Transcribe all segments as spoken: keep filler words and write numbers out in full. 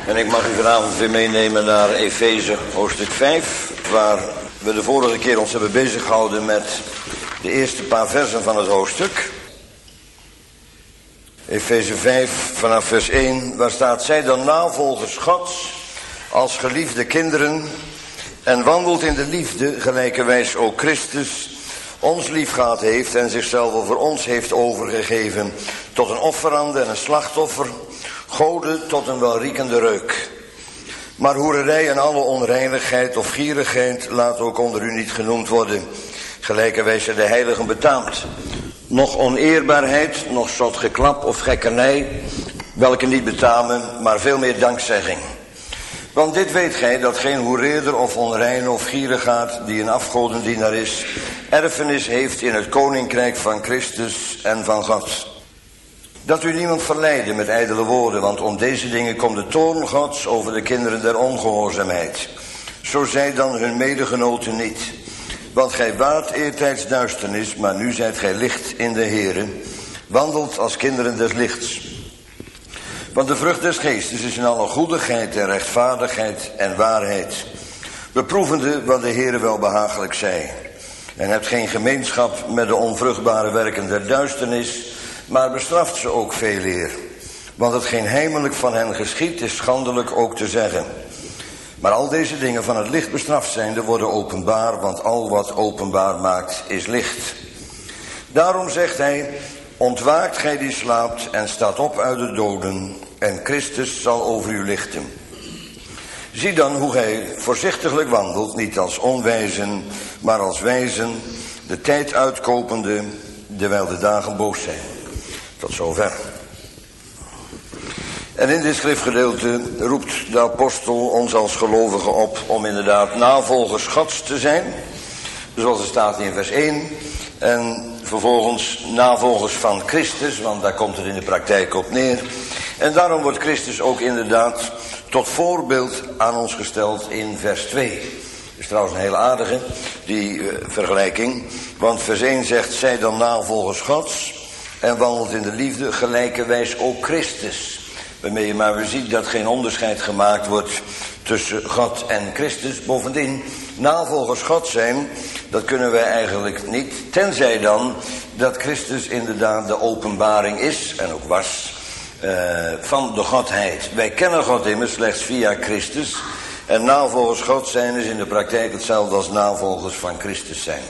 En ik mag u vanavond weer meenemen naar Efeze hoofdstuk vijf, waar we de vorige keer ons hebben bezig gehouden met de eerste paar versen van het hoofdstuk. Efeze vijf vanaf vers één, waar staat: zij dan navolgers Gods als geliefde kinderen en wandelt in de liefde, gelijkerwijs ook Christus ons liefgehad heeft en zichzelf over ons heeft overgegeven tot een offerande en een slachtoffer, Gode tot een welriekende reuk. Maar hoererij en alle onreinigheid of gierigheid laat ook onder u niet genoemd worden, gelijkerwijs de heiligen betaamt. Nog oneerbaarheid, nog zot geklap of gekkernij, welke niet betamen, maar veel meer dankzegging. Want dit weet gij, dat geen hoereerder of onreine of gierigaard, die een afgodendienaar is, erfenis heeft in het koninkrijk van Christus en van God. Dat u niemand verleiden met ijdele woorden, want om deze dingen komt de toorn Gods over de kinderen der ongehoorzaamheid. Zo zij dan hun medegenoten niet. Want gij waart eertijds duisternis, maar nu zijt gij licht in de Here. Wandelt als kinderen des lichts. Want de vrucht des geestes is in alle goedigheid en rechtvaardigheid en waarheid, beproevende wat de Heere wel behagelijk zij. En hebt geen gemeenschap met de onvruchtbare werken der duisternis, maar bestraft ze ook veel eer. Want hetgeen heimelijk van hen geschiedt, is schandelijk ook te zeggen. Maar al deze dingen van het licht bestraft zijnde worden openbaar, want al wat openbaar maakt is licht. Daarom zegt hij: ontwaakt gij die slaapt en staat op uit de doden, en Christus zal over u lichten. Zie dan hoe gij voorzichtiglijk wandelt, niet als onwijzen, maar als wijzen, de tijd uitkopende, terwijl de dagen boos zijn. Tot zover. En in dit schriftgedeelte roept de apostel ons als gelovigen op om inderdaad navolgers Gods te zijn, zoals het staat in vers één. En vervolgens navolgers van Christus, want daar komt het in de praktijk op neer. En daarom wordt Christus ook inderdaad tot voorbeeld aan ons gesteld in vers twee. Dat is trouwens een heel aardige, die uh, vergelijking. Want vers één zegt: zij dan navolgers Gods en wandelt in de liefde, gelijkerwijs ook Christus. Waarmee je maar weer ziet dat geen onderscheid gemaakt wordt tussen God en Christus. Bovendien, navolgers God zijn, dat kunnen wij eigenlijk niet, tenzij dan dat Christus inderdaad de openbaring is, en ook was, uh, van de Godheid. Wij kennen God immers slechts via Christus, en navolgers God zijn is in de praktijk hetzelfde als navolgers van Christus zijn.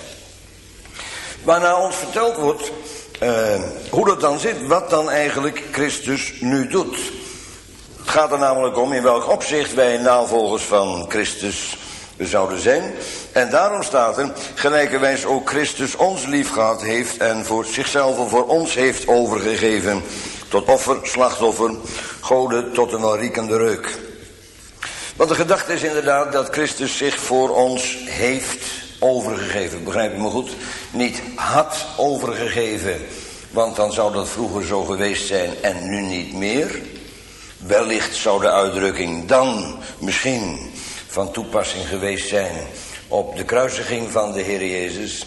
Waarna ons verteld wordt uh, hoe dat dan zit, wat dan eigenlijk Christus nu doet. Het gaat er namelijk om in welk opzicht wij navolgers van Christus zouden zijn. En daarom staat er: gelijkerwijs ook Christus ons lief gehad heeft en voor zichzelf voor ons heeft overgegeven tot offer, slachtoffer, Gode tot een welriekende reuk. Want de gedachte is inderdaad dat Christus zich voor ons heeft overgegeven. Begrijp je me goed? Niet had overgegeven, want dan zou dat vroeger zo geweest zijn en nu niet meer. Wellicht zou de uitdrukking dan misschien van toepassing geweest zijn op de kruisiging van de Heer Jezus.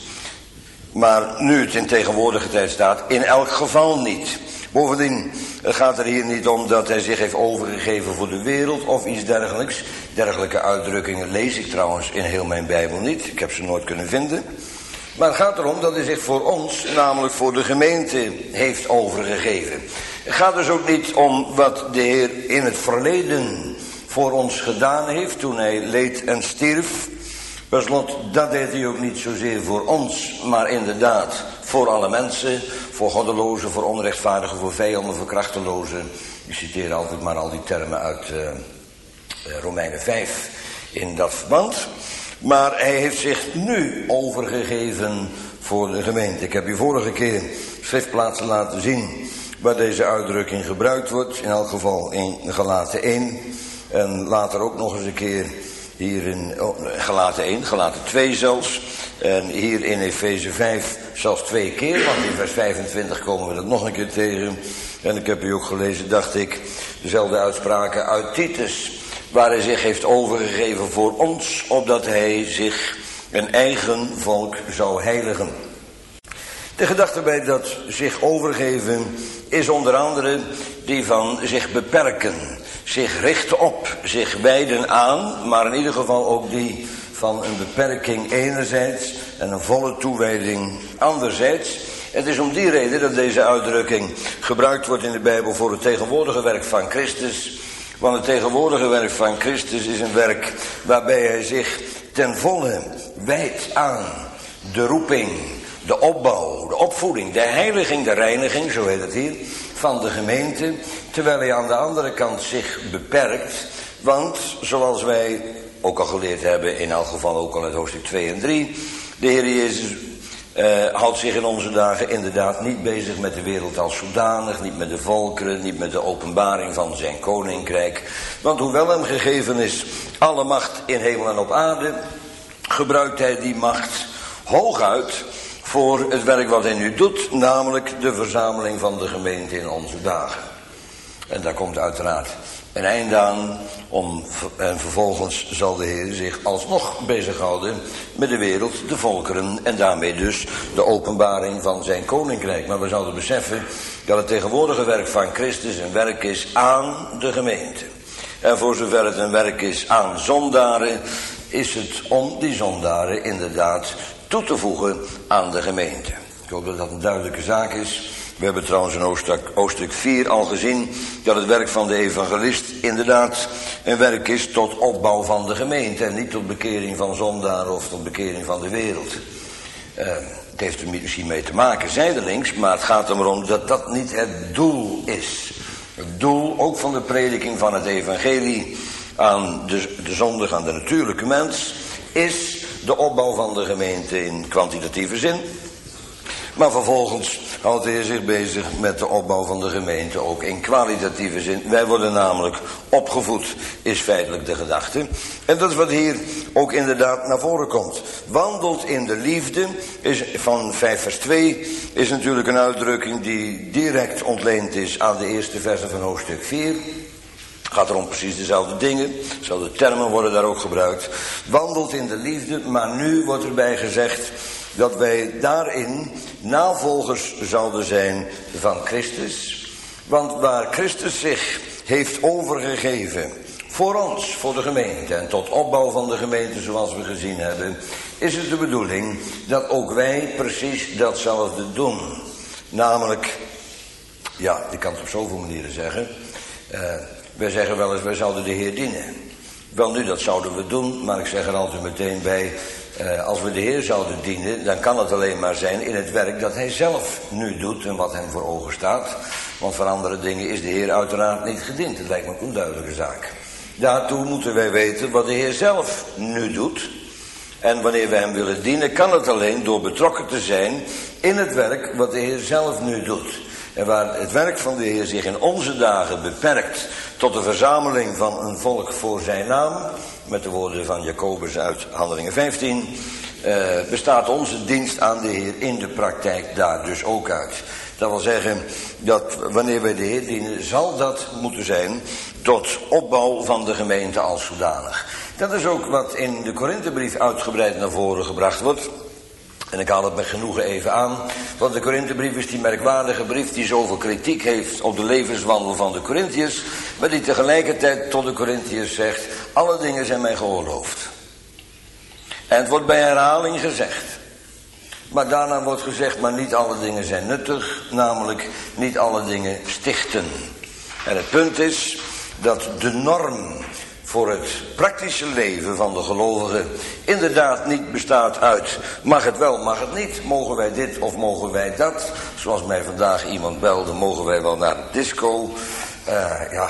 Maar nu het in tegenwoordige tijd staat, in elk geval niet. Bovendien, het gaat er hier niet om dat hij zich heeft overgegeven voor de wereld of iets dergelijks. Dergelijke uitdrukkingen lees ik trouwens in heel mijn Bijbel niet. Ik heb ze nooit kunnen vinden. Maar het gaat erom dat hij zich voor ons, namelijk voor de gemeente, heeft overgegeven. Het gaat dus ook niet om wat de Heer in het verleden voor ons gedaan heeft toen hij leed en stierf. Per slot, dat deed hij ook niet zozeer voor ons, maar inderdaad voor alle mensen, voor goddelozen, voor onrechtvaardigen, voor vijanden, voor krachtelozen. Ik citeer altijd maar al die termen uit uh, Romeinen vijf in dat verband. Maar hij heeft zich nu overgegeven voor de gemeente. Ik heb u vorige keer schriftplaatsen laten zien waar deze uitdrukking gebruikt wordt. In elk geval in Galaten één. En later ook nog eens een keer hier in oh, Galaten één, Galaten twee zelfs. En hier in Efeze vijf zelfs twee keer. Want in vers vijfentwintig komen we dat nog een keer tegen. En ik heb u ook gelezen, dacht ik, dezelfde uitspraken uit Titus, waar hij zich heeft overgegeven voor ons, opdat hij zich een eigen volk zou heiligen. De gedachte bij dat zich overgeven is onder andere die van zich beperken, zich richten op, zich wijden aan, maar in ieder geval ook die van een beperking enerzijds en een volle toewijding anderzijds. Het is om die reden dat deze uitdrukking gebruikt wordt in de Bijbel voor het tegenwoordige werk van Christus. Want het tegenwoordige werk van Christus is een werk waarbij hij zich ten volle wijdt aan de roeping, de opbouw, de opvoeding, de heiliging, de reiniging, zo heet het hier, van de gemeente. Terwijl hij aan de andere kant zich beperkt. Want zoals wij ook al geleerd hebben, in elk geval ook al uit hoofdstuk twee en drie, de Heer Jezus Uh, houdt zich in onze dagen inderdaad niet bezig met de wereld als zodanig, niet met de volkeren, niet met de openbaring van zijn koninkrijk. Want hoewel hem gegeven is alle macht in hemel en op aarde, gebruikt hij die macht hooguit voor het werk wat hij nu doet, namelijk de verzameling van de gemeente in onze dagen. En daar komt uiteraard een einde aan, om, en vervolgens zal de Heer zich alsnog bezighouden met de wereld, de volkeren en daarmee dus de openbaring van zijn koninkrijk. Maar we zouden beseffen dat het tegenwoordige werk van Christus een werk is aan de gemeente. En voor zover het een werk is aan zondaren, is het om die zondaren inderdaad toe te voegen aan de gemeente. Ik hoop dat dat een duidelijke zaak is. We hebben trouwens in hoofdstuk, hoofdstuk vier al gezien dat het werk van de evangelist inderdaad een werk is tot opbouw van de gemeente. En niet tot bekering van zondaren of tot bekering van de wereld. Uh, het heeft er misschien mee te maken, zijdelings, maar het gaat erom dat dat niet het doel is. Het doel ook van de prediking van het evangelie aan de, de zondige, aan de natuurlijke mens, is de opbouw van de gemeente in kwantitatieve zin. Maar vervolgens houdt de Heer zich bezig met de opbouw van de gemeente ook in kwalitatieve zin. Wij worden namelijk opgevoed, is feitelijk de gedachte. En dat is wat hier ook inderdaad naar voren komt. Wandelt in de liefde, is van vijf vers twee, is natuurlijk een uitdrukking die direct ontleend is aan de eerste versen van hoofdstuk vier. Gaat er om precies dezelfde dingen, dezelfde termen worden daar ook gebruikt. Wandelt in de liefde, maar nu wordt erbij gezegd dat wij daarin navolgers zouden zijn van Christus. Want waar Christus zich heeft overgegeven voor ons, voor de gemeente en tot opbouw van de gemeente zoals we gezien hebben, is het de bedoeling dat ook wij precies datzelfde doen. Namelijk, ja, ik kan het op zoveel manieren zeggen. Uh, wij zeggen wel eens, wij zouden de Heer dienen. Wel nu, dat zouden we doen, maar ik zeg er altijd meteen bij, Uh, als we de Heer zouden dienen, dan kan het alleen maar zijn in het werk dat hij zelf nu doet en wat hem voor ogen staat. Want voor andere dingen is de Heer uiteraard niet gediend. Dat lijkt me ook een duidelijke zaak. Daartoe moeten wij weten wat de Heer zelf nu doet. En wanneer wij hem willen dienen, kan het alleen door betrokken te zijn in het werk wat de Heer zelf nu doet. En waar het werk van de Heer zich in onze dagen beperkt tot de verzameling van een volk voor zijn naam, met de woorden van Jacobus uit Handelingen vijftien, uh, bestaat onze dienst aan de Heer in de praktijk daar dus ook uit. Dat wil zeggen dat wanneer wij de Heer dienen, zal dat moeten zijn tot opbouw van de gemeente als zodanig. Dat is ook wat in de Korinthebrief uitgebreid naar voren gebracht wordt. En ik haal het met genoegen even aan, want de Korinthebrief is die merkwaardige brief die zoveel kritiek heeft op de levenswandel van de Korintiërs, maar die tegelijkertijd tot de Korintiërs zegt, alle dingen zijn mij geoorloofd. En het wordt bij herhaling gezegd. Maar daarna wordt gezegd, maar niet alle dingen zijn nuttig, namelijk niet alle dingen stichten. En het punt is dat de norm voor het praktische leven van de gelovigen inderdaad niet bestaat uit mag het wel, mag het niet, mogen wij dit of mogen wij dat. Zoals mij vandaag iemand belde, mogen wij wel naar de disco. Uh, ja,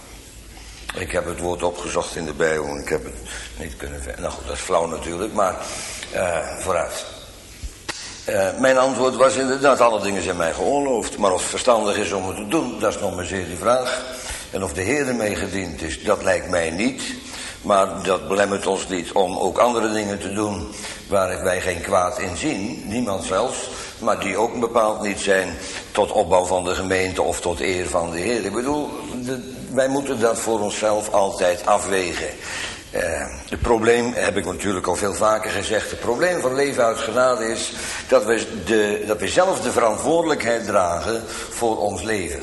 ik heb het woord opgezocht in de Bijbel, ik heb het niet kunnen vinden. Nou goed, dat is flauw natuurlijk, maar uh, vooruit. Uh, mijn antwoord was inderdaad, alle dingen zijn mij geoorloofd, maar of het verstandig is om het te doen, dat is nog maar zeer die vraag. En of de Heer ermee gediend is, dat lijkt mij niet. Maar dat belemmert ons niet om ook andere dingen te doen waar wij geen kwaad in zien. Niemand zelfs. Maar die ook bepaald niet zijn tot opbouw van de gemeente of tot eer van de Heer. Ik bedoel, de, wij moeten dat voor onszelf altijd afwegen. Uh, het probleem, heb ik natuurlijk al veel vaker gezegd, het probleem van leven uit genade is dat we, de, dat we zelf de verantwoordelijkheid dragen voor ons leven.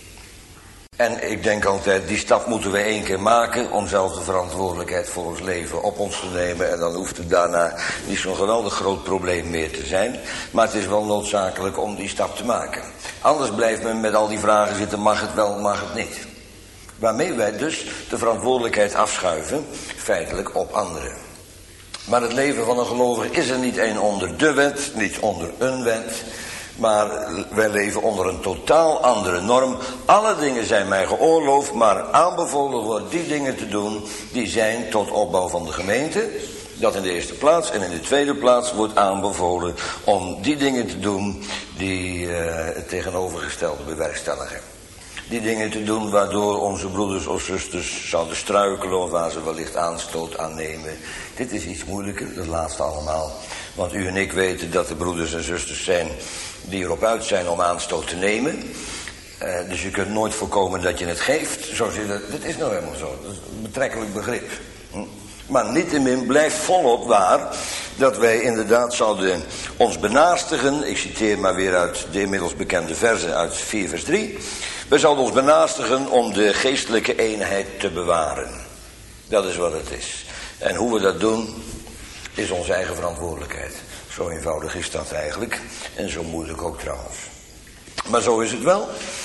En ik denk altijd, die stap moeten we één keer maken om zelf de verantwoordelijkheid voor ons leven op ons te nemen. En dan hoeft het daarna niet zo'n geweldig groot probleem meer te zijn. Maar het is wel noodzakelijk om die stap te maken. Anders blijft men met al die vragen zitten, mag het wel, mag het niet. Waarmee wij dus de verantwoordelijkheid afschuiven, feitelijk op anderen. Maar het leven van een gelovige is er niet één onder de wet, niet onder een wet. Maar wij leven onder een totaal andere norm. Alle dingen zijn mij geoorloofd, maar aanbevolen wordt die dingen te doen die zijn tot opbouw van de gemeente. Dat in de eerste plaats. En in de tweede plaats wordt aanbevolen om die dingen te doen die uh, het tegenovergestelde bewerkstelligen. Die dingen te doen waardoor onze broeders of zusters zouden struikelen of waar ze wellicht aanstoot aan nemen. Dit is iets moeilijker, dat laatste allemaal. Want u en ik weten dat er broeders en zusters zijn die erop uit zijn om aanstoot te nemen. Uh, dus je kunt nooit voorkomen dat je het geeft. Zo zit het, dit is nou helemaal zo, dat is een betrekkelijk begrip. Hm? Maar niettemin blijft volop waar dat wij inderdaad zouden ons benaastigen. Ik citeer maar weer uit de inmiddels bekende verzen uit vier vers drie. We zouden ons benaastigen om de geestelijke eenheid te bewaren. Dat is wat het is. En hoe we dat doen, is onze eigen verantwoordelijkheid. Zo eenvoudig is dat eigenlijk. En zo moeilijk ook trouwens. Maar zo is het wel.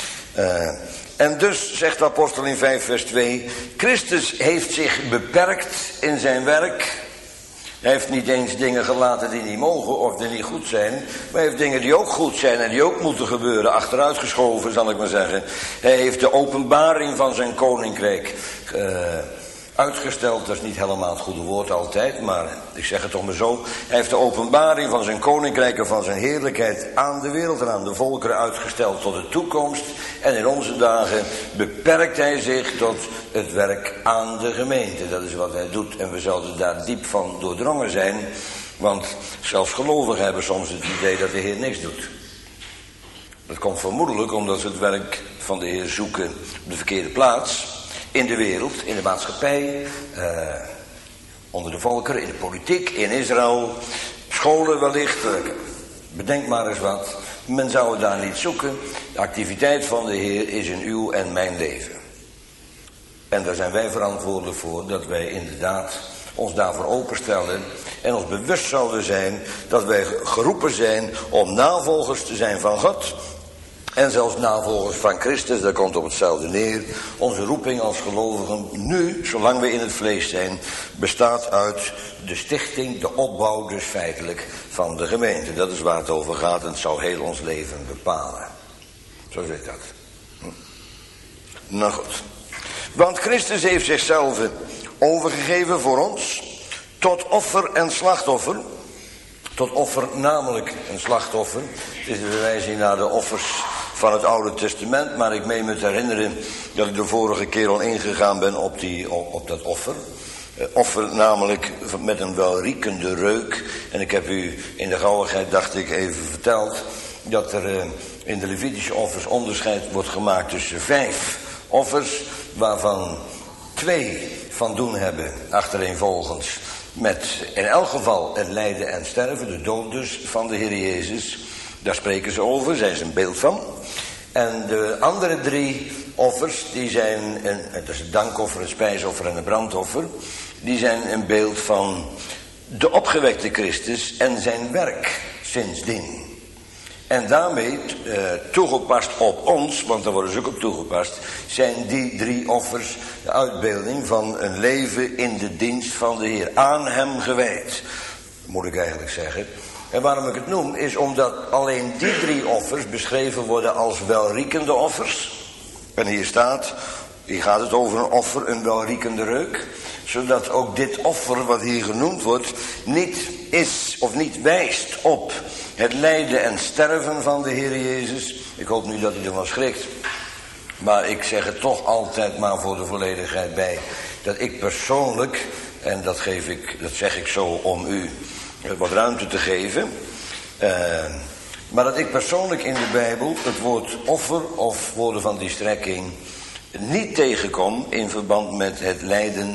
Uh, en dus, zegt de apostel in vijf vers twee... Christus heeft zich beperkt in zijn werk. Hij heeft niet eens dingen gelaten die niet mogen of die niet goed zijn. Maar hij heeft dingen die ook goed zijn en die ook moeten gebeuren. Achteruitgeschoven, zal ik maar zeggen. Hij heeft de openbaring van zijn koninkrijk uh, uitgesteld. Dat is niet helemaal het goede woord altijd, maar ik zeg het toch maar zo. Hij heeft de openbaring van zijn koninkrijk en van zijn heerlijkheid aan de wereld en aan de volkeren uitgesteld tot de toekomst. En in onze dagen beperkt hij zich tot het werk aan de gemeente. Dat is wat hij doet en we zouden daar diep van doordrongen zijn. Want zelfs gelovigen hebben soms het idee dat de Heer niks doet. Dat komt vermoedelijk omdat ze het werk van de Heer zoeken op de verkeerde plaats. In de wereld, in de maatschappij, uh, onder de volkeren, in de politiek, in Israël, scholen wellicht. Bedenk maar eens wat. Men zou het daar niet zoeken. De activiteit van de Heer is in uw en mijn leven. En daar zijn wij verantwoordelijk voor dat wij inderdaad ons daarvoor openstellen en ons bewust zouden zijn dat wij geroepen zijn om navolgers te zijn van God. En zelfs navolgers van Christus, dat komt op hetzelfde neer. Onze roeping als gelovigen nu, zolang we in het vlees zijn, bestaat uit de stichting, de opbouw dus feitelijk van de gemeente. Dat is waar het over gaat en het zou heel ons leven bepalen. Zo zit dat. Hm. Nou goed. Want Christus heeft zichzelf overgegeven voor ons tot offer en slachtoffer. Tot offer, namelijk een slachtoffer. Het is de verwijzing naar de offers van het Oude Testament. Maar ik meen me te herinneren dat ik de vorige keer al ingegaan ben op, die, op, op dat offer. Uh, offer namelijk met een welriekende reuk. En ik heb u in de gauwigheid, dacht ik, even verteld dat er uh, in de Levitische offers onderscheid wordt gemaakt tussen vijf offers, waarvan twee van doen hebben, achtereenvolgens, met in elk geval het lijden en sterven, de dood dus van de Heer Jezus. Daar spreken ze over, zijn ze een beeld van. En de andere drie offers, die zijn, een, het is een dankoffer, een spijsoffer en een brandoffer, die zijn een beeld van de opgewekte Christus en zijn werk sindsdien. En daarmee uh, toegepast op ons, want daar worden ze ook op toegepast, zijn die drie offers de uitbeelding van een leven in de dienst van de Heer. Aan hem gewijd, moet ik eigenlijk zeggen. En waarom ik het noem, is omdat alleen die drie offers beschreven worden als welriekende offers. En hier staat, hier gaat het over een offer, een welriekende reuk. Zodat ook dit offer wat hier genoemd wordt niet is of niet wijst op het lijden en sterven van de Heer Jezus. Ik hoop nu dat u ervan schrikt. Maar ik zeg het toch altijd maar voor de volledigheid bij. Dat ik persoonlijk, en dat, geef ik, dat zeg ik zo om u wat ruimte te geven. Uh, maar dat ik persoonlijk in de Bijbel het woord offer of woorden van die strekking niet tegenkom in verband met het lijden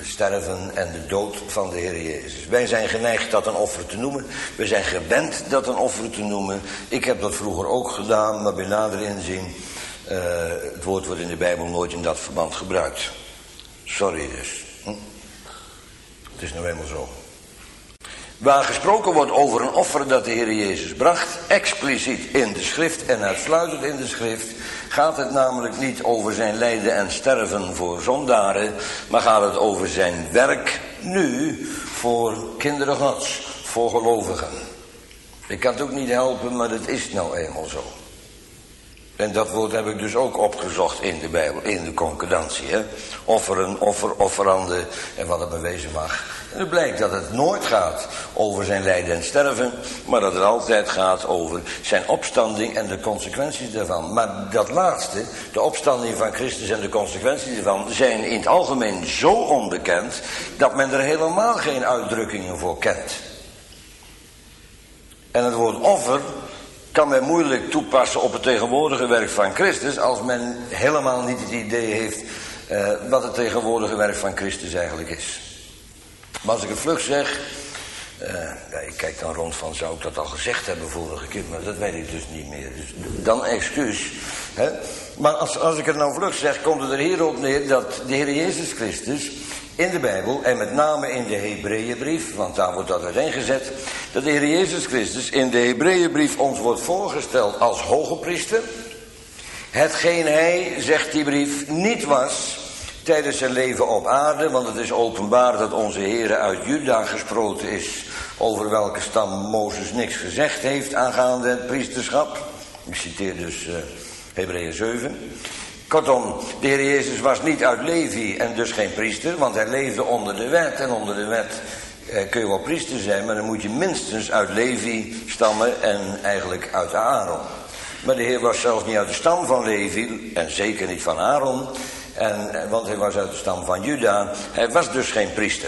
sterven en de dood van de Heer Jezus. Wij zijn geneigd dat een offer te noemen. We zijn gewend dat een offer te noemen. Ik heb dat vroeger ook gedaan, maar bij nader inzien, uh, het woord wordt in de Bijbel nooit in dat verband gebruikt. Sorry dus. Hm? Het is nou eenmaal zo. Waar gesproken wordt over een offer dat de Heer Jezus bracht, expliciet in de schrift en uitsluitend in de schrift, gaat het namelijk niet over zijn lijden en sterven voor zondaren, maar gaat het over zijn werk nu voor kinderen Gods, voor gelovigen. Ik kan het ook niet helpen, maar het is nou eenmaal zo. En dat woord heb ik dus ook opgezocht in de Bijbel, in de concordantie. Hè? Offeren, offer, offeranden en wat het bewezen mag. En het blijkt dat het nooit gaat over zijn lijden en sterven, maar dat het altijd gaat over zijn opstanding en de consequenties daarvan. Maar dat laatste, de opstanding van Christus en de consequenties daarvan, zijn in het algemeen zo onbekend dat men er helemaal geen uitdrukkingen voor kent. En het woord offer kan men moeilijk toepassen op het tegenwoordige werk van Christus, als men helemaal niet het idee heeft uh, wat het tegenwoordige werk van Christus eigenlijk is. Maar als ik het vlug zeg, uh, ja, ik kijk dan rond van, zou ik dat al gezegd hebben vorige keer, maar dat weet ik dus niet meer. Dus dan excuus. Hè? Maar als, als ik het nou vlug zeg, komt het er hierop neer dat de Heer Jezus Christus in de Bijbel, en met name in de Hebreeënbrief, want daar wordt dat uiteengezet, dat de Heer Jezus Christus in de Hebreeënbrief ons wordt voorgesteld als hoge priester. Hetgeen hij, zegt die brief, niet was tijdens zijn leven op aarde, want het is openbaar dat onze Heere uit Juda gesproten is, over welke stam Mozes niks gezegd heeft aangaande het priesterschap. Ik citeer dus uh, Hebreeën zeven. Kortom, de Heer Jezus was niet uit Levi en dus geen priester, want hij leefde onder de wet. En onder de wet eh, kun je wel priester zijn, maar dan moet je minstens uit Levi stammen en eigenlijk uit Aaron. Maar de Heer was zelfs niet uit de stam van Levi en zeker niet van Aaron, en, want hij was uit de stam van Juda. Hij was dus geen priester.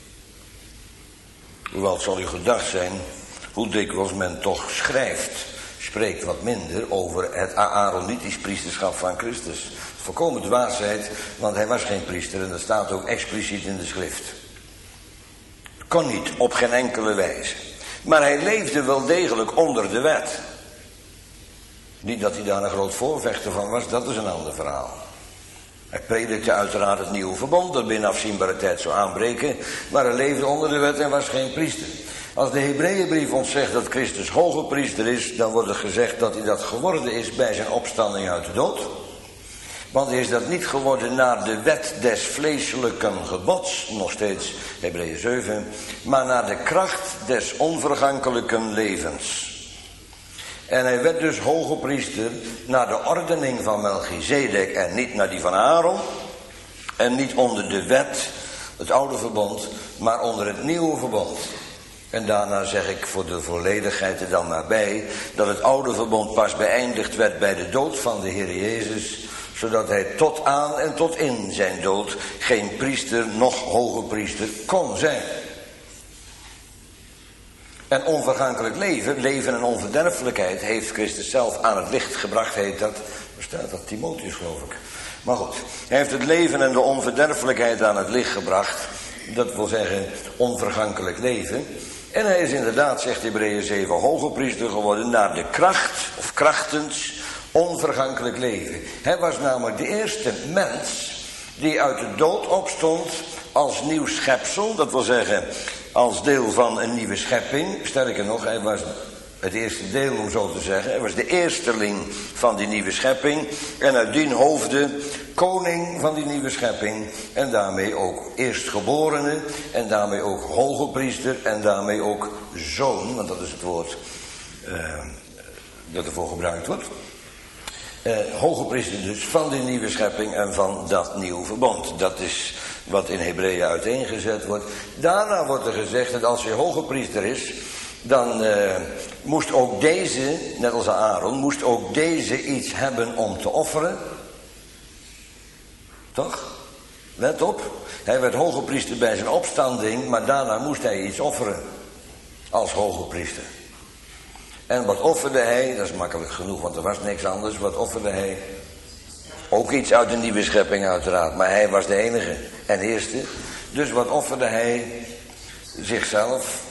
Hoewel het zal u gedacht zijn hoe dikwijls men toch schrijft. Spreekt wat minder over het Aaronitisch priesterschap van Christus. Volkomen dwaasheid, want hij was geen priester en dat staat ook expliciet in de schrift. Kon niet, op geen enkele wijze. Maar hij leefde wel degelijk onder de wet. Niet dat hij daar een groot voorvechter van was, dat is een ander verhaal. Hij predikte uiteraard het nieuwe verbond, dat binnen afzienbare tijd zou aanbreken, maar hij leefde onder de wet en was geen priester. Als de Hebreeënbrief ons zegt dat Christus hoge priester is, dan wordt er gezegd dat hij dat geworden is bij zijn opstanding uit de dood. Want hij is dat niet geworden naar de wet des vleeselijken gebods, nog steeds Hebreeën zeven, maar naar de kracht des onvergankelijken levens. En hij werd dus hoge priester naar de ordening van Melchizedek en niet naar die van Aaron. En niet onder de wet, het oude verbond, maar onder het nieuwe verbond. En daarna zeg ik voor de volledigheid er dan maar bij, dat het oude verbond pas beëindigd werd bij de dood van de Heer Jezus, zodat hij tot aan en tot in zijn dood geen priester, nog hoge priester kon zijn. En onvergankelijk leven, leven en onverderfelijkheid, heeft Christus zelf aan het licht gebracht, heet dat. Waar staat dat? Timotheus, geloof ik. Maar goed, hij heeft het leven en de onverderfelijkheid aan het licht gebracht. Dat wil zeggen onvergankelijk leven. En hij is inderdaad, zegt Hebreeën zeven, hoge priester geworden naar de kracht, of krachtens, onvergankelijk leven. Hij was namelijk de eerste mens die uit de dood opstond als nieuw schepsel. Dat wil zeggen, als deel van een nieuwe schepping. Sterker nog, hij was het eerste deel, om zo te zeggen. Hij was de eersteling van die nieuwe schepping. En uit dien hoofde koning van die nieuwe schepping. En daarmee ook eerstgeborene. En daarmee ook hoge priester. En daarmee ook zoon. Want dat is het woord uh, dat ervoor gebruikt wordt. Uh, hoge priester dus van die nieuwe schepping en van dat nieuwe verbond. Dat is wat in Hebreeën uiteengezet wordt. Daarna wordt er gezegd dat als hij hoge priester is, dan uh, moest ook deze, net als Aaron, moest ook deze iets hebben om te offeren. Toch? Let op. Hij werd hoge priester bij zijn opstanding, maar daarna moest hij iets offeren. Als hoge priester. En wat offerde hij? Dat is makkelijk genoeg, want er was niks anders. Wat offerde hij? Ook iets uit de nieuwe schepping uiteraard, maar hij was de enige en eerste. Dus wat offerde hij? Zichzelf.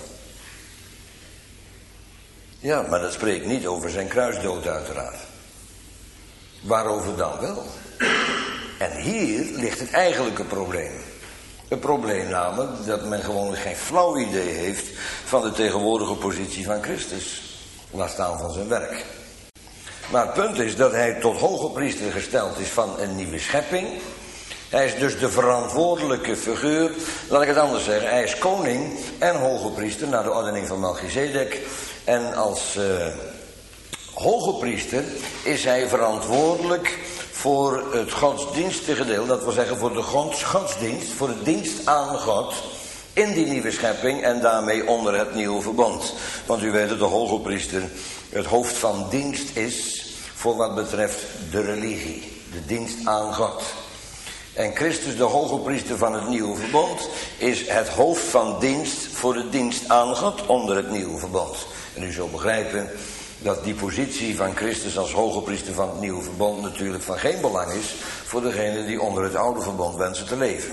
Ja, maar dat spreekt niet over zijn kruisdood uiteraard. Waarover dan wel? En hier ligt het eigenlijke probleem. Het probleem namelijk dat men gewoon geen flauw idee heeft van de tegenwoordige positie van Christus. Laat staan van zijn werk. Maar het punt is dat hij tot hoge priester gesteld is van een nieuwe schepping. Hij is dus de verantwoordelijke figuur. Laat ik het anders zeggen. Hij is koning en hoge priester naar de ordening van Melchizedek. En als uh, hoge priester is hij verantwoordelijk voor het godsdienstige deel. Dat wil zeggen voor de gods, godsdienst, voor de dienst aan God in die nieuwe schepping en daarmee onder het nieuwe verbond. Want u weet dat de hoge priester het hoofd van dienst is voor wat betreft de religie, de dienst aan God. En Christus, de hoge priester van het nieuwe verbond, is het hoofd van dienst voor de dienst aan God onder het nieuwe verbond. En u zult begrijpen dat die positie van Christus als hoge priester van het nieuwe verbond natuurlijk van geen belang is voor degenen die onder het oude verbond wensen te leven.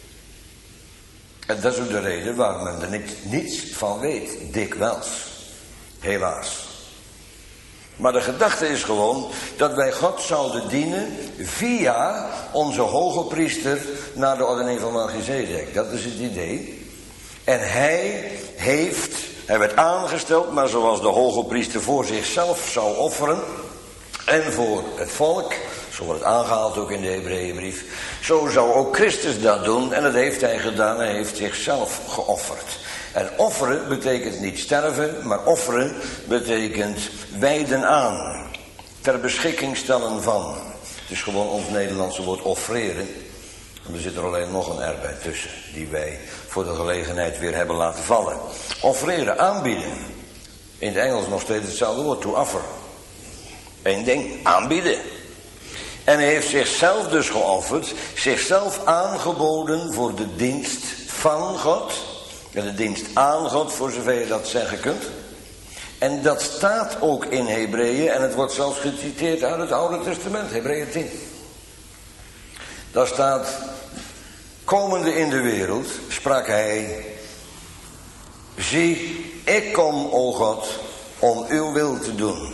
En dat is ook de reden waarom men er niets, niets van weet, dikwijls. Helaas. Maar de gedachte is gewoon dat wij God zouden dienen via onze hoge priester naar de ordening van Melchizedek. Dat is het idee. En hij heeft, hij werd aangesteld, maar zoals de hoge priester voor zichzelf zou offeren en voor het volk, zo wordt het aangehaald ook in de Hebreeënbrief, zo zou ook Christus dat doen en dat heeft hij gedaan, hij heeft zichzelf geofferd. En offeren betekent niet sterven, maar offeren betekent wijden aan. Ter beschikking stellen van. Het is gewoon ons Nederlandse woord offreren. En er zit er alleen nog een R bij tussen, die wij voor de gelegenheid weer hebben laten vallen. Offreren, aanbieden. In het Engels nog steeds hetzelfde woord, to offer. Eén ding, aanbieden. En hij heeft zichzelf dus geofferd, zichzelf aangeboden voor de dienst van God. En de dienst aan God, voor zover je dat zeggen kunt. En dat staat ook in Hebreeën, en het wordt zelfs geciteerd uit het Oude Testament, Hebreeën tien. Daar staat, komende in de wereld, sprak hij, zie, ik kom, o God, om uw wil te doen.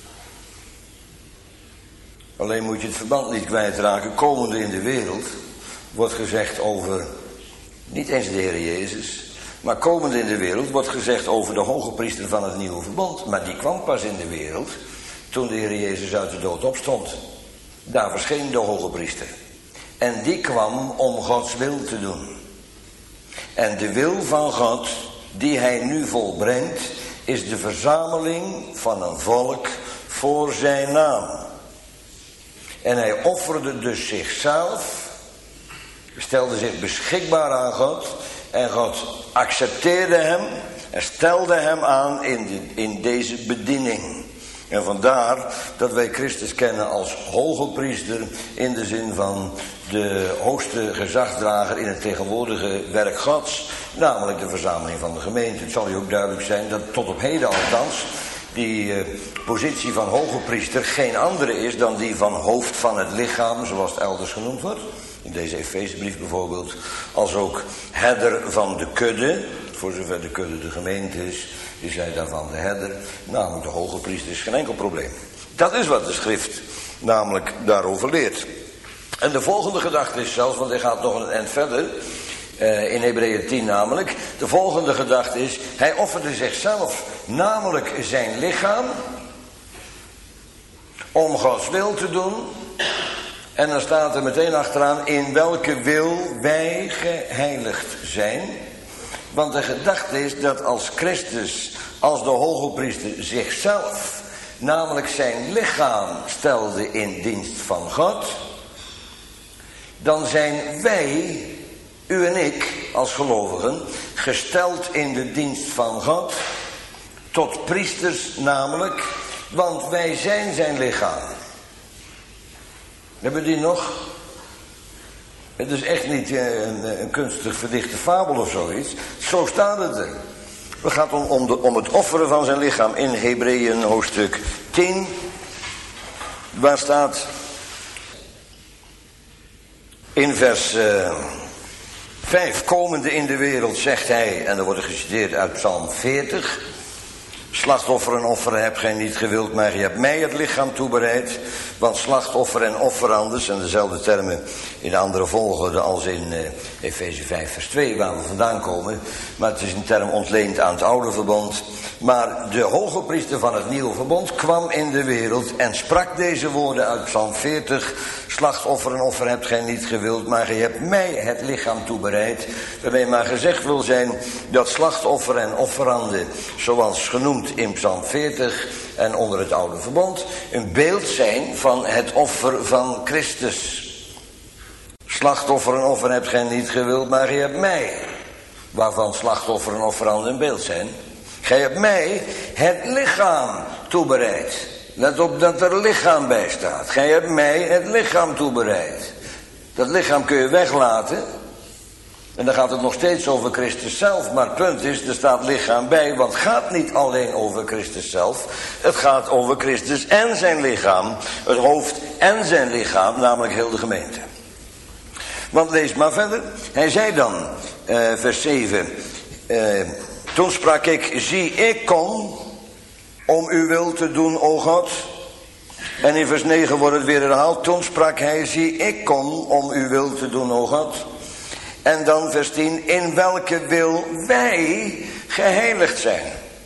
Alleen moet je het verband niet kwijtraken, komende in de wereld, wordt gezegd over, niet eens de Heer Jezus, maar komende in de wereld wordt gezegd over de hoge priester van het nieuwe verbond. Maar die kwam pas in de wereld toen de Heer Jezus uit de dood opstond. Daar verscheen de hoge priester. En die kwam om Gods wil te doen. En de wil van God die hij nu volbrengt is de verzameling van een volk voor zijn naam. En hij offerde dus zichzelf, stelde zich beschikbaar aan God. En God accepteerde hem en stelde hem aan in, de, in deze bediening. En vandaar dat wij Christus kennen als hoge priester in de zin van de hoogste gezagsdrager in het tegenwoordige werk Gods. Namelijk de verzameling van de gemeente. Het zal u ook duidelijk zijn dat tot op heden althans die uh, positie van hoge priester geen andere is dan die van hoofd van het lichaam, zoals het elders genoemd wordt. In deze Efezebrief bijvoorbeeld, als ook herder van de kudde, voor zover de kudde de gemeente is, is hij daarvan de herder, namelijk de hoge priester, is geen enkel probleem. Dat is wat de schrift namelijk daarover leert. En de volgende gedachte is zelfs, want hij gaat nog een eind verder, uh, in Hebreeën tien namelijk, de volgende gedachte is, hij offerde zichzelf, namelijk zijn lichaam, om Gods wil te doen. En dan staat er meteen achteraan, in welke wil wij geheiligd zijn. Want de gedachte is dat als Christus, als de hoge priester zichzelf, namelijk zijn lichaam stelde in dienst van God, dan zijn wij, u en ik, als gelovigen, gesteld in de dienst van God, tot priesters namelijk, want wij zijn zijn lichaam. Hebben we die nog? Het is echt niet een, een kunstig verdichte fabel of zoiets. Zo staat het er. Het gaat om, om, de, om het offeren van zijn lichaam in Hebreeën hoofdstuk tien. Waar staat, In vers uh, vijf, komende in de wereld, zegt hij, en dan wordt er geciteerd uit Psalm veertig... slachtoffer en offeren hebt gij niet gewild, maar je hebt mij het lichaam toebereid. Want slachtoffer en offerandes, en dezelfde termen in andere volgorde als in uh, Efeze vijf vers twee, waar we vandaan komen. Maar het is een term ontleend aan het oude verbond. Maar de hoge priester van het nieuwe verbond kwam in de wereld en sprak deze woorden uit Psalm veertig. Slachtoffer en offer hebt gij niet gewild, maar je hebt mij het lichaam toebereid. Waarmee maar gezegd wil zijn dat slachtoffer en offeranden, zoals genoemd in Psalm veertig en onder het oude verbond, een beeld zijn van het offer van Christus. Slachtoffer en offer hebt gij niet gewild, maar je hebt mij. Waarvan slachtoffer en offeranden een beeld zijn. Gij hebt mij het lichaam toebereid. Let op dat er lichaam bij staat. Gij hebt mij het lichaam toebereid. Dat lichaam kun je weglaten. En dan gaat het nog steeds over Christus zelf. Maar het punt is, er staat lichaam bij. Want het gaat niet alleen over Christus zelf. Het gaat over Christus en zijn lichaam. Het hoofd en zijn lichaam, namelijk heel de gemeente. Want lees maar verder. Hij zei dan, uh, vers zeven. Uh, toen sprak ik, zie ik kom om uw wil te doen, o God. En in vers negen wordt het weer herhaald. Toen sprak hij, zie ik kom om uw wil te doen, o God. En dan vers tien, in welke wil wij geheiligd zijn.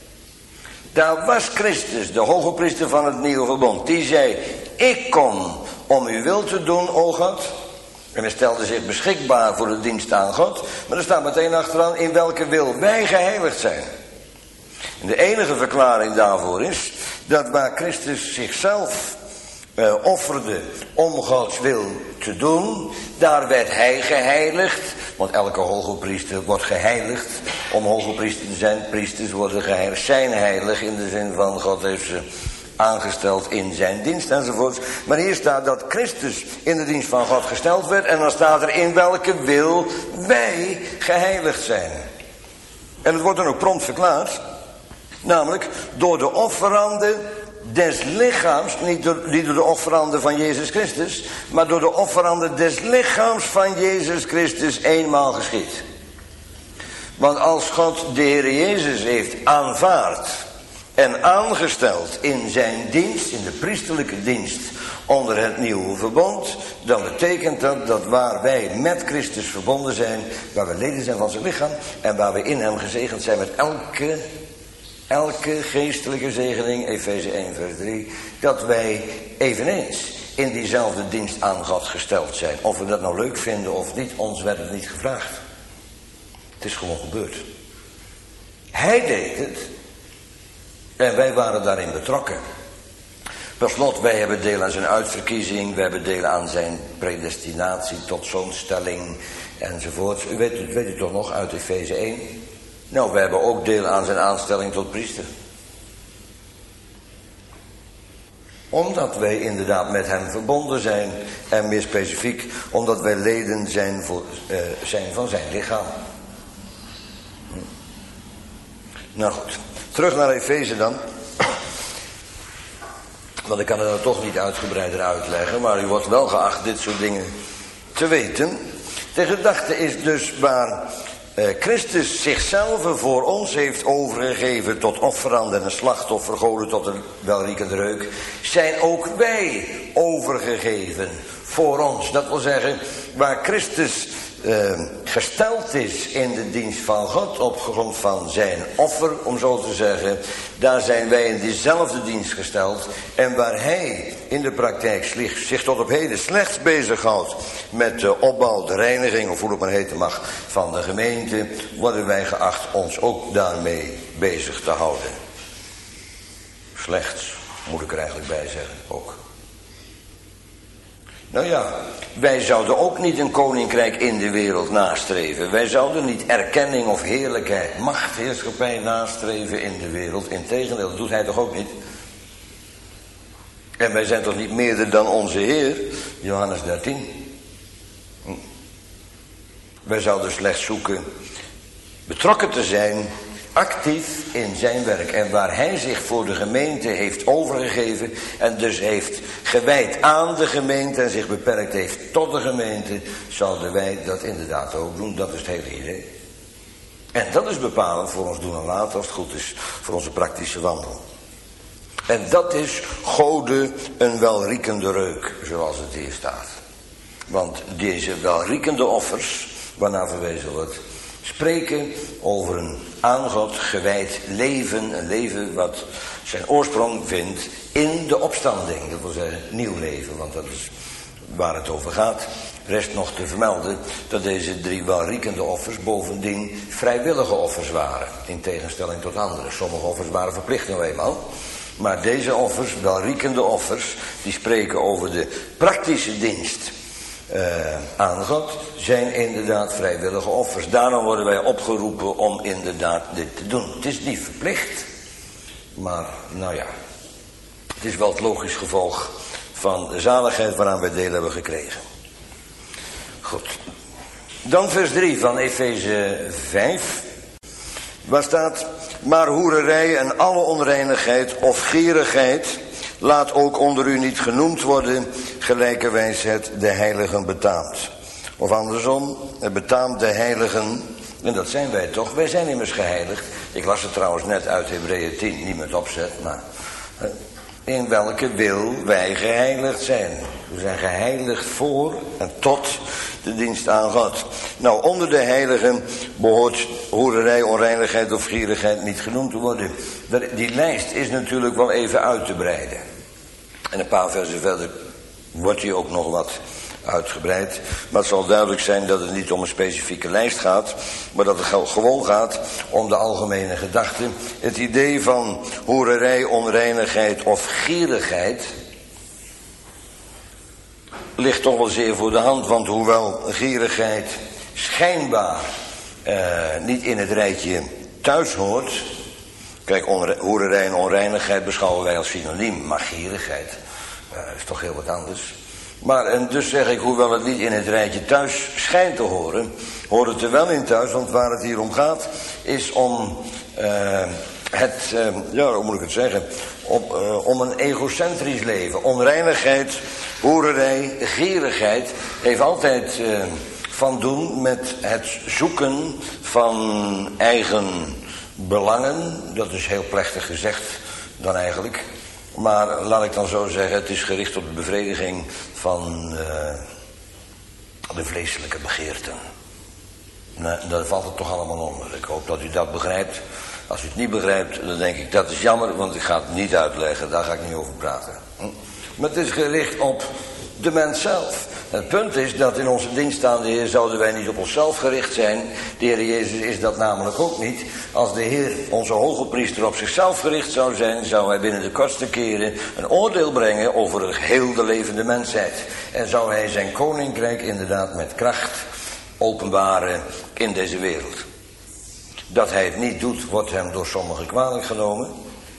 Daar was Christus, de hoge priester van het nieuwe verbond. Die zei, ik kom om uw wil te doen, o God. En hij stelde zich beschikbaar voor de dienst aan God. Maar er staat meteen achteraan, in welke wil wij geheiligd zijn. En de enige verklaring daarvoor is, dat waar Christus zichzelf uh, offerde om Gods wil te doen, daar werd hij geheiligd. Want elke hoge priester wordt geheiligd. Om hoge priester te zijn, priesters worden geheiligd, zijn heilig in de zin van God heeft ze aangesteld in zijn dienst enzovoorts. Maar hier staat dat Christus in de dienst van God gesteld werd. En dan staat er in welke wil wij geheiligd zijn. En het wordt dan ook prompt verklaard. Namelijk door de offeranden des lichaams. Niet door, niet door de offeranden van Jezus Christus. Maar door de offeranden des lichaams van Jezus Christus eenmaal geschied. Want als God de Heer Jezus heeft aanvaard en aangesteld in zijn dienst, in de priesterlijke dienst onder het nieuwe verbond, dan betekent dat dat waar wij met Christus verbonden zijn, waar we leden zijn van zijn lichaam en waar we in hem gezegend zijn met elke, elke geestelijke zegening, Efeze één vers drie, dat wij eveneens in diezelfde dienst aan God gesteld zijn. Of we dat nou leuk vinden of niet, ons werd het niet gevraagd. Het is gewoon gebeurd. Hij deed het. En wij waren daarin betrokken. Per slot, wij hebben deel aan zijn uitverkiezing. Wij hebben deel aan zijn predestinatie tot zo'n stelling. Enzovoort. U weet het, weet u toch nog uit Efeze één? Nou, wij hebben ook deel aan zijn aanstelling tot priester. Omdat wij inderdaad met hem verbonden zijn. En meer specifiek, omdat wij leden zijn, voor, uh, zijn van zijn lichaam. Hm. Nou goed. Terug naar Efeze dan. Want ik kan het er toch niet uitgebreider uitleggen. Maar u wordt wel geacht dit soort dingen te weten. De gedachte is dus waar eh, Christus zichzelf voor ons heeft overgegeven tot offeranden en slachtoffer, goden tot een welriekende reuk, zijn ook wij overgegeven voor ons. Dat wil zeggen, waar Christus Uh, gesteld is in de dienst van God op grond van zijn offer, om zo te zeggen, daar zijn wij in diezelfde dienst gesteld. En waar hij in de praktijk zich tot op heden slechts bezighoudt met de opbouw, de reiniging, of hoe het maar heten mag, van de gemeente, worden wij geacht ons ook daarmee bezig te houden. Slechts, moet ik er eigenlijk bij zeggen, ook. Nou ja, wij zouden ook niet een koninkrijk in de wereld nastreven. Wij zouden niet erkenning of heerlijkheid, macht, heerschappij nastreven in de wereld. Integendeel, dat doet hij toch ook niet? En wij zijn toch niet meerder dan onze Heer, Johannes dertien. Wij zouden slechts zoeken betrokken te zijn actief in zijn werk. En waar hij zich voor de gemeente heeft overgegeven en dus heeft gewijd aan de gemeente en zich beperkt heeft tot de gemeente, zouden wij dat inderdaad ook doen. Dat is het hele idee. En dat is bepalend voor ons doen en laten, als het goed is, voor onze praktische wandel. En dat is Gode een welriekende reuk, zoals het hier staat. Want deze welriekende offers, waarnaar verwezen wordt, spreken over een aan God gewijd leven. Een leven wat zijn oorsprong vindt in de opstanding. Dat wil zeggen nieuw leven, want dat is waar het over gaat. Rest nog te vermelden dat deze drie welriekende offers bovendien vrijwillige offers waren. In tegenstelling tot andere. Sommige offers waren verplicht nou eenmaal. Maar deze offers, welriekende offers, die spreken over de praktische dienst uh, aan God, zijn inderdaad vrijwillige offers. Daarom worden wij opgeroepen om inderdaad dit te doen. Het is niet verplicht, maar nou ja, het is wel het logisch gevolg van de zaligheid waaraan wij deel hebben gekregen. Goed. Dan vers drie van Efeze vijf. Waar staat: maar hoererij en alle onreinigheid of gierigheid laat ook onder u niet genoemd worden, gelijkerwijs het de heiligen betaamt. Of andersom, het betaamt de heiligen, en dat zijn wij toch, wij zijn immers geheiligd. Ik las het trouwens net uit Hebreeën tien, niet met opzet, maar in welke wil wij geheiligd zijn. We zijn geheiligd voor en tot de dienst aan God. Nou, onder de heiligen behoort hoererij, onreinigheid of gierigheid niet genoemd te worden. Die lijst is natuurlijk wel even uit te breiden. En een paar versen verder wordt die ook nog wat uitgebreid. Maar het zal duidelijk zijn dat het niet om een specifieke lijst gaat, maar dat het gewoon gaat om de algemene gedachte. Het idee van hoererij, onreinigheid of gierigheid ligt toch wel zeer voor de hand, want hoewel gierigheid schijnbaar eh, niet in het rijtje thuis hoort. Kijk, hoererij en onreinigheid beschouwen wij als synoniem, maar gierigheid uh, is toch heel wat anders. Maar en dus zeg ik, hoewel het niet in het rijtje thuis schijnt te horen, hoort het er wel in thuis, want waar het hier om gaat, is om uh, het, uh, ja, hoe moet ik het zeggen, op, uh, om een egocentrisch leven. Onreinigheid, hoererij, gierigheid heeft altijd uh, van doen met het zoeken van eigen belangen. Dat is heel plechtig gezegd dan eigenlijk. Maar laat ik dan zo zeggen, het is gericht op de bevrediging van uh, de vleeselijke begeerten. Nou, daar valt het toch allemaal onder. Ik hoop dat u dat begrijpt. Als u het niet begrijpt, dan denk ik dat is jammer, want ik ga het niet uitleggen. Daar ga ik niet over praten. Hm? Maar het is gericht op de mens zelf. Het punt is dat in onze dienst aan de Heer zouden wij niet op onszelf gericht zijn. De Heer Jezus is dat namelijk ook niet. Als de Heer, onze hoge priester, op zichzelf gericht zou zijn, zou hij binnen de kortste keren een oordeel brengen over heel de levende mensheid. En zou hij zijn koninkrijk inderdaad met kracht openbaren in deze wereld. Dat hij het niet doet, wordt hem door sommigen kwalijk genomen.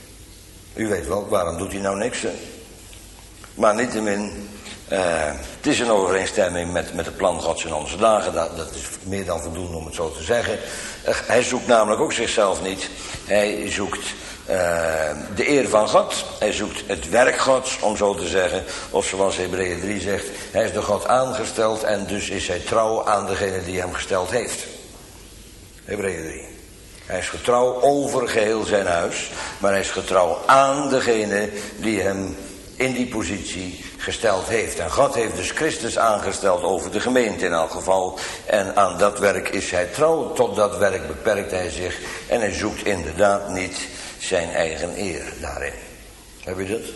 U weet wel, waarom doet hij nou niks? Hè? Maar niettemin, uh, het is in overeenstemming met, met het plan Gods in onze dagen. Dat, dat is meer dan voldoende om het zo te zeggen. Uh, hij zoekt namelijk ook zichzelf niet. Hij zoekt uh, de eer van God. Hij zoekt het werk Gods, om zo te zeggen. Of zoals Hebreeën drie zegt, hij is door God aangesteld en dus is hij trouw aan degene die hem gesteld heeft. Hebreeën drie. Hij is getrouw over geheel zijn huis, maar hij is getrouw aan degene die hem in die positie gesteld heeft. En God heeft dus Christus aangesteld over de gemeente in elk geval. En aan dat werk is hij trouw. Tot dat werk beperkt hij zich. En hij zoekt inderdaad niet zijn eigen eer daarin. Heb je dat?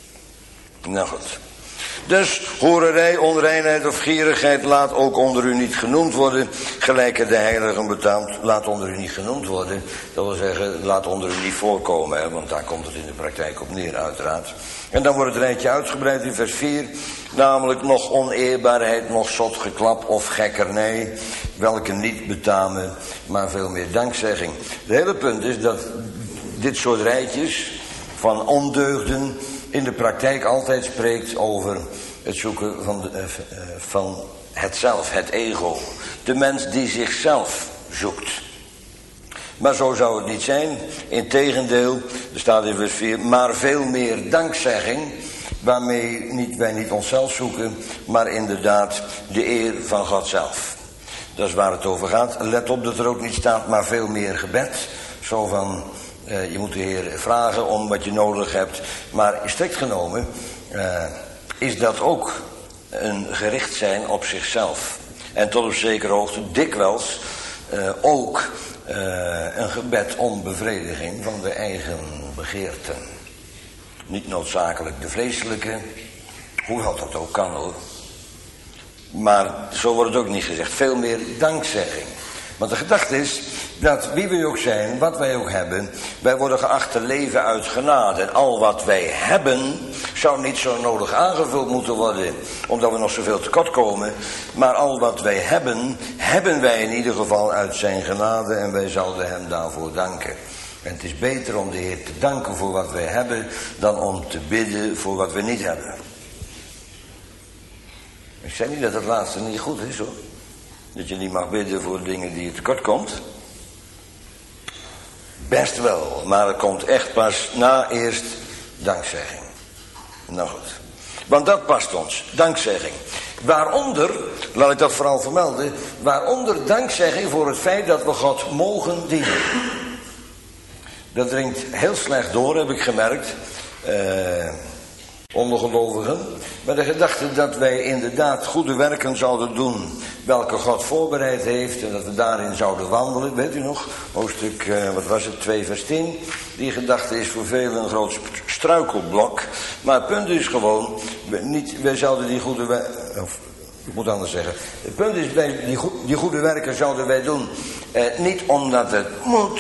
Nou goed. Dus hoererij, onreinheid of gierigheid laat ook onder u niet genoemd worden. Gelijk de heiligen betaamt, laat onder u niet genoemd worden. Dat wil zeggen, laat onder u niet voorkomen. Hè, want daar komt het in de praktijk op neer uiteraard. En dan wordt het rijtje uitgebreid in vers vier. Namelijk nog oneerbaarheid, nog zotgeklap of gekkernij. Welke niet betamen, maar veel meer dankzegging. Het hele punt is dat dit soort rijtjes van ondeugden in de praktijk altijd spreekt over het zoeken van, de, uh, van het zelf, het ego. De mens die zichzelf zoekt. Maar zo zou het niet zijn. Integendeel, er staat in vers vier, maar veel meer dankzegging, waarmee niet, wij niet onszelf zoeken, maar inderdaad de eer van God zelf. Dat is waar het over gaat. Let op dat er ook niet staat, maar veel meer gebed. Zo van, uh, je moet de Heer vragen om wat je nodig hebt. Maar strikt genomen uh, is dat ook een gericht zijn op zichzelf. En tot op zekere hoogte dikwijls uh, ook uh, een gebed om bevrediging van de eigen begeerten. Niet noodzakelijk de vleeselijke, hoewel dat ook kan hoor. Maar zo wordt het ook niet gezegd. Veel meer dankzegging. Want de gedachte is dat wie wij ook zijn, wat wij ook hebben, wij worden geacht te leven uit genade. En al wat wij hebben, zou niet zo nodig aangevuld moeten worden, omdat we nog zoveel tekort komen. Maar al wat wij hebben, hebben wij in ieder geval uit zijn genade en wij zouden hem daarvoor danken. En het is beter om de Heer te danken voor wat wij hebben, dan om te bidden voor wat we niet hebben. Ik zeg niet dat het laatste niet goed is hoor. Dat je niet mag bidden voor dingen die je tekort komt. Best wel, maar het komt echt pas na eerst dankzegging. Nou goed. Want dat past ons, dankzegging. Waaronder, laat ik dat vooral vermelden, waaronder dankzegging voor het feit dat we God mogen dienen. Dat dringt heel slecht door, heb ik gemerkt. Uh, onder gelovigen. Met de gedachte dat wij inderdaad goede werken zouden doen welke God voorbereid heeft en dat we daarin zouden wandelen. Weet u nog? Hoofdstuk, uh, wat was het, twee vers tien. Die gedachte is voor velen een groot struikelblok. Maar het punt is gewoon, niet, wij zouden die goede werken, of ik moet anders zeggen. Het punt is, wij, die, go die goede werken zouden wij doen. Uh, niet omdat het moet.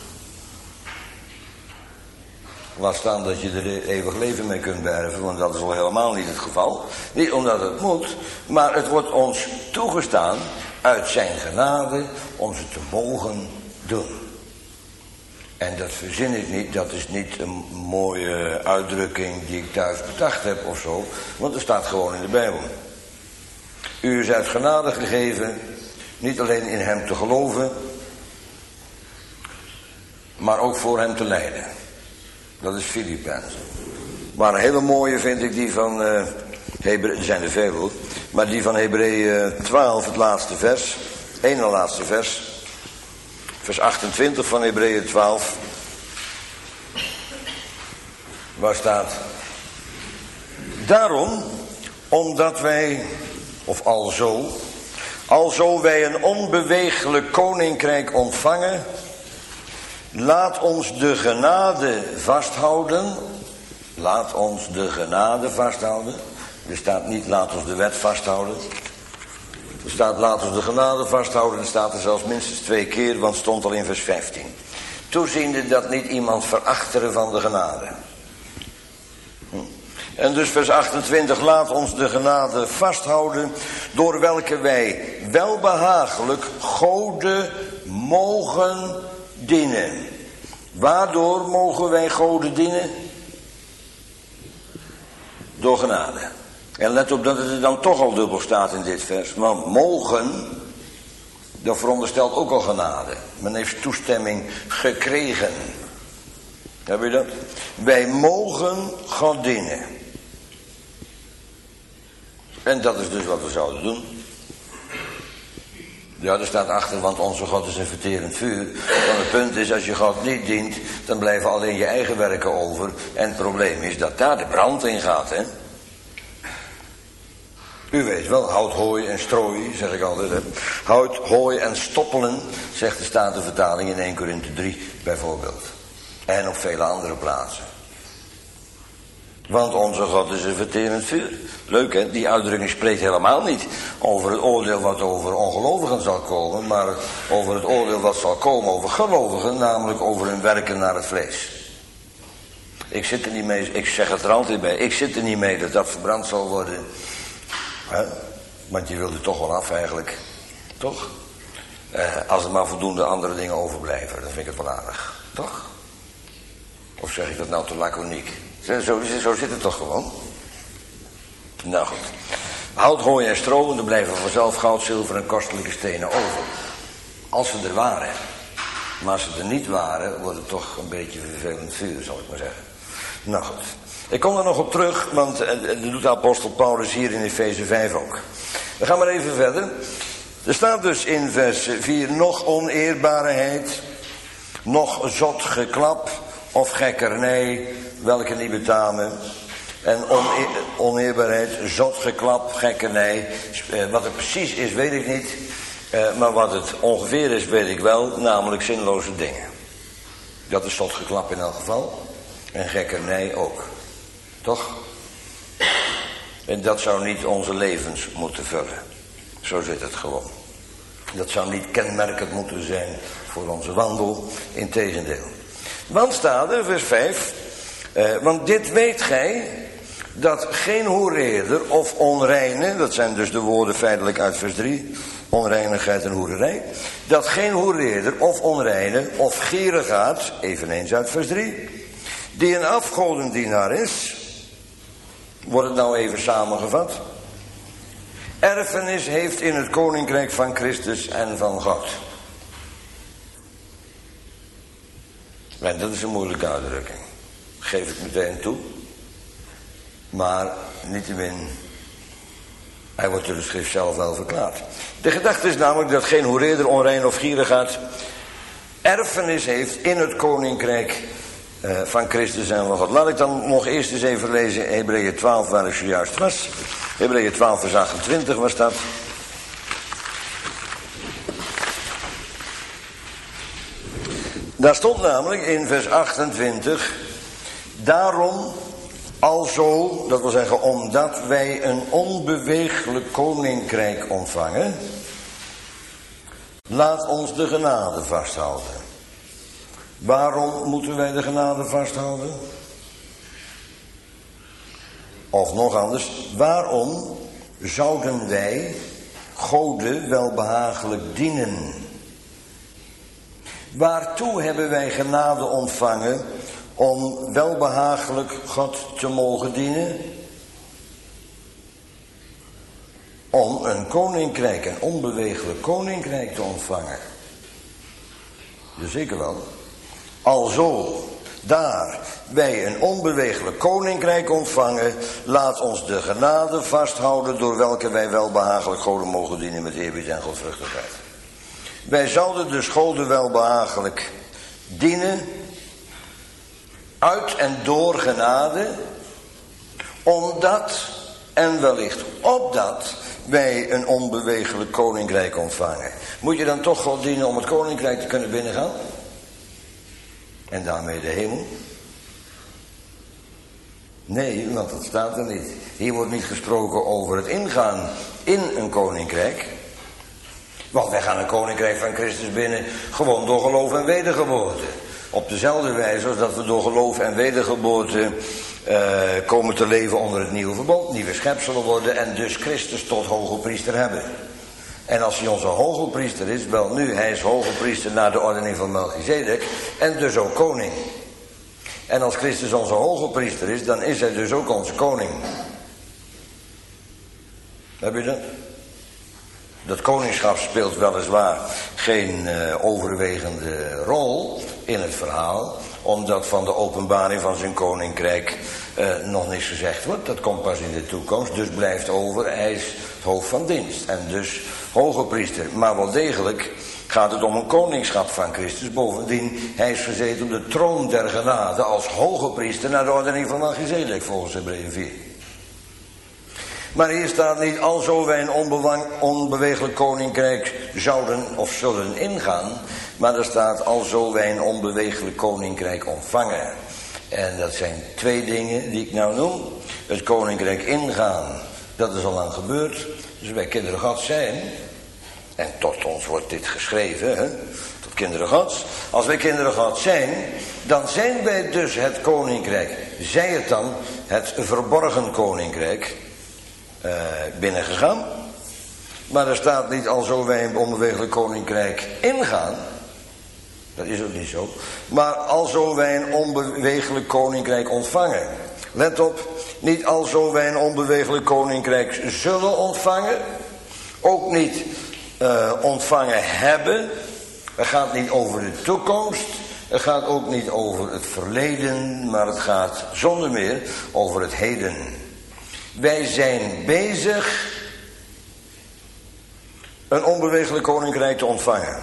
Laat staan dat je er eeuwig leven mee kunt beërven, want dat is al helemaal niet het geval. Niet omdat het moet, maar het wordt ons toegestaan uit zijn genade om ze te mogen doen. En dat verzin ik niet, dat is niet een mooie uitdrukking die ik thuis bedacht heb of zo, want er staat gewoon in de Bijbel. U is uit genade gegeven, niet alleen in hem te geloven, maar ook voor hem te lijden. Dat is Filippenzen. Maar een hele mooie vind ik die van uh, Hebreeën, er zijn er veel hoor. Maar die van Hebreeën twaalf, het laatste vers. Eén laatste vers. Vers achtentwintig van Hebreeën twaalf. Waar staat? Daarom, omdat wij, of alzo, alzo wij een onbeweeglijk koninkrijk ontvangen, laat ons de genade vasthouden. Laat ons de genade vasthouden. Er staat niet laat ons de wet vasthouden. Er staat laat ons de genade vasthouden. Er staat er zelfs minstens twee keer, want het stond al in vers vijftien. Toeziende dat niet iemand verachteren van de genade. Hm. En dus vers achtentwintig, laat ons de genade vasthouden, door welke wij welbehagelijk Gode mogen dienen. Waardoor mogen wij Gode dienen? Door genade. En let op dat het er dan toch al dubbel staat in dit vers. Want mogen, dat veronderstelt ook al genade. Men heeft toestemming gekregen. Heb je dat? Wij mogen God dienen. En dat is dus wat we zouden doen. Ja, er staat achter, want onze God is een verterend vuur. Want het punt is, als je God niet dient, dan blijven alleen je eigen werken over. En het probleem is dat daar de brand in gaat, hè. U weet wel, hout, hooi en strooi, zeg ik altijd. Hè. Hout, hooi en stoppelen, zegt de Statenvertaling in Eerste Korinthe drie bijvoorbeeld. En op vele andere plaatsen. Want onze God is een verterend vuur. Leuk hè, die uitdrukking spreekt helemaal niet over het oordeel wat over ongelovigen zal komen, maar over het oordeel wat zal komen over gelovigen, namelijk over hun werken naar het vlees. Ik zit er niet mee, ik zeg het er altijd bij, ik zit er niet mee dat dat verbrand zal worden. Hè? Want je wilt er toch wel af eigenlijk, toch? Eh, als er maar voldoende andere dingen overblijven, dan vind ik het wel aardig, toch? Of zeg ik dat nou te laconiek? Zo, zo zit het toch gewoon? Nou goed. Hout, hooi en stro, en er blijven vanzelf goud, zilver en kostelijke stenen over. Als ze er waren. Maar als ze er niet waren, wordt het toch een beetje vervelend vuur, zal ik maar zeggen. Nou goed. Ik kom er nog op terug, want dat doet de apostel Paulus hier in Efeze vijf ook. We gaan maar even verder. Er staat dus in vers vier, nog oneerbaarheid, nog zot geklap of gekkernij, welke niet betamen. En oneer, oneerbaarheid, zot geklap, gekkernij. Wat het precies is, weet ik niet. Maar wat het ongeveer is, weet ik wel, namelijk zinloze dingen. Dat is zot geklap in elk geval. En gekkernij ook. Toch? En dat zou niet onze levens moeten vullen. Zo zit het gewoon. Dat zou niet kenmerkend moeten zijn voor onze wandel. Integendeel. Want staat er, vers vijf. Eh, want dit weet gij, dat geen hoereerder of onreine, dat zijn dus de woorden feitelijk uit vers drie, onreinigheid en hoererij, dat geen hoereerder of onreine of gierigaard, eveneens uit vers drie, die een afgodendienaar is, wordt het nou even samengevat, erfenis heeft in het koninkrijk van Christus en van God. En dat is een moeilijke uitdrukking. Geef ik meteen toe. Maar niettemin, hij wordt door de schrift zelf wel verklaard. De gedachte is namelijk dat geen hoereerder, onrein of gierigaard erfenis heeft in het koninkrijk uh, van Christus en van God. Laat ik dan nog eerst eens even lezen Hebreeën twaalf, waar ik zojuist was. Hebreeën twaalf vers achtentwintig was dat. Daar stond namelijk in vers achtentwintig, daarom alzo, dat wil zeggen omdat wij een onbeweeglijk koninkrijk ontvangen, laat ons de genade vasthouden. Waarom moeten wij de genade vasthouden? Of nog anders, waarom zouden wij Gode welbehagelijk dienen? Waartoe hebben wij genade ontvangen om welbehagelijk God te mogen dienen? Om een koninkrijk, een onbeweeglijk koninkrijk te ontvangen. Dus zeker wel. Alzo, daar wij een onbeweeglijk koninkrijk ontvangen, laat ons de genade vasthouden door welke wij welbehagelijk God mogen dienen met eerbied en godvruchtigheid. Wij zouden dus God welbehagelijk dienen, uit en door genade, omdat en wellicht opdat wij een onbeweeglijk koninkrijk ontvangen. Moet je dan toch God dienen om het koninkrijk te kunnen binnengaan? En daarmee de hemel? Nee, want dat staat er niet. Hier wordt niet gesproken over het ingaan in een koninkrijk. Want wij gaan een koninkrijk van Christus binnen gewoon door geloof en wedergeboorte. Op dezelfde wijze als dat we door geloof en wedergeboorte uh, komen te leven onder het nieuwe verbond. Nieuwe schepselen worden en dus Christus tot hoge priester hebben. En als hij onze hoge priester is, wel nu, hij is hoge priester naar de ordening van Melchizedek en dus ook koning. En als Christus onze hoge priester is, dan is hij dus ook onze koning. Heb je dat? Dat koningschap speelt weliswaar geen uh, overwegende rol in het verhaal, omdat van de openbaring van zijn koninkrijk uh, nog niks gezegd wordt. Dat komt pas in de toekomst, dus blijft over, hij is het hoofd van dienst en dus hoge priester. Maar wel degelijk gaat het om een koningschap van Christus. Bovendien, hij is gezeten op de troon der genade als hoge priester naar de ordening van Melchizedek volgens Hebreeën vier. Maar hier staat niet, alzo wij een onbeweeglijk koninkrijk zouden of zullen ingaan. Maar er staat, alzo wij een onbeweeglijk koninkrijk ontvangen. En dat zijn twee dingen die ik nou noem. Het koninkrijk ingaan, dat is al lang gebeurd. Dus wij kinderen Gods zijn. En tot ons wordt dit geschreven, hè? Tot kinderen Gods. Als wij kinderen Gods zijn, dan zijn wij dus het koninkrijk. Zij het dan het verborgen koninkrijk. Uh, binnengegaan. Maar er staat niet alzo wij een onbeweeglijk koninkrijk ingaan. Dat is ook niet zo. Maar alzo wij een onbeweeglijk koninkrijk ontvangen. Let op, niet alzo wij een onbeweeglijk koninkrijk zullen ontvangen. Ook niet uh, ontvangen hebben. Het gaat niet over de toekomst. Het gaat ook niet over het verleden. Maar het gaat zonder meer over het heden. Wij zijn bezig een onbewegelijk koninkrijk te ontvangen.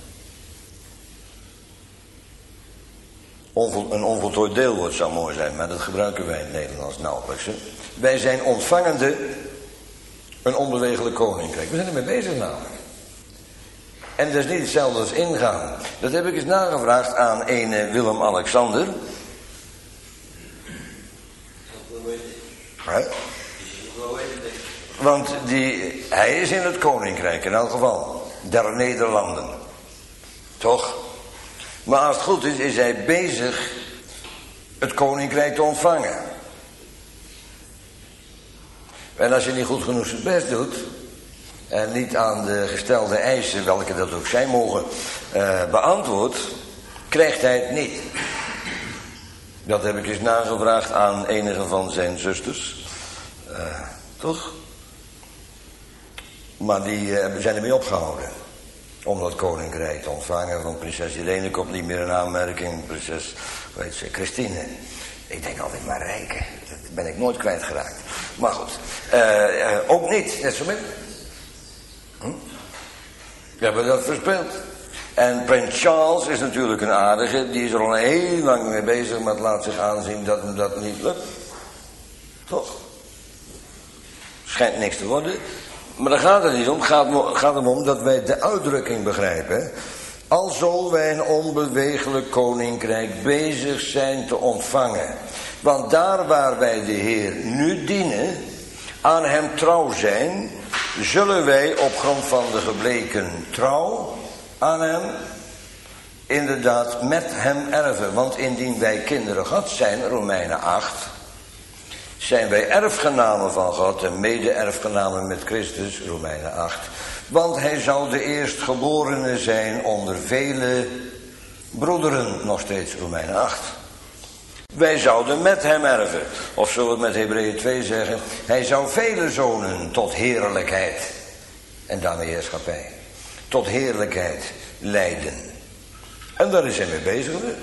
Onvol, een onvoltooid deelwoord zou mooi zijn, maar dat gebruiken wij in het Nederlands nauwelijks. Hè? Wij zijn ontvangende een onbewegelijk koninkrijk. We zijn ermee bezig namelijk. En dat is niet hetzelfde als ingaan. Dat heb ik eens nagevraagd aan een Willem-Alexander. Hè? Want die, hij is in het koninkrijk in elk geval. Der Nederlanden. Toch? Maar als het goed is, is hij bezig het koninkrijk te ontvangen. En als je niet goed genoeg zijn best doet, en niet aan de gestelde eisen, welke dat ook zijn mogen, uh, beantwoordt, krijgt hij het niet. Dat heb ik eens nagevraagd aan enige van zijn zusters. Uh, toch? Maar die uh, zijn ermee opgehouden. Om dat koninkrijk te ontvangen. Van prinses Irene komt niet meer in aanmerking. Prinses, hoe heet ze, Christine. Ik denk altijd maar rijken. Dat ben ik nooit kwijtgeraakt. Maar goed. Uh, uh, ook niet. Net zo min. Hm? We hebben dat verspeeld. En prins Charles is natuurlijk een aardige. Die is er al heel lang mee bezig. Maar het laat zich aanzien dat hem dat niet lukt. Toch? Schijnt niks te worden. Maar daar gaat het niet om. Het gaat, gaat erom dat wij de uitdrukking begrijpen. Alzo wij een onbewegelijk koninkrijk bezig zijn te ontvangen. Want daar waar wij de Heer nu dienen, aan hem trouw zijn, zullen wij op grond van de gebleken trouw aan hem inderdaad met hem erven. Want indien wij kinderen Gods zijn, Romeinen acht... zijn wij erfgenamen van God en mede-erfgenamen met Christus, Romeinen acht. Want hij zou de eerstgeborene zijn onder vele broederen, nog steeds Romeinen acht. Wij zouden met hem erven, of zullen we het met Hebreeën twee zeggen, hij zou vele zonen tot heerlijkheid, en daarmee heerschappij, tot heerlijkheid leiden. En daar is hij mee bezig nu.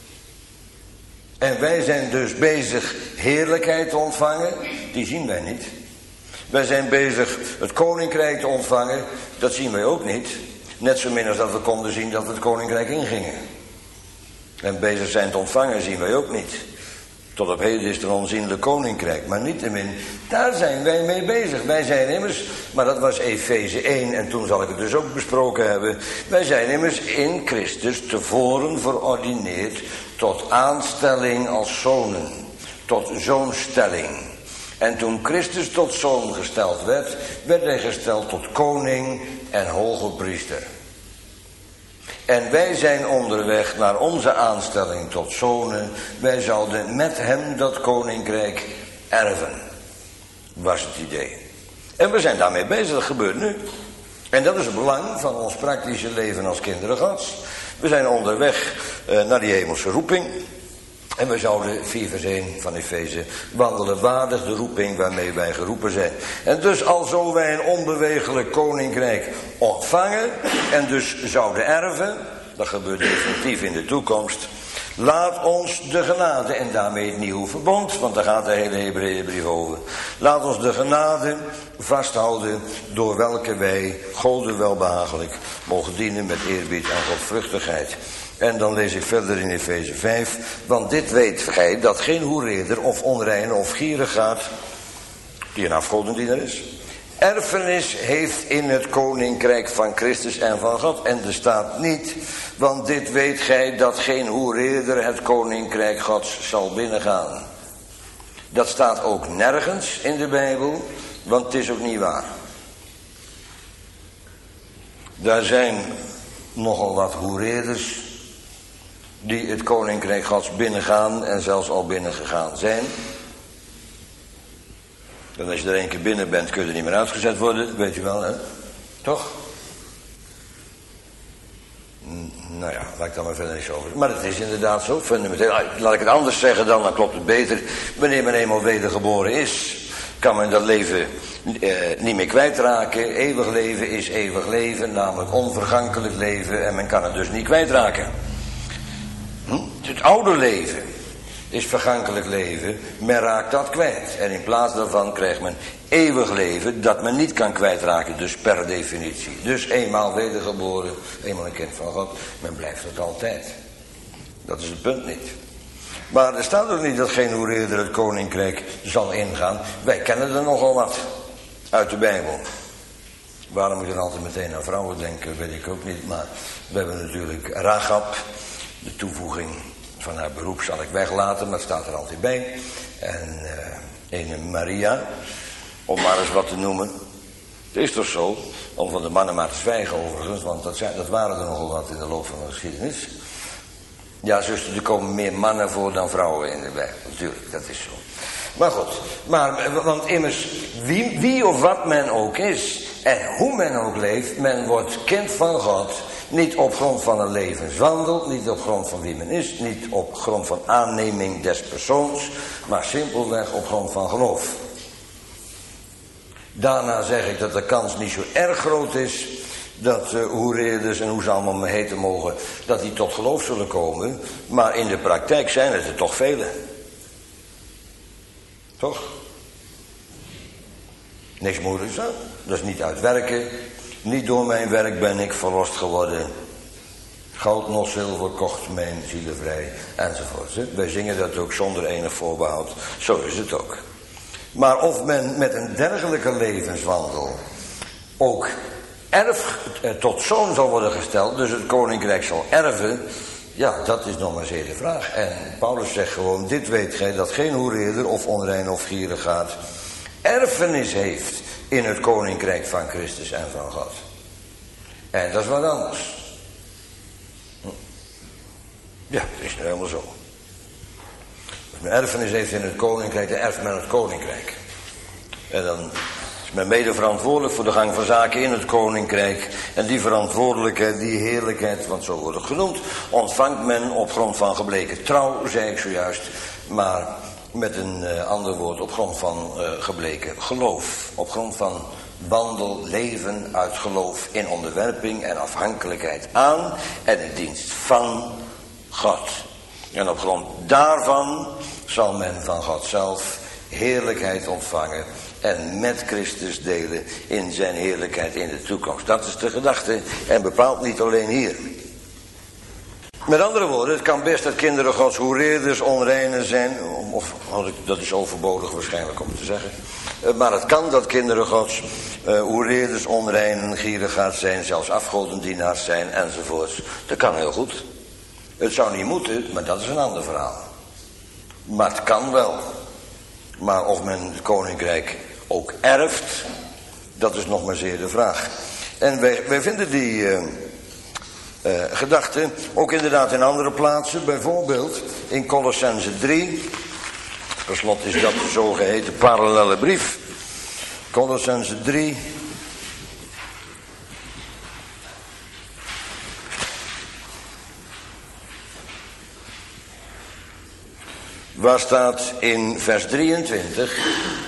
En wij zijn dus bezig heerlijkheid te ontvangen. Die zien wij niet. Wij zijn bezig het koninkrijk te ontvangen. Dat zien wij ook niet. Net zo min als dat we konden zien dat we het koninkrijk ingingen. En bezig zijn te ontvangen zien wij ook niet. Tot op heden is er een onzienlijk koninkrijk. Maar niettemin, daar zijn wij mee bezig. Wij zijn immers, maar dat was Efeze één en toen zal ik het dus ook besproken hebben. Wij zijn immers in Christus tevoren verordineerd tot aanstelling als zonen. Tot zoonstelling. En toen Christus tot zoon gesteld werd, werd hij gesteld tot koning en hoge priester. En wij zijn onderweg naar onze aanstelling tot zonen. Wij zouden met hem dat koninkrijk erven. Was het idee. En we zijn daarmee bezig, dat gebeurt nu. En dat is het belang van ons praktische leven als kinderen Gods. We zijn onderweg uh, naar die hemelse roeping. En we zouden, vier vers één van Efeze, wandelen waardig de roeping waarmee wij geroepen zijn. En dus alzo wij een onbewegelijk koninkrijk ontvangen en dus zouden erven, dat gebeurt definitief in de toekomst, laat ons de genade, en daarmee het nieuwe verbond, want daar gaat de hele Hebreeënbrief over. Laat ons de genade vasthouden door welke wij Gode welbehagelijk mogen dienen met eerbied en godvruchtigheid. En dan lees ik verder in Efeze vijf. Want dit weet gij, dat geen hoereerder of onreine of gierigaard, die een afgodendiener is, erfenis heeft in het koninkrijk van Christus en van God. En er staat niet, want dit weet gij, dat geen hoereerder het koninkrijk Gods zal binnengaan. Dat staat ook nergens in de Bijbel, want het is ook niet waar. Daar zijn nogal wat hoereerders die het koninkrijk Gods binnengaan en zelfs al binnengegaan zijn. En als je er één keer binnen bent, kun je er niet meer uitgezet worden, weet je wel, hè? Toch? Nou ja, laat ik daar maar verder niks over. Maar het is inderdaad zo fundamenteel. Laat ik het anders zeggen dan, dan klopt het beter. Wanneer men eenmaal wedergeboren is, kan men dat leven eh, niet meer kwijtraken. Eeuwig leven is eeuwig leven, namelijk onvergankelijk leven. En men kan het dus niet kwijtraken. Hm? Het oude leven is vergankelijk leven. Men raakt dat kwijt. En in plaats daarvan krijgt men eeuwig leven dat men niet kan kwijtraken. Dus per definitie. Dus eenmaal wedergeboren, eenmaal een kind van God. Men blijft het altijd. Dat is het punt niet. Maar er staat ook niet dat geen hoereerder het koninkrijk zal ingaan. Wij kennen er nogal wat uit de Bijbel. Waarom moet je dan altijd meteen aan vrouwen denken, weet ik ook niet. Maar we hebben natuurlijk Rahab. De toevoeging van haar beroep zal ik weglaten, maar het staat er altijd bij. En uh, ene Maria, om maar eens wat te noemen. Het is toch zo, om van de mannen maar te zwijgen overigens, want dat, zijn, dat waren er nogal wat in de loop van de geschiedenis. Ja, zuster, er komen meer mannen voor dan vrouwen in de Bijbel. Natuurlijk, dat is zo. Maar goed, maar, want immers, wie, wie of wat men ook is, en hoe men ook leeft, men wordt kind van God. Niet op grond van een levenswandel, niet op grond van wie men is, niet op grond van aanneming des persoons, maar simpelweg op grond van geloof. Daarna zeg ik dat de kans niet zo erg groot is dat uh, hoereerders en hoe ze allemaal me heten mogen, dat die tot geloof zullen komen. Maar in de praktijk zijn het er toch vele. Toch? Niks moeilijks aan. Dat is niet uit werken. Niet door mijn werk ben ik verlost geworden. Goud noch zilver kocht mijn zielen vrij. Enzovoort. Hè? Wij zingen dat ook zonder enig voorbehoud. Zo is het ook. Maar of men met een dergelijke levenswandel ook erf eh, tot zoon zal worden gesteld, dus het koninkrijk zal erven, ja, dat is nog maar zeer de vraag. En Paulus zegt gewoon, dit weet gij, dat geen hoereerder of onrein of gierigaard erfenis heeft in het koninkrijk van Christus en van God. En dat is wat anders. Ja, dat is nu helemaal zo. Als men erfenis heeft in het koninkrijk, dan erft men het koninkrijk. En dan is men mede verantwoordelijk voor de gang van zaken in het koninkrijk. En die verantwoordelijkheid, die heerlijkheid, want zo wordt het genoemd, ontvangt men op grond van gebleken trouw, zei ik zojuist. Maar met een uh, ander woord, op grond van uh, gebleken geloof. Op grond van wandel, leven uit geloof in onderwerping en afhankelijkheid aan en in dienst van God. En op grond daarvan zal men van God zelf heerlijkheid ontvangen en met Christus delen in zijn heerlijkheid in de toekomst. Dat is de gedachte en bepaald niet alleen hier. Met andere woorden, het kan best dat kinderen Gods hoereerders, onreinen zijn, of dat is overbodig waarschijnlijk om te zeggen. Maar het kan dat kinderen Gods uh, hoereerders, onreinen, gierigaard zijn, zelfs afgodendienaars zijn enzovoorts. Dat kan heel goed. Het zou niet moeten, maar dat is een ander verhaal. Maar het kan wel. Maar of men het koninkrijk ook erft, dat is nog maar zeer de vraag. En wij, wij vinden die uh, uh, gedachte ook inderdaad in andere plaatsen. Bijvoorbeeld in Colossenzen drie. Per slot is dat de zogeheten parallelle brief. Colossenzen drie. Waar staat in vers drieëntwintig.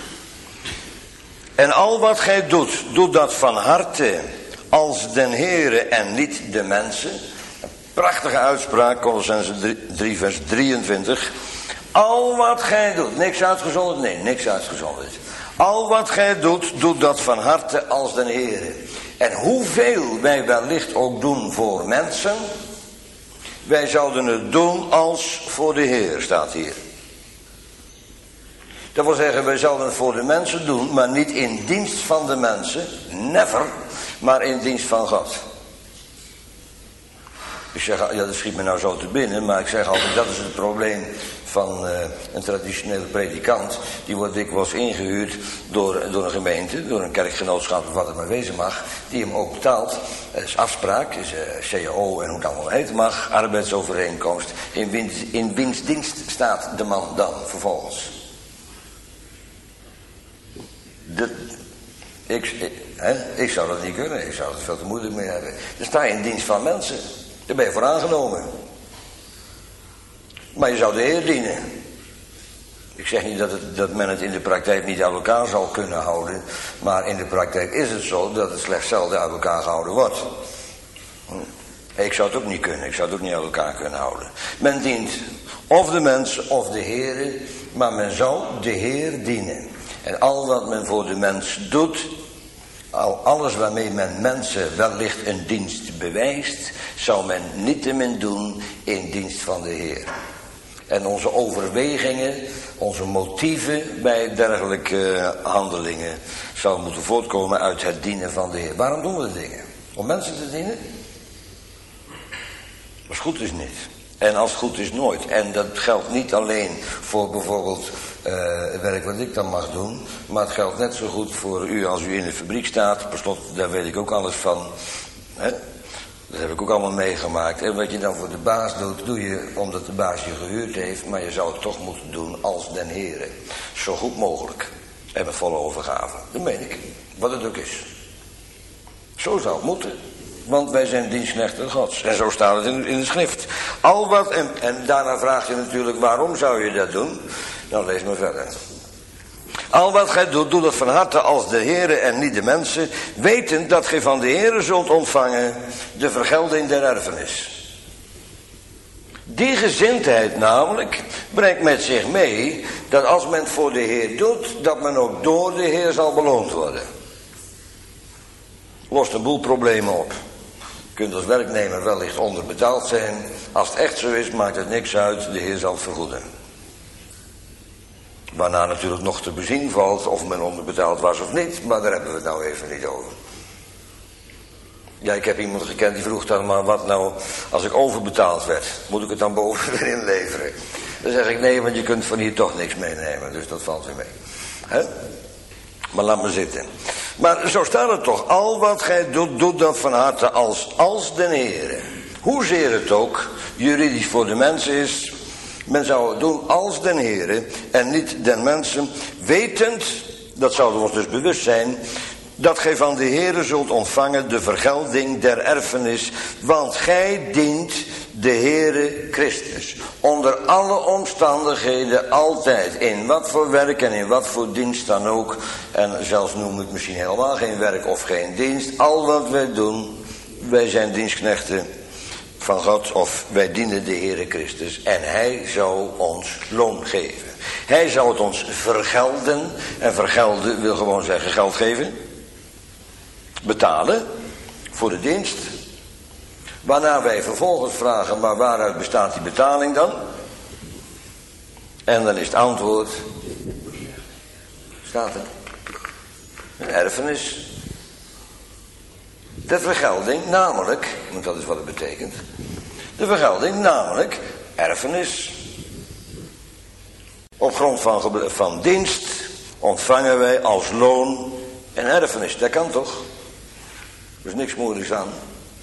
En al wat gij doet, doe dat van harte als den Heere en niet de mensen. Een prachtige uitspraak, Colossenzen drie vers drieëntwintig. Al wat gij doet, niks uitgezonderd, nee, niks uitgezonderd. Al wat gij doet, doe dat van harte als den Heere. En hoeveel wij wellicht ook doen voor mensen, wij zouden het doen als voor de Heer, staat hier. Dat wil zeggen, wij zouden het voor de mensen doen, maar niet in dienst van de mensen, never, maar in dienst van God. Ik zeg, ja, dat schiet me nou zo te binnen, maar ik zeg altijd, dat is het probleem van uh, een traditionele predikant. Die wordt dikwijls ingehuurd door, door een gemeente, door een kerkgenootschap of wat het maar wezen mag, die hem ook betaalt. Dat is afspraak, is uh, C A O en hoe het allemaal heet mag, arbeidsovereenkomst. In wiens, in wiens dienst staat de man dan vervolgens? De, ik, ik, hè, ik zou dat niet kunnen, ik zou er veel te moeilijk mee hebben. Dan sta je in dienst van mensen, daar ben je voor aangenomen. Maar je zou de Heer dienen. Ik zeg niet dat, het, dat men het in de praktijk niet uit elkaar zal kunnen houden. Maar in de praktijk is het zo dat het slechts zelden uit elkaar gehouden wordt. Ik zou het ook niet kunnen. Ik zou het ook niet uit elkaar kunnen houden. Men dient of de mens of de Heere. Maar men zou de Heer dienen. En al wat men voor de mens doet. Al alles waarmee men mensen wellicht een dienst bewijst. Zou men niettemin doen in dienst van de Heer. En onze overwegingen, onze motieven bij dergelijke handelingen zouden moeten voortkomen uit het dienen van de Heer. Waarom doen we de dingen? Om mensen te dienen? Als het goed is niet. En als het goed is nooit. En dat geldt niet alleen voor bijvoorbeeld uh, het werk wat ik dan mag doen. Maar het geldt net zo goed voor u als u in de fabriek staat. Per slot, daar weet ik ook alles van. Hè? Dat heb ik ook allemaal meegemaakt. En wat je dan voor de baas doet, doe je omdat de baas je gehuurd heeft. Maar je zou het toch moeten doen als den Heere. Zo goed mogelijk. En met volle overgave. Dat meen ik. Wat het ook is. Zo zou het moeten. Want wij zijn dienstknechten Gods. En zo staat het in, in de schrift. Al wat, en, en daarna vraag je natuurlijk waarom zou je dat doen. Nou, lees maar verder. Al wat gij doet, doe dat van harte als de Heere en niet de mensen. Wetend dat gij van de Heere zult ontvangen de vergelding der erfenis. Die gezindheid namelijk brengt met zich mee dat als men het voor de Heer doet, dat men ook door de Heer zal beloond worden. Lost een boel problemen op. Je kunt als werknemer wellicht onderbetaald zijn. Als het echt zo is, maakt het niks uit. De Heer zal het vergoeden. Waarna natuurlijk nog te bezien valt of men onderbetaald was of niet. Maar daar hebben we het nou even niet over. Ja, ik heb iemand gekend die vroeg dan maar wat nou als ik overbetaald werd. Moet ik het dan boven weer inleveren? Dan zeg ik nee, want je kunt van hier toch niks meenemen. Dus dat valt weer mee. Hè? Maar laat maar zitten. Maar zo staat het toch. Al wat gij doet, doet dat van harte als, als den Heere. Hoezeer het ook juridisch voor de mensen is. Men zou het doen als den Heere en niet den mensen. Wetend, dat zouden we ons dus bewust zijn, dat gij van de Heere zult ontvangen de vergelding der erfenis. Want gij dient de Heere Christus. Onder alle omstandigheden altijd. In wat voor werk en in wat voor dienst dan ook. En zelfs noem ik misschien helemaal geen werk of geen dienst. Al wat wij doen, wij zijn dienstknechten van God. Of wij dienen de Heere Christus. En hij zou ons loon geven. Hij zou het ons vergelden. En vergelden wil gewoon zeggen geld geven. Betalen voor de dienst. Waarna wij vervolgens vragen, maar waaruit bestaat die betaling dan? En dan is het antwoord, staat er, een erfenis. De vergelding namelijk, want dat is wat het betekent. De vergelding namelijk, erfenis. Op grond van, van dienst ontvangen wij als loon een erfenis. Dat kan toch? Er is niks moeilijks aan.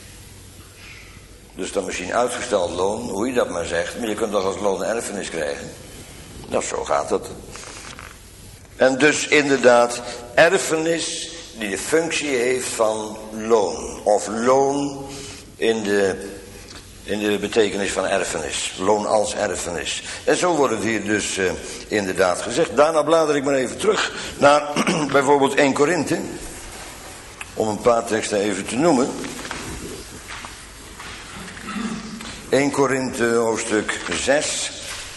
Dus dan misschien uitgesteld loon, hoe je dat maar zegt. Maar je kunt toch als loon een erfenis krijgen. Nou, zo gaat het. En dus inderdaad, erfenis die de functie heeft van loon. Of loon in de, in de betekenis van erfenis. Loon als erfenis. En zo wordt het hier dus uh, inderdaad gezegd. Daarna blader ik maar even terug naar bijvoorbeeld Eerste Korinthe. Om een paar teksten even te noemen. Eerste Korinthe hoofdstuk zes.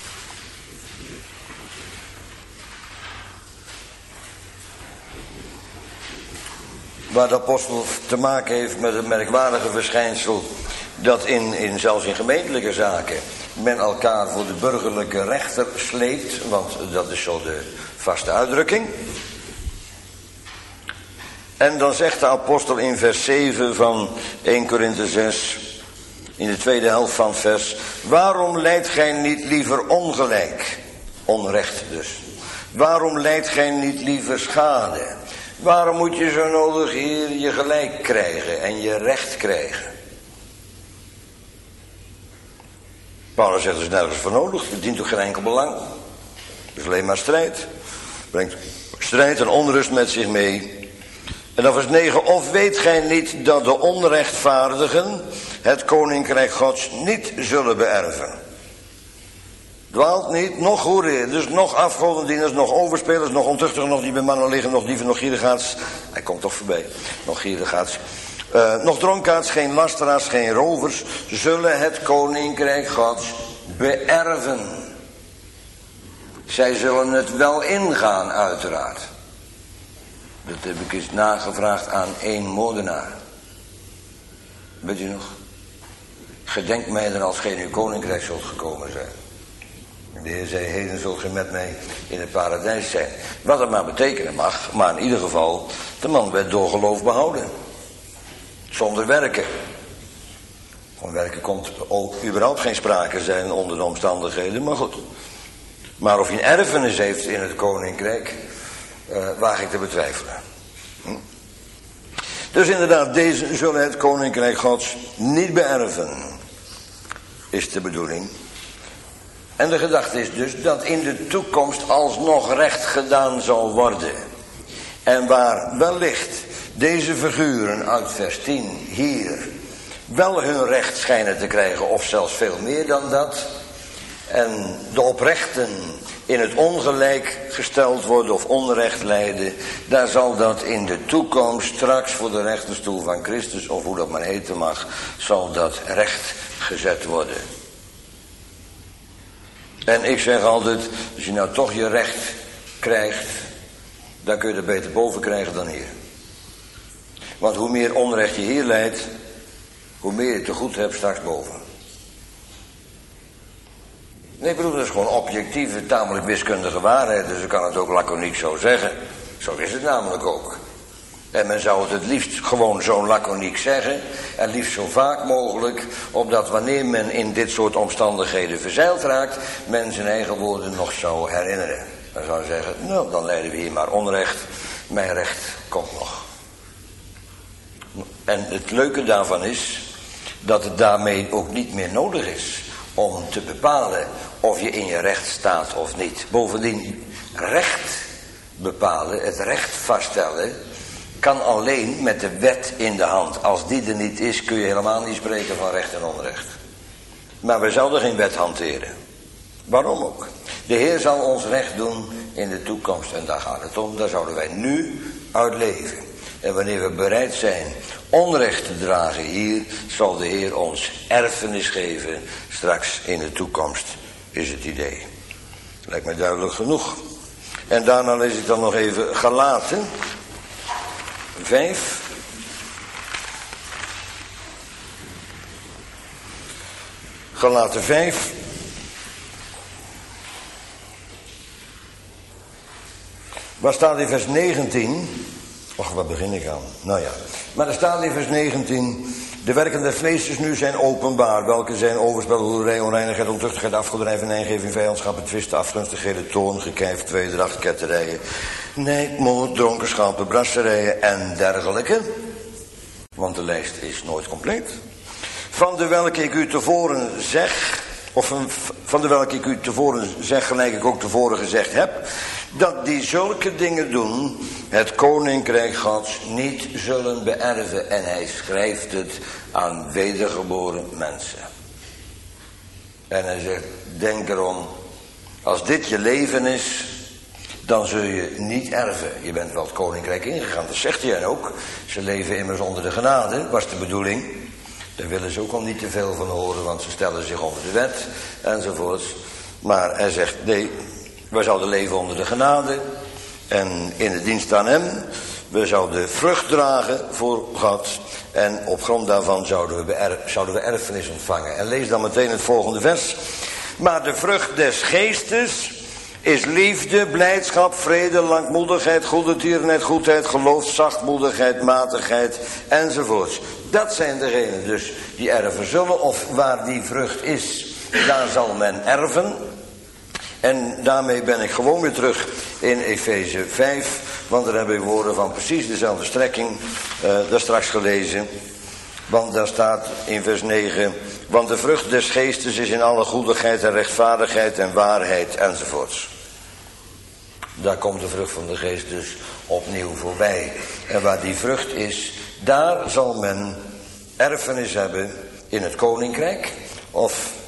Waar de apostel te maken heeft met het merkwaardige verschijnsel dat in, in, zelfs in gemeentelijke zaken men elkaar voor de burgerlijke rechter sleept. Want dat is zo de vaste uitdrukking. En dan zegt de apostel in vers zeven van Eerste Korinthe zes, in de tweede helft van het vers: waarom lijdt gij niet liever ongelijk? Onrecht dus. Waarom lijdt gij niet liever schade? Waarom moet je zo nodig hier je gelijk krijgen en je recht krijgen? Paulus zegt, er is nergens voor nodig. Het dient toch geen enkel belang. Het is alleen maar strijd. Brengt strijd en onrust met zich mee. En dan vers negen. Of weet gij niet dat de onrechtvaardigen het koninkrijk Gods niet zullen beërven? Dwaalt niet, nog hoereerders, nog afgodendieners, nog overspelers, nog ontuchtigen, nog die bij mannen liggen, nog dieven, nog gierigaards. Hij komt toch voorbij. Nog gierigaards. Uh, nog dronkaards, geen lasteraars, geen rovers, zullen het koninkrijk Gods beërven. Zij zullen het wel ingaan, uiteraard. Dat heb ik eens nagevraagd aan één moordenaar. Weet u nog? Gedenk mij er als geen uw koninkrijk zult gekomen zijn. En de Heer zei, heden zult ge met mij in het paradijs zijn. Wat het maar betekenen mag, maar in ieder geval, de man werd door geloof behouden. Zonder werken. Van werken komt ook überhaupt geen sprake zijn onder de omstandigheden, maar goed. Maar of hij een erfenis heeft in het koninkrijk, uh, waag ik te betwijfelen. Hm? Dus inderdaad, deze zullen het koninkrijk Gods niet beërven, is de bedoeling. En de gedachte is dus dat in de toekomst alsnog recht gedaan zal worden. En waar wellicht deze figuren uit vers tien hier wel hun recht schijnen te krijgen, of zelfs veel meer dan dat, en de oprechten in het ongelijk gesteld worden of onrecht lijden, daar zal dat in de toekomst straks voor de rechterstoel van Christus, of hoe dat maar heten mag, zal dat recht gezet worden. En ik zeg altijd, als je nou toch je recht krijgt, dan kun je er beter boven krijgen dan hier. Want hoe meer onrecht je hier leidt, hoe meer je te goed hebt straks boven. Nee, ik bedoel, dat is gewoon objectieve, tamelijk wiskundige waarheid. Dus ik kan het ook laconiek zo zeggen. Zo is het namelijk ook. En men zou het het liefst gewoon zo laconiek zeggen. En liefst zo vaak mogelijk. Opdat wanneer men in dit soort omstandigheden verzeild raakt, men zijn eigen woorden nog zou herinneren. Dan zou je zeggen, nou, dan leiden we hier maar onrecht. Mijn recht komt nog. En het leuke daarvan is dat het daarmee ook niet meer nodig is om te bepalen of je in je recht staat of niet. Bovendien, recht bepalen, het recht vaststellen, kan alleen met de wet in de hand. Als die er niet is, kun je helemaal niet spreken van recht en onrecht. Maar we zouden geen wet hanteren. Waarom ook? De Heer zal ons recht doen in de toekomst. En daar gaat het om. Daar zouden wij nu uit leven. En wanneer we bereid zijn onrecht te dragen hier, zal de Heer ons erfenis geven. Straks in de toekomst is het idee. Lijkt mij duidelijk genoeg. En daarna lees ik dan nog even Galaten vijf. Galaten vijf. Waar staat in vers negentien? Och, waar begin ik aan? Nou ja. Maar er staat in vers negentien. De werken des vleesjes nu zijn openbaar. Welke zijn overspel, hoerij, onreinigheid, ontuchtigheid, afgoderij, venijngeving, vijandschap, twisten, afgunstigheden, toorn, gekijf, tweedracht, ketterijen, nijd, moord, dronkenschappen, brasserijen en dergelijke. Want de lijst is nooit compleet. Van de welke ik u tevoren zeg, of van de welke ik u tevoren zeg, gelijk ik ook tevoren gezegd heb, dat die zulke dingen doen, het koninkrijk Gods niet zullen beërven. En hij schrijft het aan wedergeboren mensen. En hij zegt, denk erom, als dit je leven is, dan zul je niet erven. Je bent wel het koninkrijk ingegaan, dat zegt hij ook. Ze leven immers onder de genade, was de bedoeling. Daar willen ze ook al niet te veel van horen, want ze stellen zich onder de wet, enzovoorts. Maar hij zegt, nee, we zouden leven onder de genade en in de dienst aan hem. We zouden vrucht dragen voor God en op grond daarvan zouden we, beërf, zouden we erfenis ontvangen. En lees dan meteen het volgende vers. Maar de vrucht des geestes is liefde, blijdschap, vrede, langmoedigheid, goede tierenheid, goedheid, geloof, zachtmoedigheid, matigheid enzovoorts. Dat zijn degenen dus die erven zullen, of waar die vrucht is, daar zal men erven. En daarmee ben ik gewoon weer terug in Efeze vijf, want daar hebben we woorden van precies dezelfde strekking, uh, daar straks gelezen. Want daar staat in vers negen, want de vrucht des geestes is in alle goedigheid en rechtvaardigheid en waarheid enzovoorts. Daar komt de vrucht van de geest dus opnieuw voorbij. En waar die vrucht is, daar zal men erfenis hebben in het koninkrijk. Of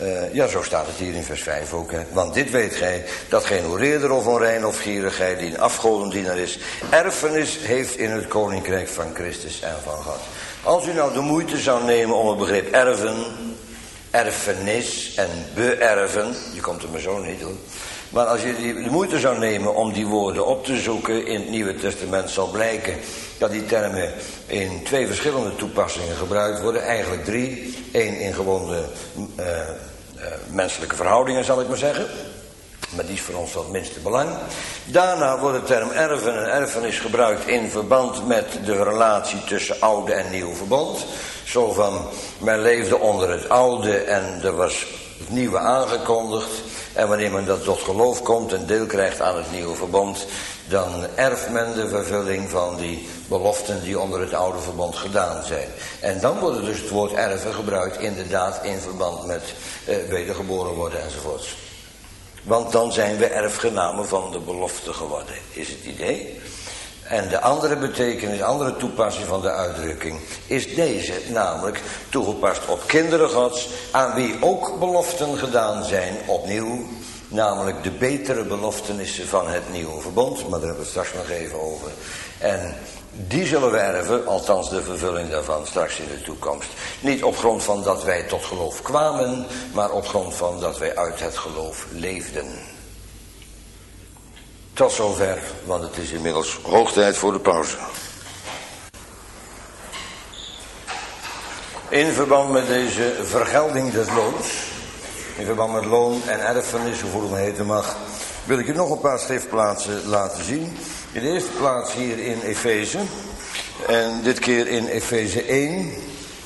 Uh, ja, zo staat het hier in vers vijf ook. Hè. Want dit weet gij, dat geen hoereerder of onrein of gierigheid die een afgodendienaar is, erfenis heeft in het koninkrijk van Christus en van God. Als u nou de moeite zou nemen om het begrip erven, erfenis en beërven, je komt er maar zo niet hoor. Maar als je de moeite zou nemen om die woorden op te zoeken in het Nieuwe Testament, zal blijken dat die termen in twee verschillende toepassingen gebruikt worden. Eigenlijk drie. Eén in gewone uh, uh, menselijke verhoudingen, zal ik maar zeggen. Maar die is voor ons van het minste belang. Daarna wordt de term erven en erfenis gebruikt in verband met de relatie tussen oude en nieuw verbond. Zo van, men leefde onder het oude en er was het nieuwe aangekondigd. En wanneer men dat tot geloof komt en deel krijgt aan het nieuwe verbond, dan erft men de vervulling van die beloften die onder het oude verbond gedaan zijn. En dan wordt dus het woord erven gebruikt inderdaad in verband met eh, wedergeboren worden enzovoorts. Want dan zijn we erfgenamen van de belofte geworden, is het idee. En de andere betekenis, de andere toepassing van de uitdrukking is deze, namelijk toegepast op kinderen Gods, aan wie ook beloften gedaan zijn opnieuw, namelijk de betere beloftenissen van het nieuwe verbond, maar daar hebben we het straks nog even over. En die zullen we erven, althans de vervulling daarvan straks in de toekomst. Niet op grond van dat wij tot geloof kwamen, maar op grond van dat wij uit het geloof leefden. Tot zover, want het is inmiddels hoog tijd voor de pauze. In verband met deze vergelding des loons, in verband met loon en erfenis, hoe het maar heten mag, wil ik u nog een paar schriftplaatsen laten zien. In de eerste plaats hier in Efeze, en dit keer in Efeze één,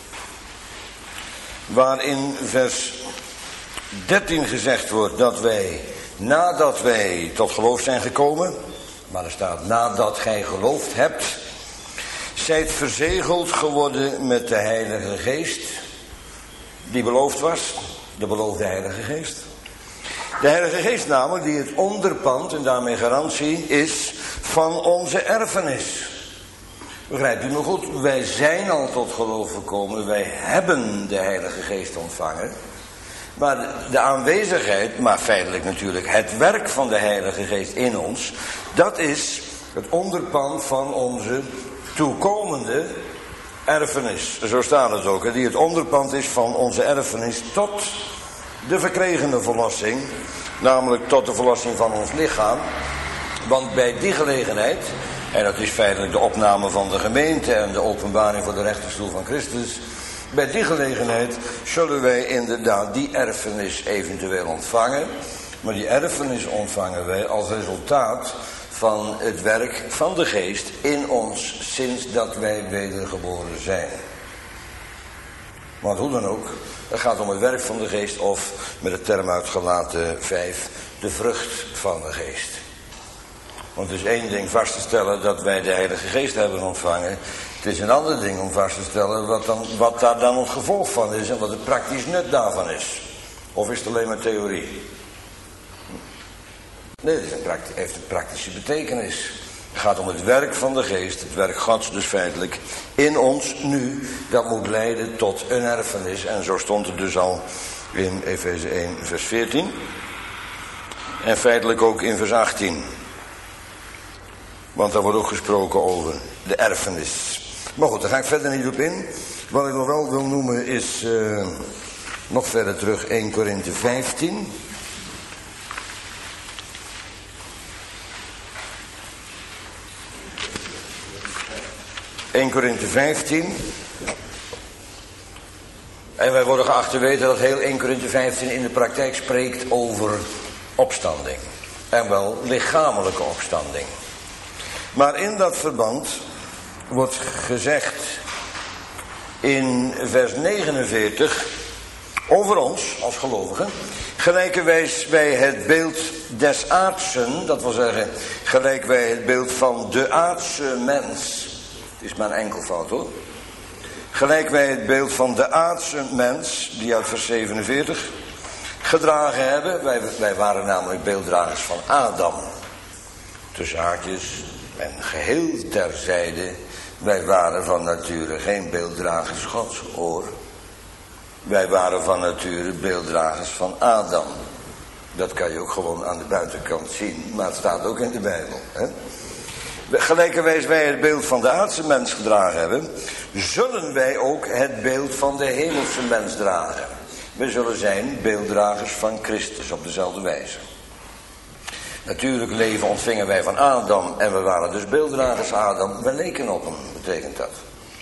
waarin vers dertien gezegd wordt dat wij, nadat wij tot geloof zijn gekomen, maar er staat nadat gij geloofd hebt, zijt verzegeld geworden met de Heilige Geest, die beloofd was, de beloofde Heilige Geest. De Heilige Geest namelijk, die het onderpand en daarmee garantie is van onze erfenis. Begrijpt u me goed? Wij zijn al tot geloof gekomen, wij hebben de Heilige Geest ontvangen. Maar de aanwezigheid, maar feitelijk natuurlijk het werk van de Heilige Geest in ons, dat is het onderpand van onze toekomende erfenis. Zo staat het ook, hè, die het onderpand is van onze erfenis tot de verkregene verlossing, namelijk tot de verlossing van ons lichaam. Want bij die gelegenheid, en dat is feitelijk de opname van de gemeente en de openbaring voor de rechterstoel van Christus, bij die gelegenheid zullen wij inderdaad die erfenis eventueel ontvangen. Maar die erfenis ontvangen wij als resultaat van het werk van de Geest in ons sinds dat wij wedergeboren zijn. Want hoe dan ook, het gaat om het werk van de Geest of met de term uit Galaten vijf, de vrucht van de Geest. Want het is één ding vast te stellen dat wij de Heilige Geest hebben ontvangen. Het is een ander ding om vast te stellen wat, dan, wat daar dan het gevolg van is en wat het praktisch nut daarvan is. Of is het alleen maar theorie? Nee, het is een praktisch, heeft een praktische betekenis. Het gaat om het werk van de Geest, het werk Gods dus feitelijk, in ons nu, dat moet leiden tot een erfenis. En zo stond het dus al in Efeze één vers veertien. En feitelijk ook in vers achttien. Want daar wordt ook gesproken over de erfenis. Maar goed, daar ga ik verder niet op in. Wat ik nog wel wil noemen is, uh, nog verder terug, eerste Korinthe vijftien. eerste Korinthe vijftien. En wij worden geacht te weten dat heel eerste Korinthe vijftien in de praktijk spreekt over opstanding. En wel lichamelijke opstanding. Maar in dat verband wordt gezegd in vers negenenveertig over ons als gelovigen, gelijken wij bij het beeld des aardsen, dat wil zeggen gelijk wij het beeld van de aardse mens. Het is maar een enkelvoud hoor. Gelijk wij het beeld van de aardse mens, die uit vers zevenenveertig, gedragen hebben. Wij, wij waren namelijk beelddragers van Adam. Tussen haakjes en geheel terzijde. Wij waren van nature geen beelddragers Gods, hoor. Wij waren van nature beelddragers van Adam. Dat kan je ook gewoon aan de buitenkant zien, maar het staat ook in de Bijbel. Hè? Gelijkerwijs wij het beeld van de aardse mens gedragen hebben, zullen wij ook het beeld van de hemelse mens dragen. We zullen zijn beelddragers van Christus op dezelfde wijze. Natuurlijk leven ontvingen wij van Adam en we waren dus beelddragers Adam. We leken op hem, betekent dat.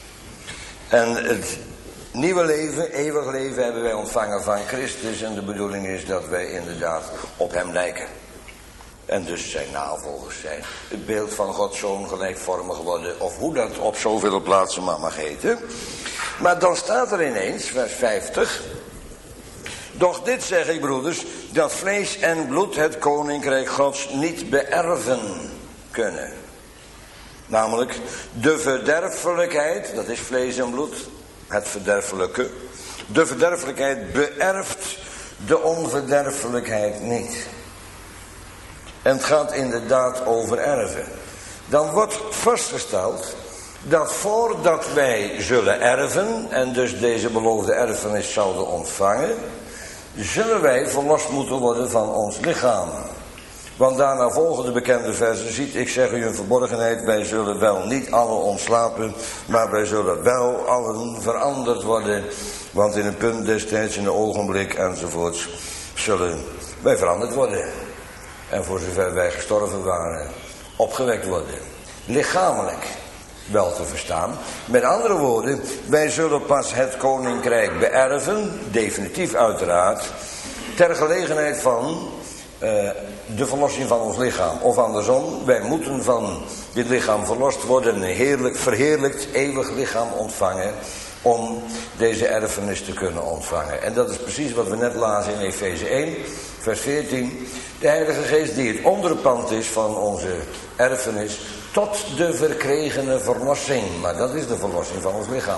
En het nieuwe leven, eeuwig leven, hebben wij ontvangen van Christus. En de bedoeling is dat wij inderdaad op hem lijken. En dus zijn navolgers zijn. Het beeld van Gods Zoon gelijkvormig worden. Of hoe dat op zoveel plaatsen maar mag heten. Maar dan staat er ineens, vers vijftig. Doch dit zeg ik, broeders, dat vlees en bloed het koninkrijk Gods niet beërven kunnen. Namelijk de verderfelijkheid, dat is vlees en bloed, het verderfelijke. De verderfelijkheid beërft de onverderfelijkheid niet. En het gaat inderdaad over erven. Dan wordt vastgesteld dat voordat wij zullen erven, en dus deze beloofde erfenis zouden ontvangen, zullen wij verlost moeten worden van ons lichaam. Want daarna volgen de bekende versen. Ziet, ik zeg u een verborgenheid, wij zullen wel niet allen ontslapen, maar wij zullen wel allen veranderd worden. Want in een punt destijds, in een ogenblik enzovoorts, zullen wij veranderd worden. En voor zover wij gestorven waren, opgewekt worden. Lichamelijk wel te verstaan. Met andere woorden, wij zullen pas het koninkrijk beërven, definitief uiteraard, ter gelegenheid van uh, de verlossing van ons lichaam. Of andersom, wij moeten van dit lichaam verlost worden, een heerlijk, verheerlijkt, eeuwig lichaam ontvangen, om deze erfenis te kunnen ontvangen. En dat is precies wat we net lazen in Efeze één, vers veertien. De Heilige Geest die het onderpand is van onze erfenis, tot de verkregene verlossing. Maar dat is de verlossing van ons lichaam.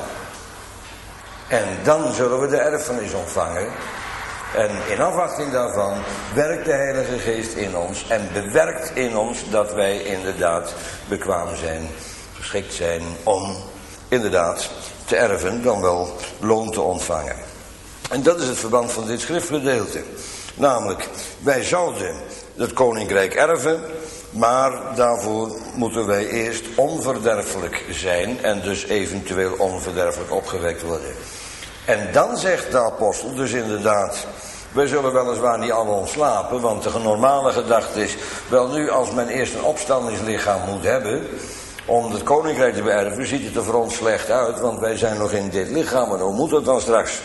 En dan zullen we de erfenis ontvangen. En in afwachting daarvan werkt de Heilige Geest in ons en bewerkt in ons dat wij inderdaad bekwaam zijn, geschikt zijn om inderdaad te erven, dan wel loon te ontvangen. En dat is het verband van dit schriftgedeelte. Namelijk, wij zouden het koninkrijk erven, maar daarvoor moeten wij eerst onverderfelijk zijn en dus eventueel onverderfelijk opgewekt worden. En dan zegt de apostel dus inderdaad, wij zullen weliswaar niet allemaal ontslapen, want de normale gedachte is, wel nu als men eerst een opstandingslichaam moet hebben, om het koninkrijk te beërven, ziet het er voor ons slecht uit, want wij zijn nog in dit lichaam en hoe moet het dan straks?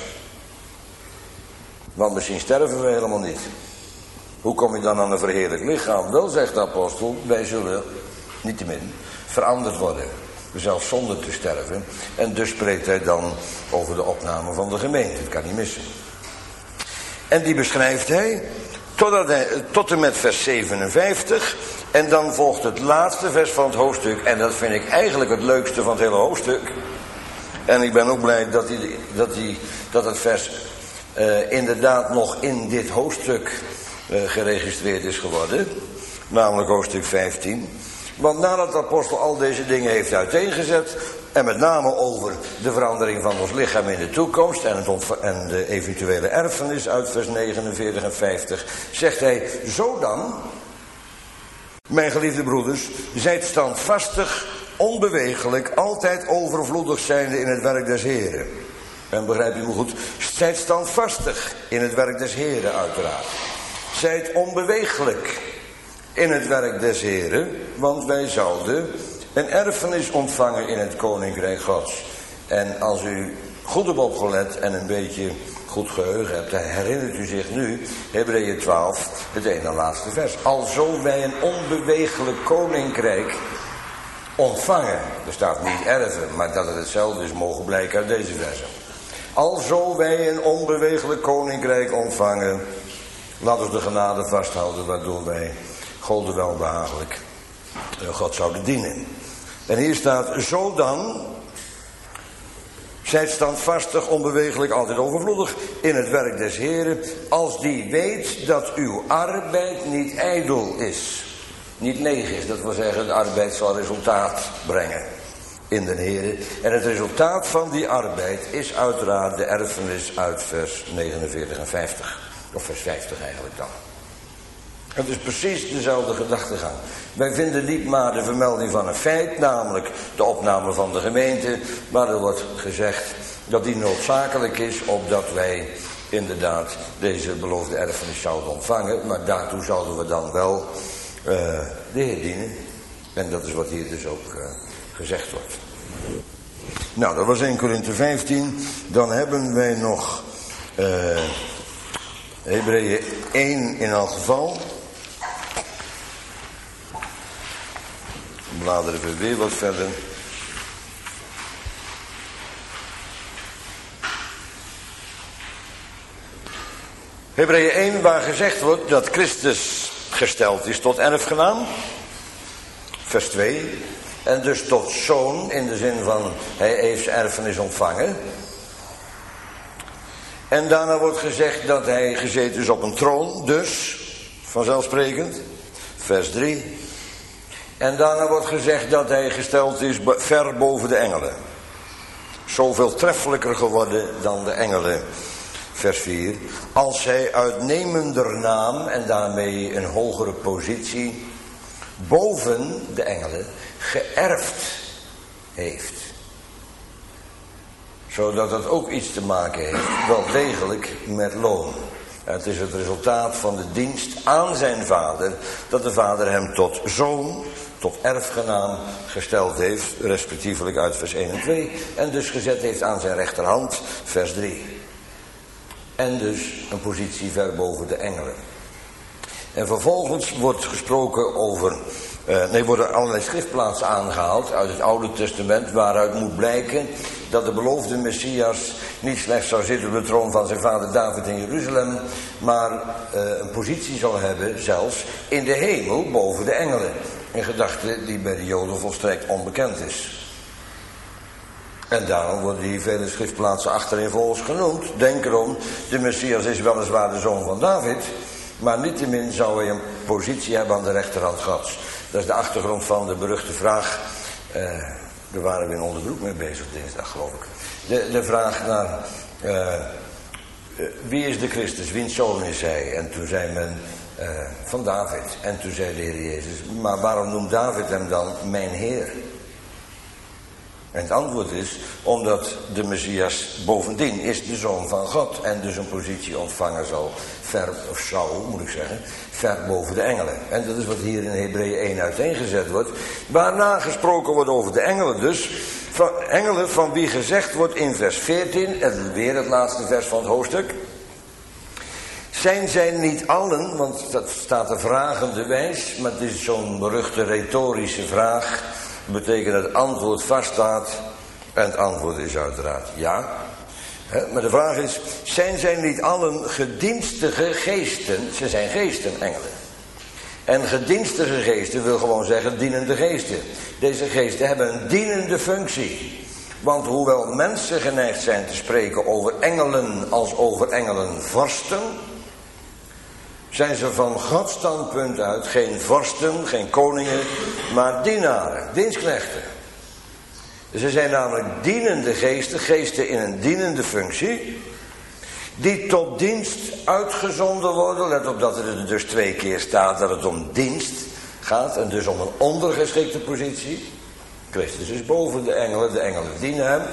Want misschien sterven we helemaal niet. Hoe kom je dan aan een verheerlijk lichaam? Wel, zegt de apostel, wij zullen niettemin veranderd worden. Zelfs zonder te sterven. En dus spreekt hij dan over de opname van de gemeente. Het kan niet missen. En die beschrijft hij tot, hij, tot en met vers zevenenvijftig. En dan volgt het laatste vers van het hoofdstuk. En dat vind ik eigenlijk het leukste van het hele hoofdstuk. En ik ben ook blij dat, die, dat, die, dat het vers uh, inderdaad nog in dit hoofdstuk uh, geregistreerd is geworden. Namelijk hoofdstuk vijftien. Want nadat de apostel al deze dingen heeft uiteengezet, en met name over de verandering van ons lichaam in de toekomst en, het en de eventuele erfenis uit vers negenenveertig en vijftig, zegt hij, zo dan, mijn geliefde broeders, zijt standvastig, onbewegelijk, altijd overvloedig zijnde in het werk des Heren. En begrijp je me goed, zijt standvastig in het werk des Heren uiteraard. Zijt onbewegelijk in het werk des Heren, want wij zouden een erfenis ontvangen in het koninkrijk Gods. En als u goed hebt opgelet en een beetje goed geheugen hebt, dan herinnert u zich nu Hebreeën twaalf, het ene laatste vers. Alzo wij een onbewegelijk koninkrijk ontvangen. Er staat niet erven, maar dat het hetzelfde is mogen blijken uit deze versen. Alzo wij een onbewegelijk koninkrijk ontvangen, laten we de genade vasthouden waardoor wij God welbehagelijk God zouden dienen. En hier staat, zo dan, zijt standvastig, onbewegelijk, altijd overvloedig in het werk des Heren, als die weet dat uw arbeid niet ijdel is. Niet leeg is, dat wil zeggen, de arbeid zal resultaat brengen. in de Heere. En het resultaat van die arbeid is uiteraard de erfenis uit vers negenenveertig en vijftig. Of vers vijftig eigenlijk dan. Het is precies dezelfde gedachtegang. Wij vinden niet maar de vermelding van een feit, namelijk de opname van de gemeente, maar er wordt gezegd dat die noodzakelijk is, opdat wij inderdaad deze beloofde erfenis zouden ontvangen. Maar daartoe zouden we dan wel uh, de Heer dienen. En dat is wat hier dus ook uh, gezegd wordt. Nou, dat was eerste Korinthe vijftien. Dan hebben wij nog uh, Hebreeën één in elk geval. Bladeren we weer wat verder. Hebreeën één, waar gezegd wordt dat Christus gesteld is tot erfgenaam. Vers twee. En dus tot zoon, in de zin van hij heeft zijn erfenis ontvangen. En daarna wordt gezegd dat hij gezeten is op een troon, dus, vanzelfsprekend. Vers drie. En daarna wordt gezegd dat hij gesteld is ver boven de engelen. Zoveel treffelijker geworden dan de engelen. Vers vier. Als hij uitnemender naam en daarmee een hogere positie boven de engelen geërfd heeft. Zodat dat ook iets te maken heeft, wel degelijk met loon. Het is het resultaat van de dienst aan zijn vader, dat de vader hem tot zoon, tot erfgenaam gesteld heeft, respectievelijk uit vers één en twee, en dus gezet heeft aan zijn rechterhand, vers drie. En dus een positie ver boven de engelen. En vervolgens wordt gesproken over, uh, nee, worden allerlei schriftplaatsen aangehaald uit het Oude Testament, waaruit moet blijken dat de beloofde Messias niet slechts zou zitten op de troon van zijn vader David in Jeruzalem, maar uh, een positie zal hebben, zelfs in de hemel boven de engelen. Een gedachte die bij de Joden volstrekt onbekend is. En daarom worden hier vele schriftplaatsen achtereenvolgens genoemd. Denk erom, de Messias is weliswaar de zoon van David, maar niettemin zou hij een positie hebben aan de rechterhand Gods. Dat is de achtergrond van de beruchte vraag. Uh, daar waren we in Onderbroek mee bezig dinsdag, geloof ik. De, de vraag naar uh, uh, wie is de Christus, wiens zoon is hij? En toen zei men uh, van David. En toen zei de Heer Jezus, maar waarom noemt David hem dan mijn Heer? En het antwoord is, omdat de Messias bovendien is de Zoon van God en dus een positie ontvangen zal, ver, of zou, moet ik zeggen, ver boven de engelen. En dat is wat hier in Hebreeën één uiteengezet wordt. Waarna gesproken wordt over de engelen dus, van engelen van wie gezegd wordt in vers veertien, en weer het laatste vers van het hoofdstuk. Zijn zij niet allen, want dat staat er vragende wijs, maar het is zo'n beruchte retorische vraag. Dat betekent dat het antwoord vaststaat. En het antwoord is uiteraard ja. He, maar de vraag is, zijn zij niet allen gedienstige geesten? Ze zijn geesten, engelen. En gedienstige geesten wil gewoon zeggen dienende geesten. Deze geesten hebben een dienende functie. Want hoewel mensen geneigd zijn te spreken over engelen als over engelen vorsten, zijn ze van Gods standpunt uit geen vorsten, geen koningen, maar dienaren, dienstknechten. Ze zijn namelijk dienende geesten, geesten in een dienende functie, die tot dienst uitgezonden worden. Let op dat er dus twee keer staat dat het om dienst gaat en dus om een ondergeschikte positie. Christus is boven de engelen, de engelen dienen hem.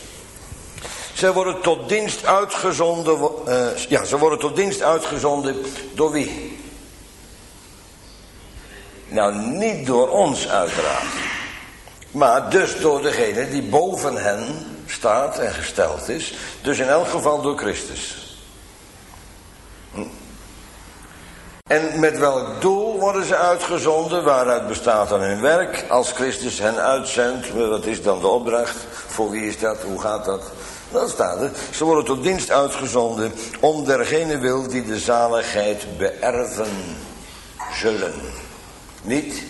Ze worden tot dienst uitgezonden, uh, ja, ze worden tot dienst uitgezonden door wie? Nou, niet door ons uiteraard. Maar dus door degene die boven hen staat en gesteld is. Dus in elk geval door Christus. Hm. En met welk doel worden ze uitgezonden? Waaruit bestaat dan hun werk? Als Christus hen uitzendt, wat is dan de opdracht? Voor wie is dat? Hoe gaat dat? Dat staat er. Ze worden tot dienst uitgezonden om dergene wil die de zaligheid beërven zullen. Niet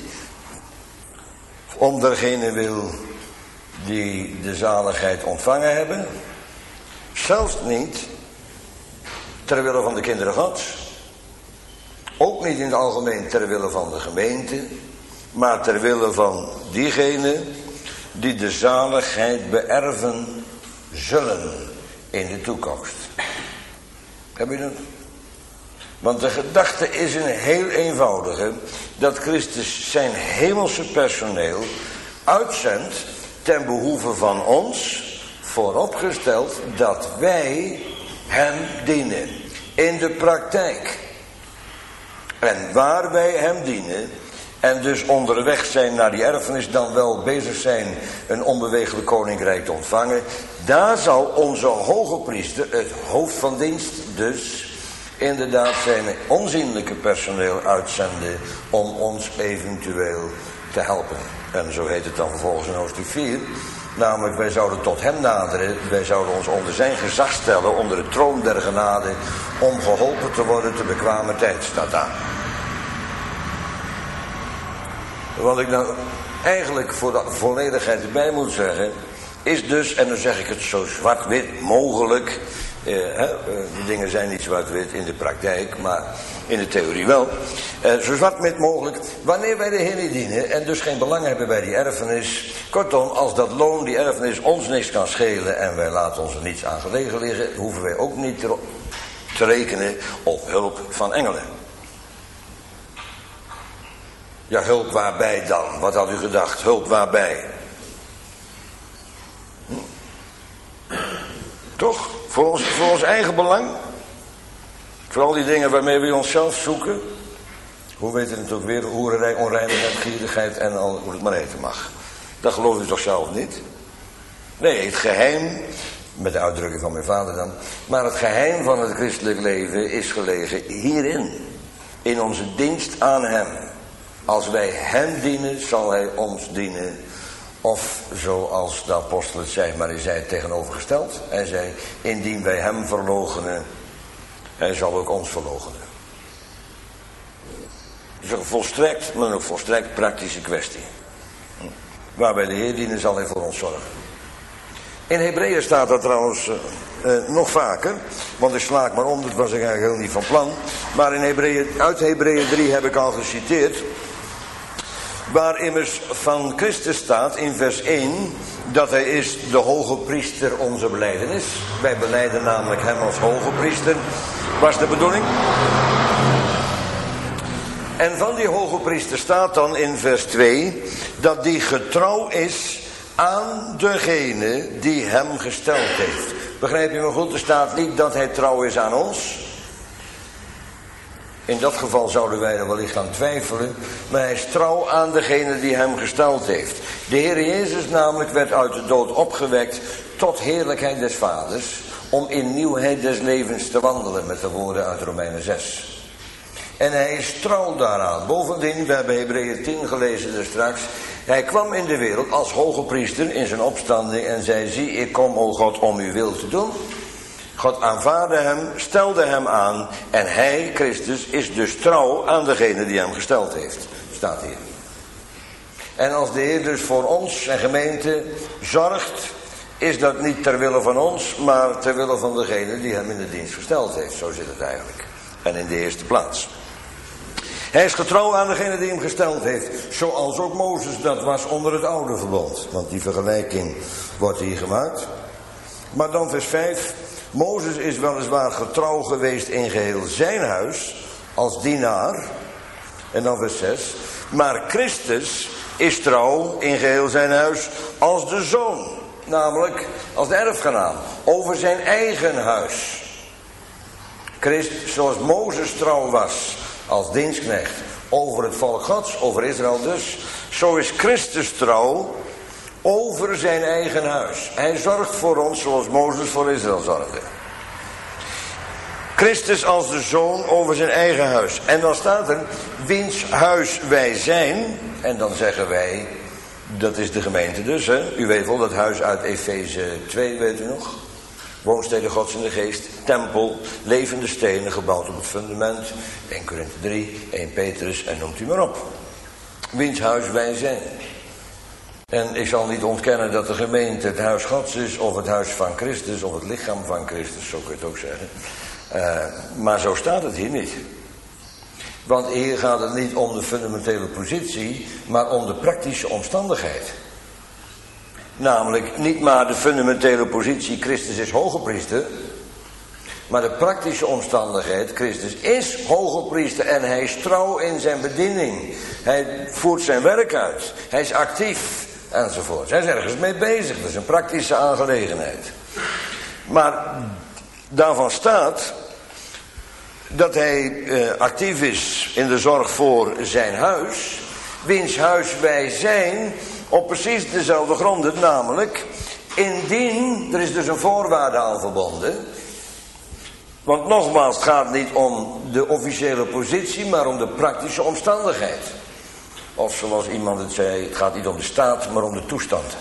om dergene wil die de zaligheid ontvangen hebben. Zelfs niet ter wille van de kinderen Gods. Ook niet in het algemeen ter wille van de gemeente. Maar ter wille van diegenen die de zaligheid beërven zullen in de toekomst. Heb je dat? Want de gedachte is een heel eenvoudige, dat Christus zijn hemelse personeel uitzendt ten behoeve van ons, vooropgesteld dat wij hem dienen in de praktijk. En waar wij hem dienen en dus onderweg zijn naar die erfenis, dan wel bezig zijn een onbeweeglijk koninkrijk te ontvangen, daar zal onze hoge priester, het hoofd van dienst dus, inderdaad zijn onzienlijke personeel uitzenden om ons eventueel te helpen. En zo heet het dan vervolgens in hoofdstuk vier. Namelijk, wij zouden tot hem naderen, wij zouden ons onder zijn gezag stellen, onder de troon der genade, om geholpen te worden te bekwame tijd, staat daar. Wat ik nou eigenlijk voor de volledigheid erbij moet zeggen, is dus, en dan zeg ik het zo zwart-wit mogelijk, eh, hè, die dingen zijn niet zwart-wit in de praktijk, maar in de theorie wel, eh, zo zwart-wit mogelijk, wanneer wij de Heer niet dienen en dus geen belang hebben bij die erfenis, kortom, als dat loon, die erfenis ons niks kan schelen en wij laten ons er niets aan gelegen liggen, hoeven wij ook niet te, te rekenen op hulp van engelen. Ja, hulp waarbij dan? Wat had u gedacht? Hulp waarbij? Hm? Toch? Voor ons, voor ons eigen belang? Voor al die dingen waarmee we onszelf zoeken? Hoe weet het ook weer? Hoererij, onreinigheid, gierigheid en al hoe het maar heten mag. Dat geloof u toch zelf niet? Nee, het geheim, met de uitdrukking van mijn vader dan, maar het geheim van het christelijk leven is gelegen hierin. In onze dienst aan hem. Als wij hem dienen, zal hij ons dienen. Of zoals de apostel het zei, maar hij zei het tegenovergesteld. Hij zei, indien wij hem verloochenen, hij zal ook ons verloochenen. Het is een volstrekt, maar ook volstrekt praktische kwestie. Waar wij de Heer dienen, zal hij voor ons zorgen. In Hebreeën staat dat trouwens uh, uh, nog vaker. Want ik sla ik maar om, dat was ik eigenlijk heel niet van plan. Maar in Hebreeën, uit Hebreeën drie heb ik al geciteerd. Waar immers van Christus staat in vers één, dat hij is de hoge priester onze belijdenis. Wij belijden namelijk hem als hoge priester, was de bedoeling. En van die hoge priester staat dan in vers twee, dat die getrouw is aan degene die hem gesteld heeft. Begrijp je me goed? Er staat niet dat hij trouw is aan ons. In dat geval zouden wij er wellicht aan twijfelen. Maar hij is trouw aan degene die hem gesteld heeft. De Heer Jezus namelijk werd uit de dood opgewekt tot heerlijkheid des Vaders. Om in nieuwheid des levens te wandelen, met de woorden uit Romeinen zes. En hij is trouw daaraan. Bovendien, we hebben Hebreeën tien gelezen dus straks. Hij kwam in de wereld als hoge priester in zijn opstanding en zei, zie, ik kom, o God, om uw wil te doen. God aanvaarde hem, stelde hem aan en hij, Christus, is dus trouw aan degene die hem gesteld heeft. Staat hier. En als de Heer dus voor ons, zijn gemeente, zorgt, is dat niet ter wille van ons, maar ter wille van degene die hem in de dienst gesteld heeft. Zo zit het eigenlijk. En in de eerste plaats. Hij is getrouw aan degene die hem gesteld heeft. Zoals ook Mozes dat was onder het oude verbond. Want die vergelijking wordt hier gemaakt. Maar dan vers vijf. Mozes is weliswaar getrouw geweest in geheel zijn huis. Als dienaar. En dan vers zes. Maar Christus is trouw in geheel zijn huis als de zoon. Namelijk als de erfgenaam. Over zijn eigen huis. Christ, zoals Mozes trouw was als dienstknecht over het volk Gods, over Israël dus, zo is Christus trouw over zijn eigen huis. Hij zorgt voor ons zoals Mozes voor Israël zorgde. Christus als de zoon over zijn eigen huis. En dan staat er, wiens huis wij zijn, en dan zeggen wij, dat is de gemeente dus, hè? U weet wel dat huis uit Efeze twee, weet u nog? Woonstede Gods in de geest, tempel, levende stenen gebouwd op het fundament. één Korinthe drie, één Petrus en noemt u maar op. Wiens huis wij zijn. En ik zal niet ontkennen dat de gemeente het huis Gods is, of het huis van Christus, of het lichaam van Christus, zo kun je het ook zeggen. Uh, maar zo staat het hier niet. Want hier gaat het niet om de fundamentele positie, maar om de praktische omstandigheid. Namelijk niet maar de fundamentele positie, Christus is hogepriester. Maar de praktische omstandigheid, Christus is hogepriester en hij is trouw in zijn bediening. Hij voert zijn werk uit. Hij is actief enzovoort. Hij is ergens mee bezig. Dat is een praktische aangelegenheid. Maar daarvan staat dat hij eh, actief is in de zorg voor zijn huis. Wiens huis wij zijn op precies dezelfde gronden. Namelijk, indien, er is dus een voorwaarde aan verbonden. Want nogmaals, het gaat niet om de officiële positie, maar om de praktische omstandigheid. Of zoals iemand het zei, het gaat niet om de staat, maar om de toestand.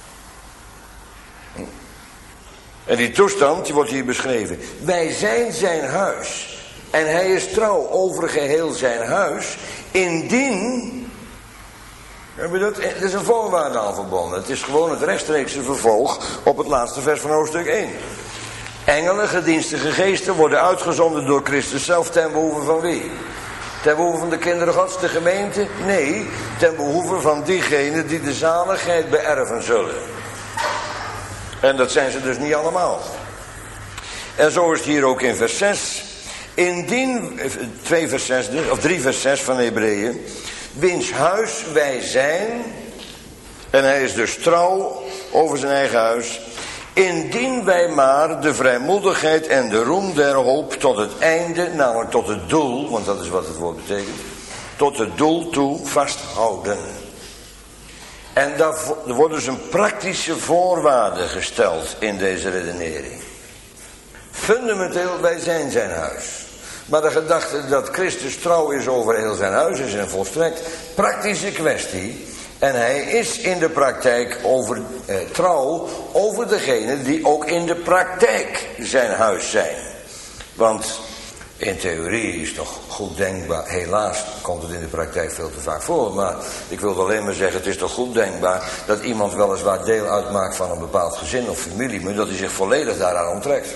En die toestand, die wordt hier beschreven. Wij zijn zijn huis. En hij is trouw over geheel zijn huis. Indien... Dat is een voorwaarde aan verbonden. Het is gewoon het rechtstreekse vervolg op het laatste vers van hoofdstuk één. Engelen, gedienstige geesten worden uitgezonden door Christus zelf ten behoeve van wie? Ten behoeve van de kinderen Gods, de gemeente? Nee, ten behoeve van diegenen die de zaligheid beërven zullen. En dat zijn ze dus niet allemaal. En zo is het hier ook in vers zes. Indien, twee vers zes, of drie vers zes van Hebreeën. Wiens huis wij zijn. En hij is dus trouw over zijn eigen huis. Indien wij maar de vrijmoedigheid en de roem der hoop tot het einde, namelijk tot het doel, want dat is wat het woord betekent, tot het doel toe vasthouden. En daar wordt dus een praktische voorwaarde gesteld in deze redenering. Fundamenteel, wij zijn zijn huis. Maar de gedachte dat Christus trouw is over heel zijn huis is een volstrekt praktische kwestie. En hij is in de praktijk over, eh, trouw over degenen die ook in de praktijk zijn huis zijn. Want in theorie is het toch goed denkbaar, helaas komt het in de praktijk veel te vaak voor. Maar ik wil alleen maar zeggen, het is toch goed denkbaar dat iemand weliswaar deel uitmaakt van een bepaald gezin of familie, maar dat hij zich volledig daaraan onttrekt.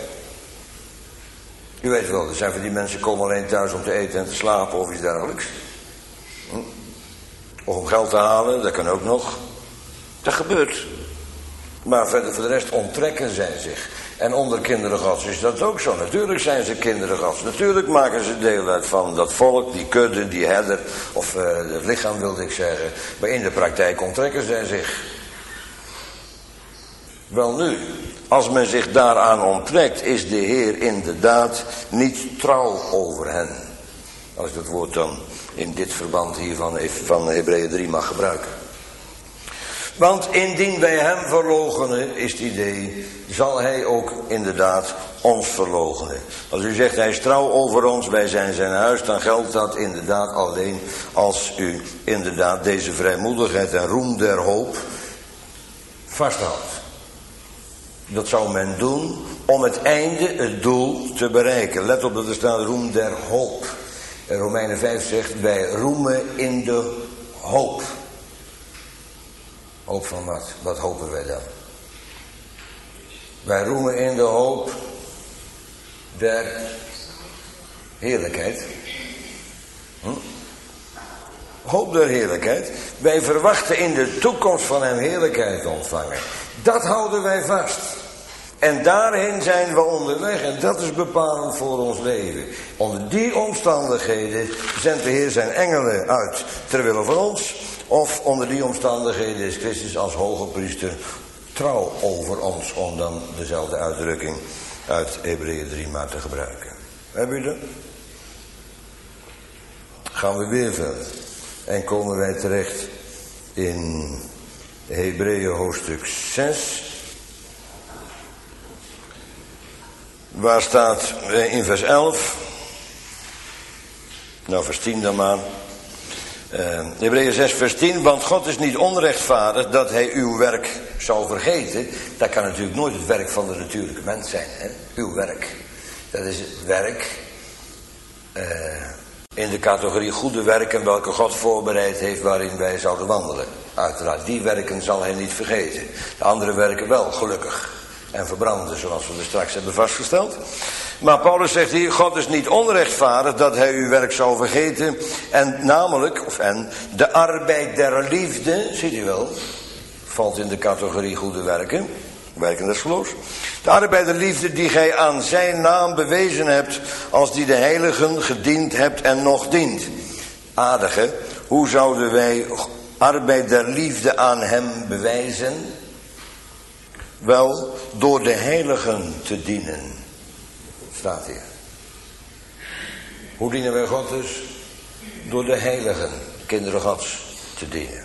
U weet wel, er zijn van die mensen komen alleen thuis om te eten en te slapen of iets dergelijks. Hm? Of om geld te halen, dat kan ook nog. Dat gebeurt. Maar verder voor de rest onttrekken zij zich. En onder kinderen Gods is dat ook zo. Natuurlijk zijn ze kinderen Gods. Natuurlijk maken ze deel uit van dat volk, die kudde, die herder. Of uh, het lichaam wilde ik zeggen. Maar in de praktijk onttrekken zij zich. Wel nu, als men zich daaraan onttrekt, is de Heer inderdaad niet trouw over hen. Als ik dat woord dan in dit verband hier van, van Hebreeën drie mag gebruiken. Want indien wij hem verloochenen, is het idee, zal hij ook inderdaad ons verloochenen. Als u zegt hij is trouw over ons, wij zijn zijn huis, dan geldt dat inderdaad alleen als u inderdaad deze vrijmoedigheid en roem der hoop vasthoudt. Dat zou men doen om het einde, het doel te bereiken. Let op dat er staat roem der hoop. En Romeinen vijf zegt, wij roemen in de hoop. Hoop van wat? Wat hopen wij dan? Wij roemen in de hoop der heerlijkheid. Hm? Hoop der heerlijkheid. Wij verwachten in de toekomst van hem heerlijkheid te ontvangen. Dat houden wij vast. En daarheen zijn we onderweg. En dat is bepalend voor ons leven. Onder die omstandigheden zendt de Heer zijn engelen uit ter wille van ons. Of onder die omstandigheden is Christus als hoge priester trouw over ons. Om dan dezelfde uitdrukking uit Hebreeën drie maar te gebruiken. Hebben jullie dat? Gaan we weer verder. En komen wij terecht in Hebreeën hoofdstuk zes. Waar staat in vers elf. Nou, vers tien dan maar. Uh, Hebreeën zes vers tien. Want God is niet onrechtvaardig dat hij uw werk zou vergeten. Dat kan natuurlijk nooit het werk van de natuurlijke mens zijn. Hè? Uw werk. Dat is het werk uh, in de categorie goede werken welke God voorbereid heeft waarin wij zouden wandelen. Uiteraard, die werken zal hij niet vergeten. De andere werken wel, gelukkig. En verbranden, zoals we er straks hebben vastgesteld. Maar Paulus zegt hier, God is niet onrechtvaardig dat hij uw werk zou vergeten. En namelijk, of en, de arbeid der liefde, ziet u wel, valt in de categorie goede werken. Werken des geloofs. De arbeiderliefde die gij aan zijn naam bewezen hebt, als die de heiligen gediend hebt en nog dient. Aardig, hè? Hoe zouden wij arbeiderliefde aan hem bewijzen? Wel, door de heiligen te dienen. Staat hier. Hoe dienen wij God dus? Door de heiligen, kinderen Gods, te dienen.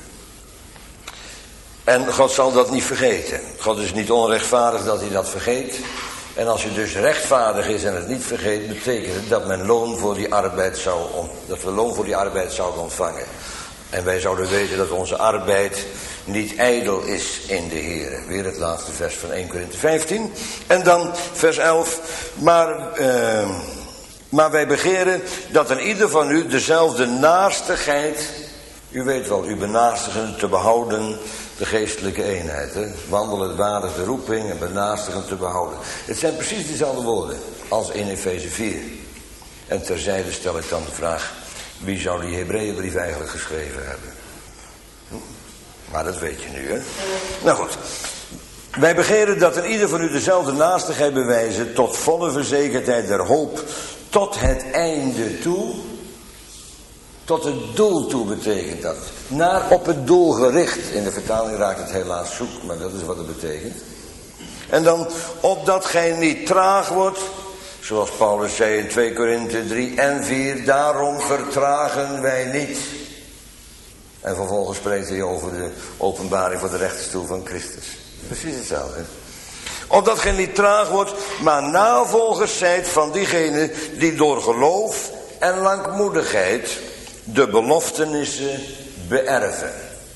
En God zal dat niet vergeten. God is niet onrechtvaardig dat hij dat vergeet. En als hij dus rechtvaardig is en het niet vergeet, betekent het dat men loon voor die arbeid zou, dat we loon voor die arbeid zouden ontvangen. En wij zouden weten dat onze arbeid niet ijdel is in de Heer. Weer het laatste vers van Eerste Korinthe vijftien. En dan vers elf. Maar, uh, maar wij begeren dat een ieder van u dezelfde naastigheid, u weet wel, u benaastigen te behouden, de geestelijke eenheid. Hè? Wandelen waardig de roeping en benaastigen te behouden. Het zijn precies dezelfde woorden als in Efeze vier. En terzijde stel ik dan de vraag, wie zou die Hebreeënbrief eigenlijk geschreven hebben? Hm? Maar dat weet je nu, hè? Nou goed. Wij begeren dat een ieder van u dezelfde naastigheid bewijzen, tot volle verzekerdheid der hoop, tot het einde toe. Tot het doel toe betekent dat. Naar op het doel gericht. In de vertaling raakt het helaas zoek, maar dat is wat het betekent. En dan, opdat gij niet traag wordt, zoals Paulus zei in Tweede Korinthe drie en vier, daarom vertragen wij niet. En vervolgens spreekt hij over de openbaring voor de rechterstoel van Christus. Precies hetzelfde. Opdat gij niet traag wordt, maar navolgers zijt van diegenen die door geloof en langmoedigheid de beloftenissen beërven.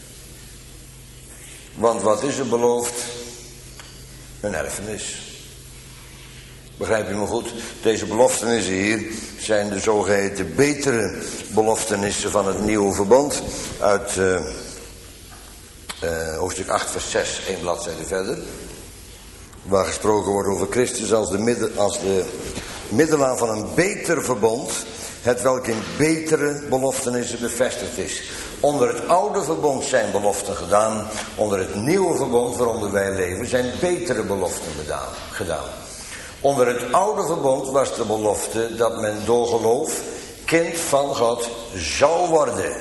Want wat is er beloofd? Een erfenis. Begrijp je me goed? Deze beloftenissen hier zijn de zogeheten betere beloftenissen van het nieuwe verbond. Uit uh, uh, hoofdstuk acht vers zes, één bladzijde verder. Waar gesproken wordt over Christus als de, middel, als de middelaar van een beter verbond. Het welk in betere beloftenissen bevestigd is. Onder het oude verbond zijn beloften gedaan. Onder het nieuwe verbond waaronder wij leven zijn betere beloften gedaan. Onder het oude verbond was de belofte dat men door geloof kind van God zou worden.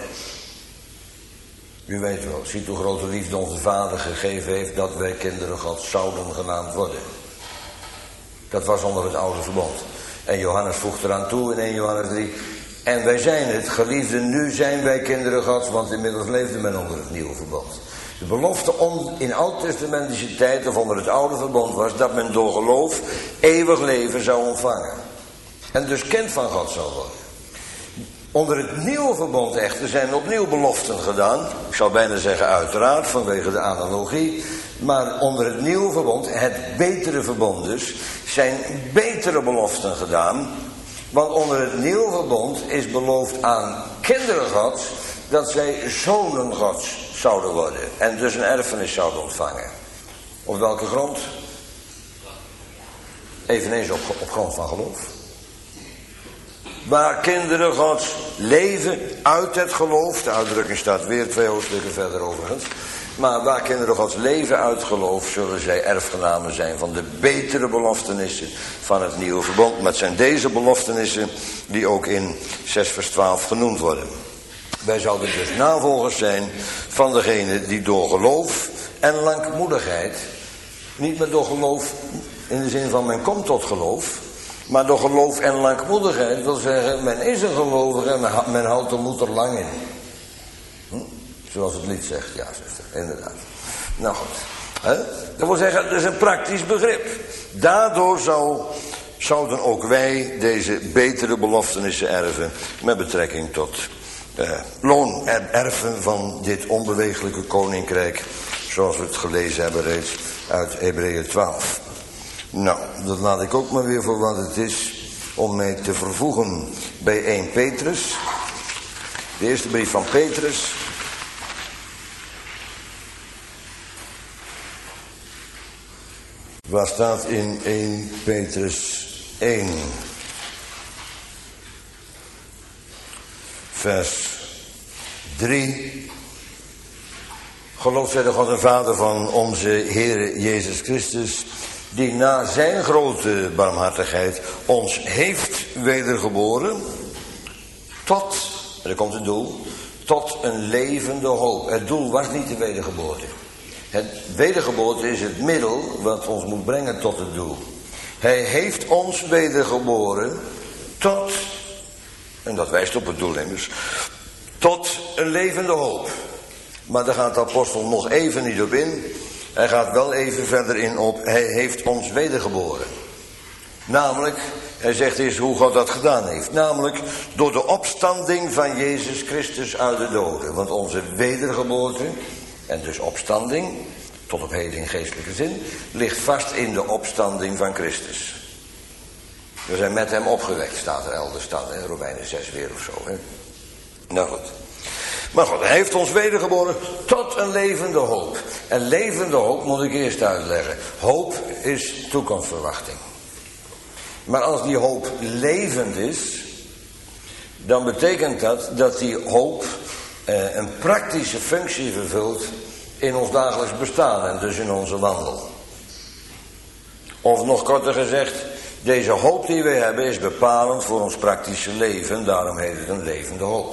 U weet wel, ziet hoe grote liefde onze Vader gegeven heeft dat wij kinderen God zouden genaamd worden. Dat was onder het oude verbond. En Johannes voegt eraan toe in Eerste Johannes drie. En wij zijn het, geliefden, nu zijn wij kinderen Gods, want inmiddels leefde men onder het nieuwe verbond. De belofte in oud-testamentische tijd of onder het oude verbond was dat men door geloof eeuwig leven zou ontvangen. En dus kind van God zou worden. Onder het nieuwe verbond echter zijn opnieuw beloften gedaan. Ik zou bijna zeggen uiteraard vanwege de analogie. Maar onder het nieuwe verbond, het betere verbond dus, zijn betere beloften gedaan. Want onder het nieuwe verbond is beloofd aan kinderen Gods dat zij zonen Gods zouden worden. En dus een erfenis zouden ontvangen. Op welke grond? Eveneens op, op grond van geloof. Waar kinderen Gods leven uit het geloof. De uitdrukking staat weer twee hoofdstukken verder overigens. Maar waar kinderen Gods leven uit geloof, zullen zij erfgenamen zijn van de betere beloftenissen van het nieuwe verbond. Maar het zijn deze beloftenissen die ook in zes vers twaalf genoemd worden. Wij zouden dus navolgers zijn van degene die door geloof en langmoedigheid, niet meer door geloof in de zin van men komt tot geloof, maar door geloof en langmoedigheid wil zeggen, men is een gelovige en men houdt de moed er lang in. Hm? Zoals het lied zegt, ja zuster, inderdaad. Nou goed. Hè? Dat wil zeggen, dat is een praktisch begrip. Daardoor zou, zouden ook wij deze betere beloftenissen erven met betrekking tot eh, loon en erven van dit onbewegelijke koninkrijk, zoals we het gelezen hebben reeds uit Hebreeën twaalf. Nou, dat laat ik ook maar weer voor wat het is, om mij te vervoegen bij Eerste Petrus. De eerste brief van Petrus. Waar staat in Eerste Petrus één. Vers drie. Geloof zij de God en Vader van onze Heere Jezus Christus, die na zijn grote barmhartigheid ons heeft wedergeboren tot, en daar komt het doel, tot een levende hoop. Het doel was niet de wedergeboorte. Het wedergeboorte is het middel wat ons moet brengen tot het doel. Hij heeft ons wedergeboren tot, en dat wijst op het doel immers, tot een levende hoop. Maar daar gaat de apostel nog even niet op in. Hij gaat wel even verder in op, hij heeft ons wedergeboren. Namelijk, hij zegt eens hoe God dat gedaan heeft. Namelijk door de opstanding van Jezus Christus uit de doden. Want onze wedergeboorte, en dus opstanding, tot op heden in geestelijke zin, ligt vast in de opstanding van Christus. We zijn met hem opgewekt, staat er elders, staat in Romeinen zes weer of zo. Hè? Nou goed. Maar God, hij heeft ons wedergeboren tot een levende hoop. En levende hoop moet ik eerst uitleggen. Hoop is toekomstverwachting. Maar als die hoop levend is, dan betekent dat dat die hoop eh, een praktische functie vervult in ons dagelijks bestaan en dus in onze wandel. Of nog korter gezegd, deze hoop die we hebben is bepalend voor ons praktische leven, daarom heet het een levende hoop.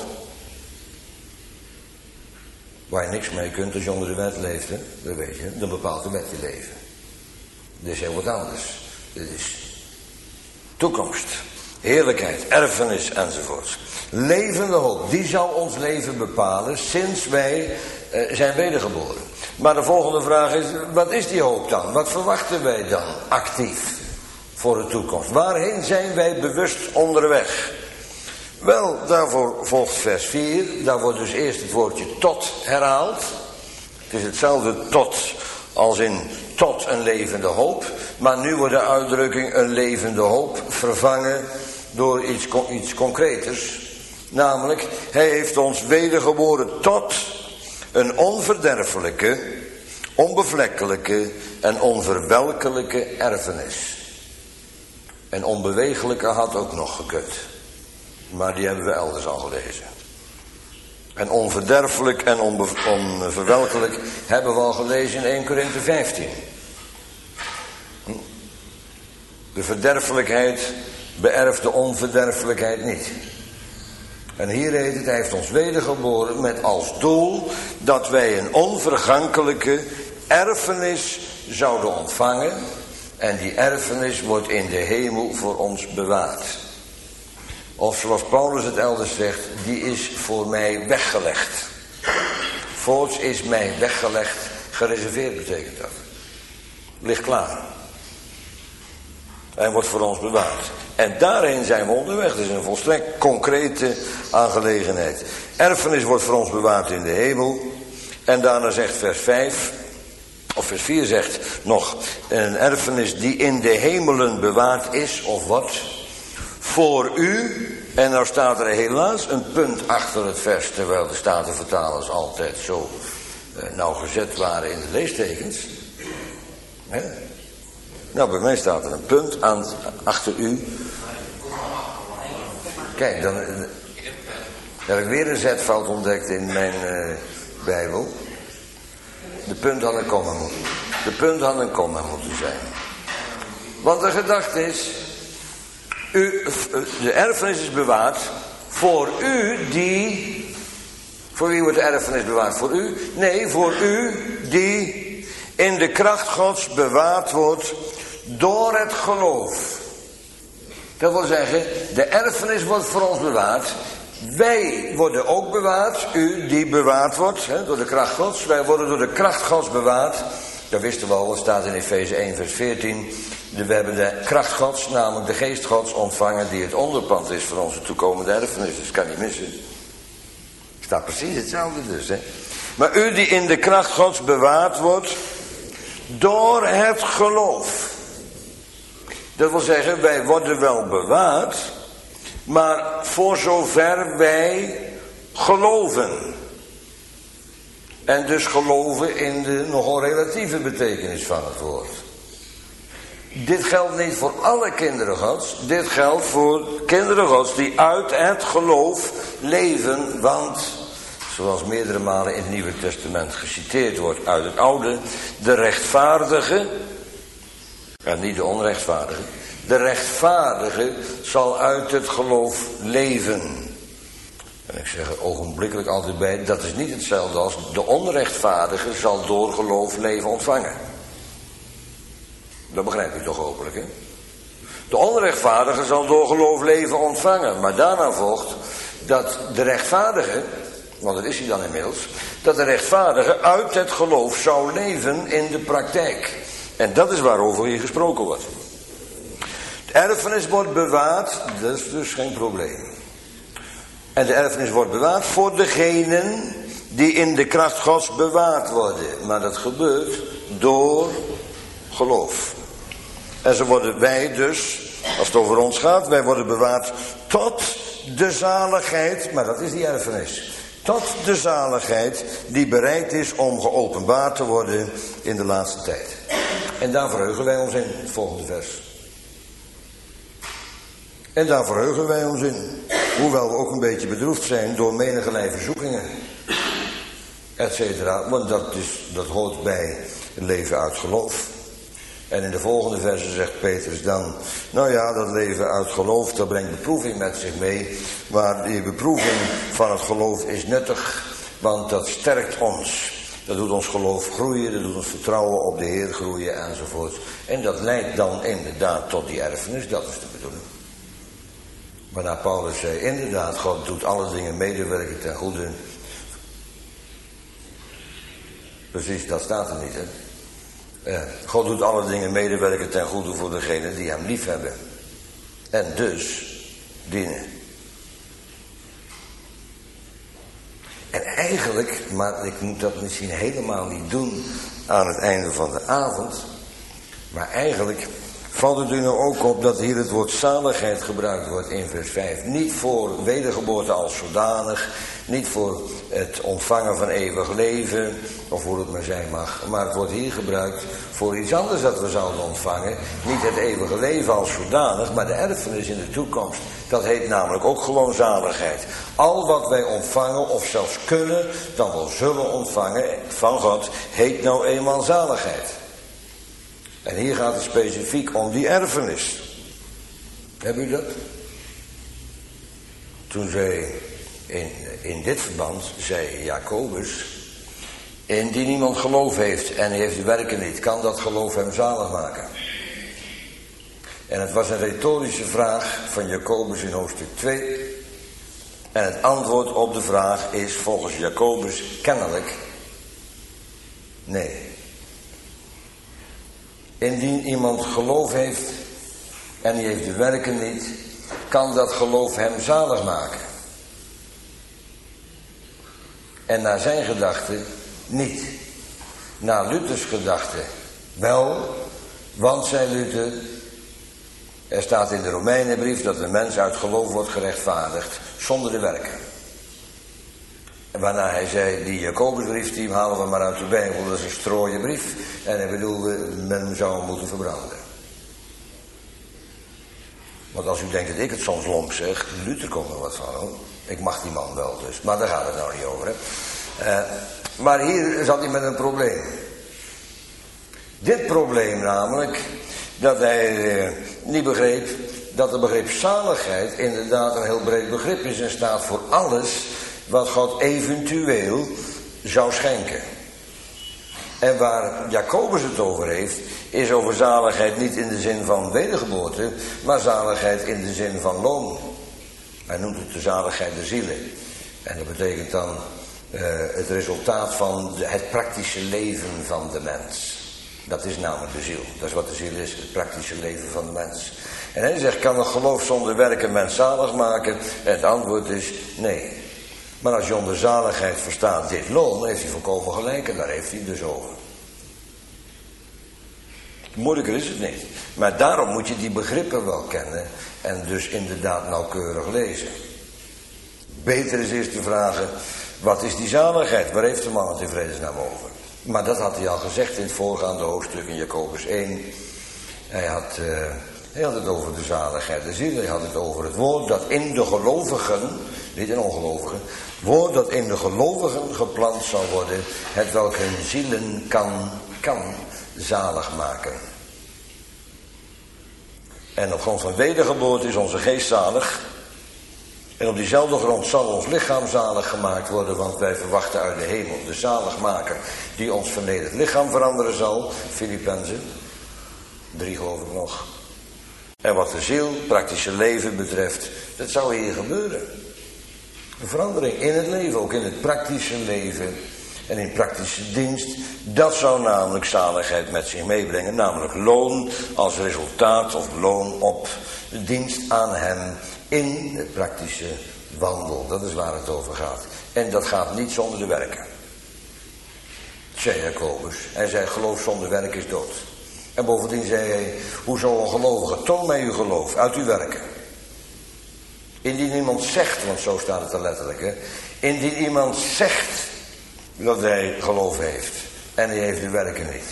Waar je niks mee kunt als je onder de wet leeft, hè? Dat weet je, dan bepaalt de wet je leven. Dit is heel wat anders. Dit is toekomst, heerlijkheid, erfenis enzovoort. Levende hoop, die zal ons leven bepalen sinds wij uh, zijn wedergeboren. Maar de volgende vraag is, wat is die hoop dan? Wat verwachten wij dan actief voor de toekomst? Waarheen zijn wij bewust onderweg? Wel, daarvoor volgt vers vier. Daar wordt dus eerst het woordje tot herhaald. Het is hetzelfde tot als in tot een levende hoop. Maar nu wordt de uitdrukking een levende hoop vervangen door iets, iets concreters. Namelijk, hij heeft ons wedergeboren tot een onverderfelijke, onbevlekkelijke en onverwelkelijke erfenis. En onbewegelijke had ook nog gekund. Maar die hebben we elders al gelezen. En onverderfelijk en onbe- onverwelkelijk hebben we al gelezen in eerste Korinthe vijftien. De verderfelijkheid beërft de onverderfelijkheid niet. En hier heet het, hij heeft ons wedergeboren met als doel dat wij een onvergankelijke erfenis zouden ontvangen. En die erfenis wordt in de hemel voor ons bewaard. Of zoals Paulus het elders zegt, die is voor mij weggelegd. Voorts is mij weggelegd, gereserveerd betekent dat. Ligt klaar. Hij wordt voor ons bewaard. En daarheen zijn we onderweg. Dat is een volstrekt concrete aangelegenheid. Erfenis wordt voor ons bewaard in de hemel. En daarna zegt vers vijf, of vers vier zegt nog, een erfenis die in de hemelen bewaard is, of wat? Voor u, en nou staat er helaas een punt achter het vers, terwijl de Statenvertalers altijd zo uh, nauwgezet waren in de leestekens. He? Nou, bij mij staat er een punt aan, achter u. Kijk, dan, dan heb ik weer een zetfout ontdekt in mijn uh, Bijbel. De punt had een komma moeten. De punt had een komma moeten zijn. Want de gedachte is, u, de erfenis is bewaard voor u die... Voor wie wordt de erfenis bewaard? Voor u? Nee, voor u die in de kracht Gods bewaard wordt door het geloof. Dat wil zeggen, de erfenis wordt voor ons bewaard. Wij worden ook bewaard, u die bewaard wordt, hè, door de kracht Gods. Wij worden door de kracht Gods bewaard. Dat wisten we al, dat staat in Efeze één vers veertien. We hebben de kracht Gods, namelijk de geest Gods ontvangen, die het onderpand is voor onze toekomende erfenis. Dus kan niet missen. Staat precies hetzelfde dus, hè. Maar u die in de kracht Gods bewaard wordt door het geloof. Dat wil zeggen, wij worden wel bewaard, maar voor zover wij geloven. En dus geloven in de nogal relatieve betekenis van het woord. Dit geldt niet voor alle kinderen Gods. Dit geldt voor kinderen Gods die uit het geloof leven. Want, zoals meerdere malen in het Nieuwe Testament geciteerd wordt uit het Oude, de rechtvaardige, en niet de onrechtvaardige, de rechtvaardige zal uit het geloof leven. En ik zeg er ogenblikkelijk altijd bij, dat is niet hetzelfde als de onrechtvaardige zal door geloof leven ontvangen. Dat begrijp je toch hopelijk, hè? De onrechtvaardige zal door geloof leven ontvangen. Maar daarna volgt dat de rechtvaardige, want dat is hij dan inmiddels, dat de rechtvaardige uit het geloof zou leven in de praktijk. En dat is waarover hier gesproken wordt. De erfenis wordt bewaard, dat is dus geen probleem. En de erfenis wordt bewaard voor degenen die in de kracht Gods bewaard worden. Maar dat gebeurt door geloof. En zo worden wij dus, als het over ons gaat, wij worden bewaard tot de zaligheid, maar dat is die erfenis. Tot de zaligheid die bereid is om geopenbaard te worden in de laatste tijd. En daar verheugen wij ons in, het volgende vers. En daar verheugen wij ons in. Hoewel we ook een beetje bedroefd zijn door menigerlei verzoekingen. Et cetera. Want dat, is, dat hoort bij het leven uit geloof. En in de volgende verse zegt Petrus dan, nou ja, dat leven uit geloof, dat brengt beproeving met zich mee. Maar die beproeving van het geloof is nuttig, want dat sterkt ons. Dat doet ons geloof groeien, dat doet ons vertrouwen op de Heer groeien enzovoort. En dat leidt dan inderdaad tot die erfenis, dat is de bedoeling. Waarna Paulus zei, inderdaad, God doet alle dingen medewerken ten goede. Precies, dat staat er niet, hè. Uh, God doet alle dingen medewerken ten goede voor degenen die hem lief hebben. En dus dienen. En eigenlijk, maar ik moet dat misschien helemaal niet doen aan het einde van de avond. Maar eigenlijk valt het u nou ook op dat hier het woord zaligheid gebruikt wordt in vers vijf. Niet voor wedergeboorte als zodanig. Niet voor het ontvangen van eeuwig leven, of hoe het maar zijn mag. Maar het wordt hier gebruikt voor iets anders dat we zouden ontvangen. Niet het eeuwige leven als zodanig, maar de erfenis in de toekomst. Dat heet namelijk ook gewoon zaligheid. Al wat wij ontvangen, of zelfs kunnen, dan wel zullen ontvangen van God, heet nou eenmaal zaligheid. En hier gaat het specifiek om die erfenis. Hebben u dat? Toen zij... In, in dit verband zei Jacobus, indien iemand geloof heeft en hij heeft de werken niet, kan dat geloof hem zalig maken? En het was een retorische vraag van Jacobus in hoofdstuk twee. En het antwoord op de vraag is volgens Jacobus kennelijk nee. Indien iemand geloof heeft en hij heeft de werken niet, kan dat geloof hem zalig maken? En naar zijn gedachte niet. Naar Luthers gedachte wel, want, zei Luther, er staat in de Romeinenbrief dat de mens uit geloof wordt gerechtvaardigd zonder de werken. En waarna hij zei, die Jacobusbrief die halen we maar uit de Bijbel, dat is een strooie brief. En hij bedoelde, men zou hem moeten verbranden. Want als u denkt dat ik het soms lomp zeg, Luther komt er wat van hoor. Ik mag die man wel dus, maar daar gaat het nou niet over. Hè. Uh, maar hier zat hij met een probleem. Dit probleem namelijk, dat hij uh, niet begreep dat het begrip zaligheid inderdaad een heel breed begrip is en staat voor alles wat God eventueel zou schenken. En waar Jacobus het over heeft, is over zaligheid niet in de zin van wedergeboorte, maar zaligheid in de zin van loon. Hij noemt het de zaligheid der zielen. En dat betekent dan uh, het resultaat van de, het praktische leven van de mens. Dat is namelijk de ziel. Dat is wat de ziel is, het praktische leven van de mens. En hij zegt, kan een geloof zonder werken mens zalig maken? En het antwoord is nee. Maar als je onder zaligheid verstaat dit loon, dan heeft hij volkomen gelijk en daar heeft hij het dus over. Moeilijker is het niet. Maar daarom moet je die begrippen wel kennen en dus inderdaad nauwkeurig lezen. Beter is eerst te vragen, wat is die zaligheid? Waar heeft de man het in vredesnaam over? Maar dat had hij al gezegd in het voorgaande hoofdstuk in Jacobus één. Hij had, uh, hij had het over de zaligheid der ziel. Hij had het over het woord dat in de gelovigen niet in ongelovigen, woord dat in de gelovigen geplant zal worden, het welk hun zielen kan, kan zalig maken. En op grond van wedergeboorte is onze geest zalig. En op diezelfde grond zal ons lichaam zalig gemaakt worden, want wij verwachten uit de hemel de zaligmaker die ons vernederd lichaam veranderen zal. Filippenzen drie geloof ik nog. En wat de ziel, praktische leven betreft, dat zou hier gebeuren. Een verandering in het leven, ook in het praktische leven en in praktische dienst. Dat zou namelijk zaligheid met zich meebrengen, namelijk loon als resultaat of loon op de dienst aan hem in het praktische wandel. Dat is waar het over gaat. En dat gaat niet zonder de werken. Zei Jacobus. Hij zei, geloof zonder werk is dood. En bovendien zei hij, hoezo ongelovige, toon mij uw geloof uit uw werken. Indien iemand zegt, want zo staat het er letterlijk, hè. Indien iemand zegt dat hij geloof heeft en hij heeft de werken niet.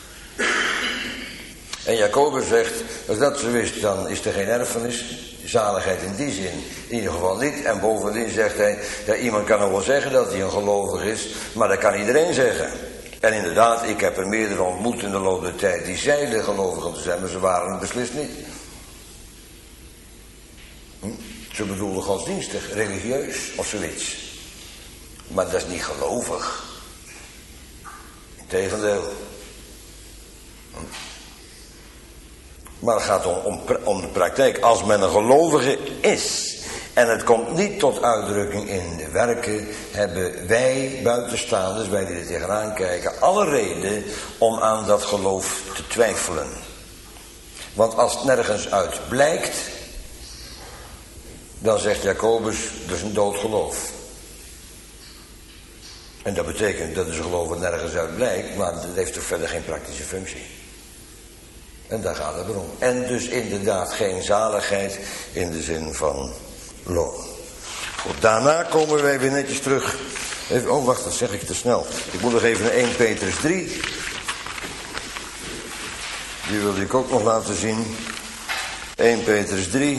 En Jacobus zegt, als dat zo is, dan is er geen erfenis. Zaligheid in die zin in ieder geval niet. En bovendien zegt hij, ja, iemand kan nog wel zeggen dat hij een gelovig is, maar dat kan iedereen zeggen. En inderdaad, ik heb er meerdere ontmoet in de loop der tijd die zeiden gelovigen te zijn, maar ze waren het beslist niet. Hm? Ze bedoelden godsdienstig, religieus of zoiets. Maar dat is niet gelovig. Integendeel. Hm? Maar het gaat om, om, om de praktijk. Als men een gelovige is en het komt niet tot uitdrukking in de werken, hebben wij buitenstaanders, wij die er tegenaan kijken, alle reden om aan dat geloof te twijfelen. Want als het nergens uit blijkt, dan zegt Jacobus, dat is een dood geloof. En dat betekent dat dus geloof er nergens uit blijkt, maar dat heeft toch verder geen praktische functie. En daar gaat het om. En dus inderdaad geen zaligheid in de zin van loon. Goed, daarna komen wij weer netjes terug. Even, oh wacht, dat zeg ik te snel. Ik moet nog even naar Eerste Petrus drie. Die wilde ik ook nog laten zien. Eerste Petrus drie.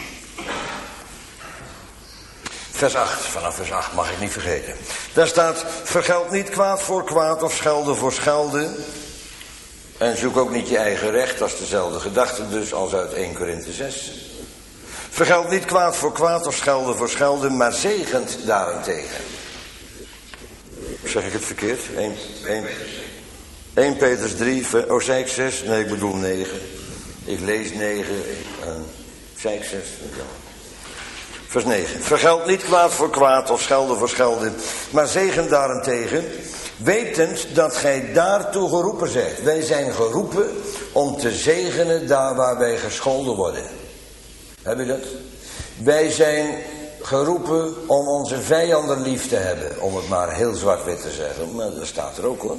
Vers acht, vanaf vers acht mag ik niet vergeten. Daar staat, vergeld niet kwaad voor kwaad of schelde voor schelde. En zoek ook niet je eigen recht, dat is dezelfde gedachte dus als uit Eerste Korinthe zes. Vergeld niet kwaad voor kwaad of schelde voor schelde, maar zegent daarentegen. Zeg ik het verkeerd? Eerste Petrus drie, oh zei ik zes? Nee, ik bedoel negen. Ik lees negen, en zei ik zes? Vers negen. Vergeld niet kwaad voor kwaad of schelde voor schelde, maar zegent daarentegen, wetend dat gij daartoe geroepen zijt. Wij zijn geroepen om te zegenen daar waar wij gescholden worden. Heb je dat? Wij zijn geroepen om onze vijanden lief te hebben. Om het maar heel zwart-wit te zeggen. Maar dat staat er ook hoor.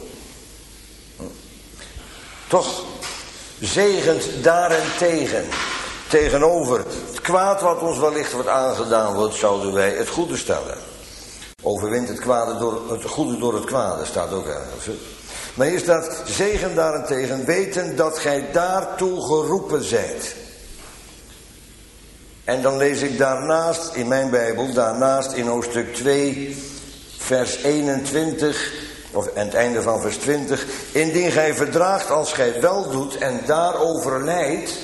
Toch? Zegent daarentegen. Tegenover het kwaad wat ons wellicht wordt aangedaan wordt, zouden wij het goede stellen. Overwint het, kwade door, het goede door het kwade, staat ook ergens. Maar hier staat, zegen daarentegen, weten dat gij daartoe geroepen zijt. En dan lees ik daarnaast, in mijn Bijbel, daarnaast in hoofdstuk twee, vers eenentwintig, of aan het einde van vers twintig. Indien gij verdraagt als gij wel doet en daarover lijdt,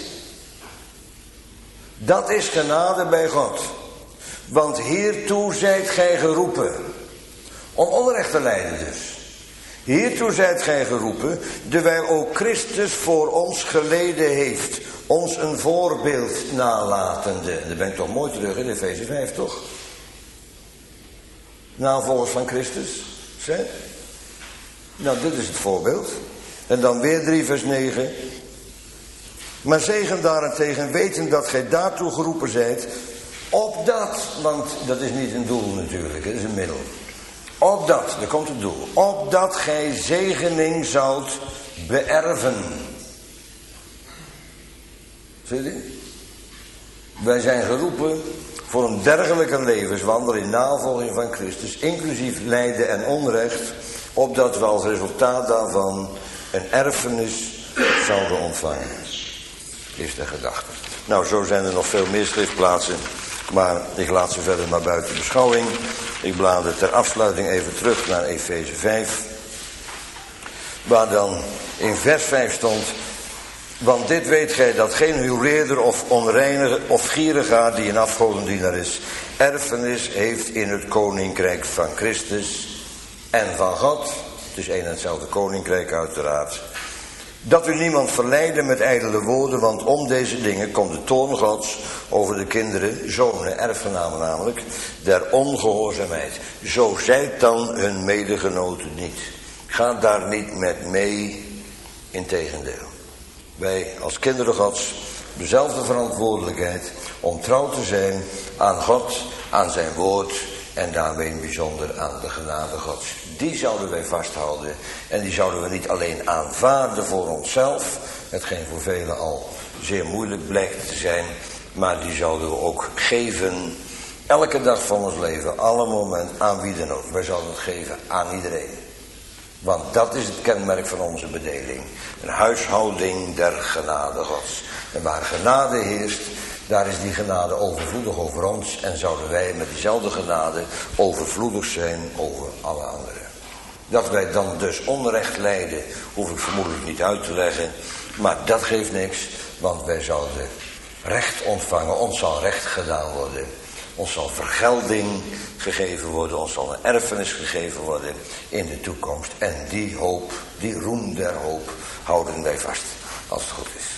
dat is genade bij God. Want hiertoe zijt gij geroepen. Om onrecht te lijden dus. Hiertoe zijt gij geroepen, dewijl ook Christus voor ons geleden heeft. Ons een voorbeeld nalatende. Dat ben ik toch mooi terug in Efeze vijf, toch? Navolgers van Christus. Zeg. Nou, dit is het voorbeeld. En dan weer drie vers negen. Maar zegen daarentegen, weten dat gij daartoe geroepen zijt, opdat, want dat is niet een doel natuurlijk, dat is een middel. Opdat, daar komt het doel, opdat gij zegening zoudt beërven. Zie je? Wij zijn geroepen voor een dergelijke levenswandel in navolging van Christus, inclusief lijden en onrecht, opdat we als resultaat daarvan een erfenis zouden ontvangen. Is de gedachte. Nou, zo zijn er nog veel meer schriftplaatsen Maar ik laat ze verder maar buiten beschouwing. Ik blader ter afsluiting even terug naar Efeze vijf. Waar dan in vers vijf stond: want dit weet gij, dat geen huweleerder of onreinige of gierigaard die een afgodendienaar is, erfenis heeft in het koninkrijk van Christus en van God. Het is één en hetzelfde koninkrijk uiteraard. Dat u niemand verleiden met ijdele woorden, want om deze dingen komt de toorn Gods over de kinderen, zonen, erfgenamen namelijk, der ongehoorzaamheid. Zo zijt dan hun medegenoten niet. Ga daar niet met mee, integendeel. Wij als kinderen Gods dezelfde verantwoordelijkheid om trouw te zijn aan God, aan zijn woord en daarmee bijzonder aan de genade Gods. Die zouden wij vasthouden en die zouden we niet alleen aanvaarden voor onszelf, hetgeen voor velen al zeer moeilijk blijkt te zijn, maar die zouden we ook geven elke dag van ons leven, alle moment, aan wie dan ook. Wij zouden het geven aan iedereen. Want dat is het kenmerk van onze bedeling. Een huishouding der genade Gods. En waar genade heerst, daar is die genade overvloedig over ons. En zouden wij met diezelfde genade overvloedig zijn over alle anderen. Dat wij dan dus onrecht lijden, hoef ik vermoedelijk niet uit te leggen. Maar dat geeft niks, want wij zouden recht ontvangen. Ons zal recht gedaan worden. Ons zal vergelding gegeven worden. Ons zal een erfenis gegeven worden in de toekomst. En die hoop, die roem der hoop, houden wij vast, als het goed is.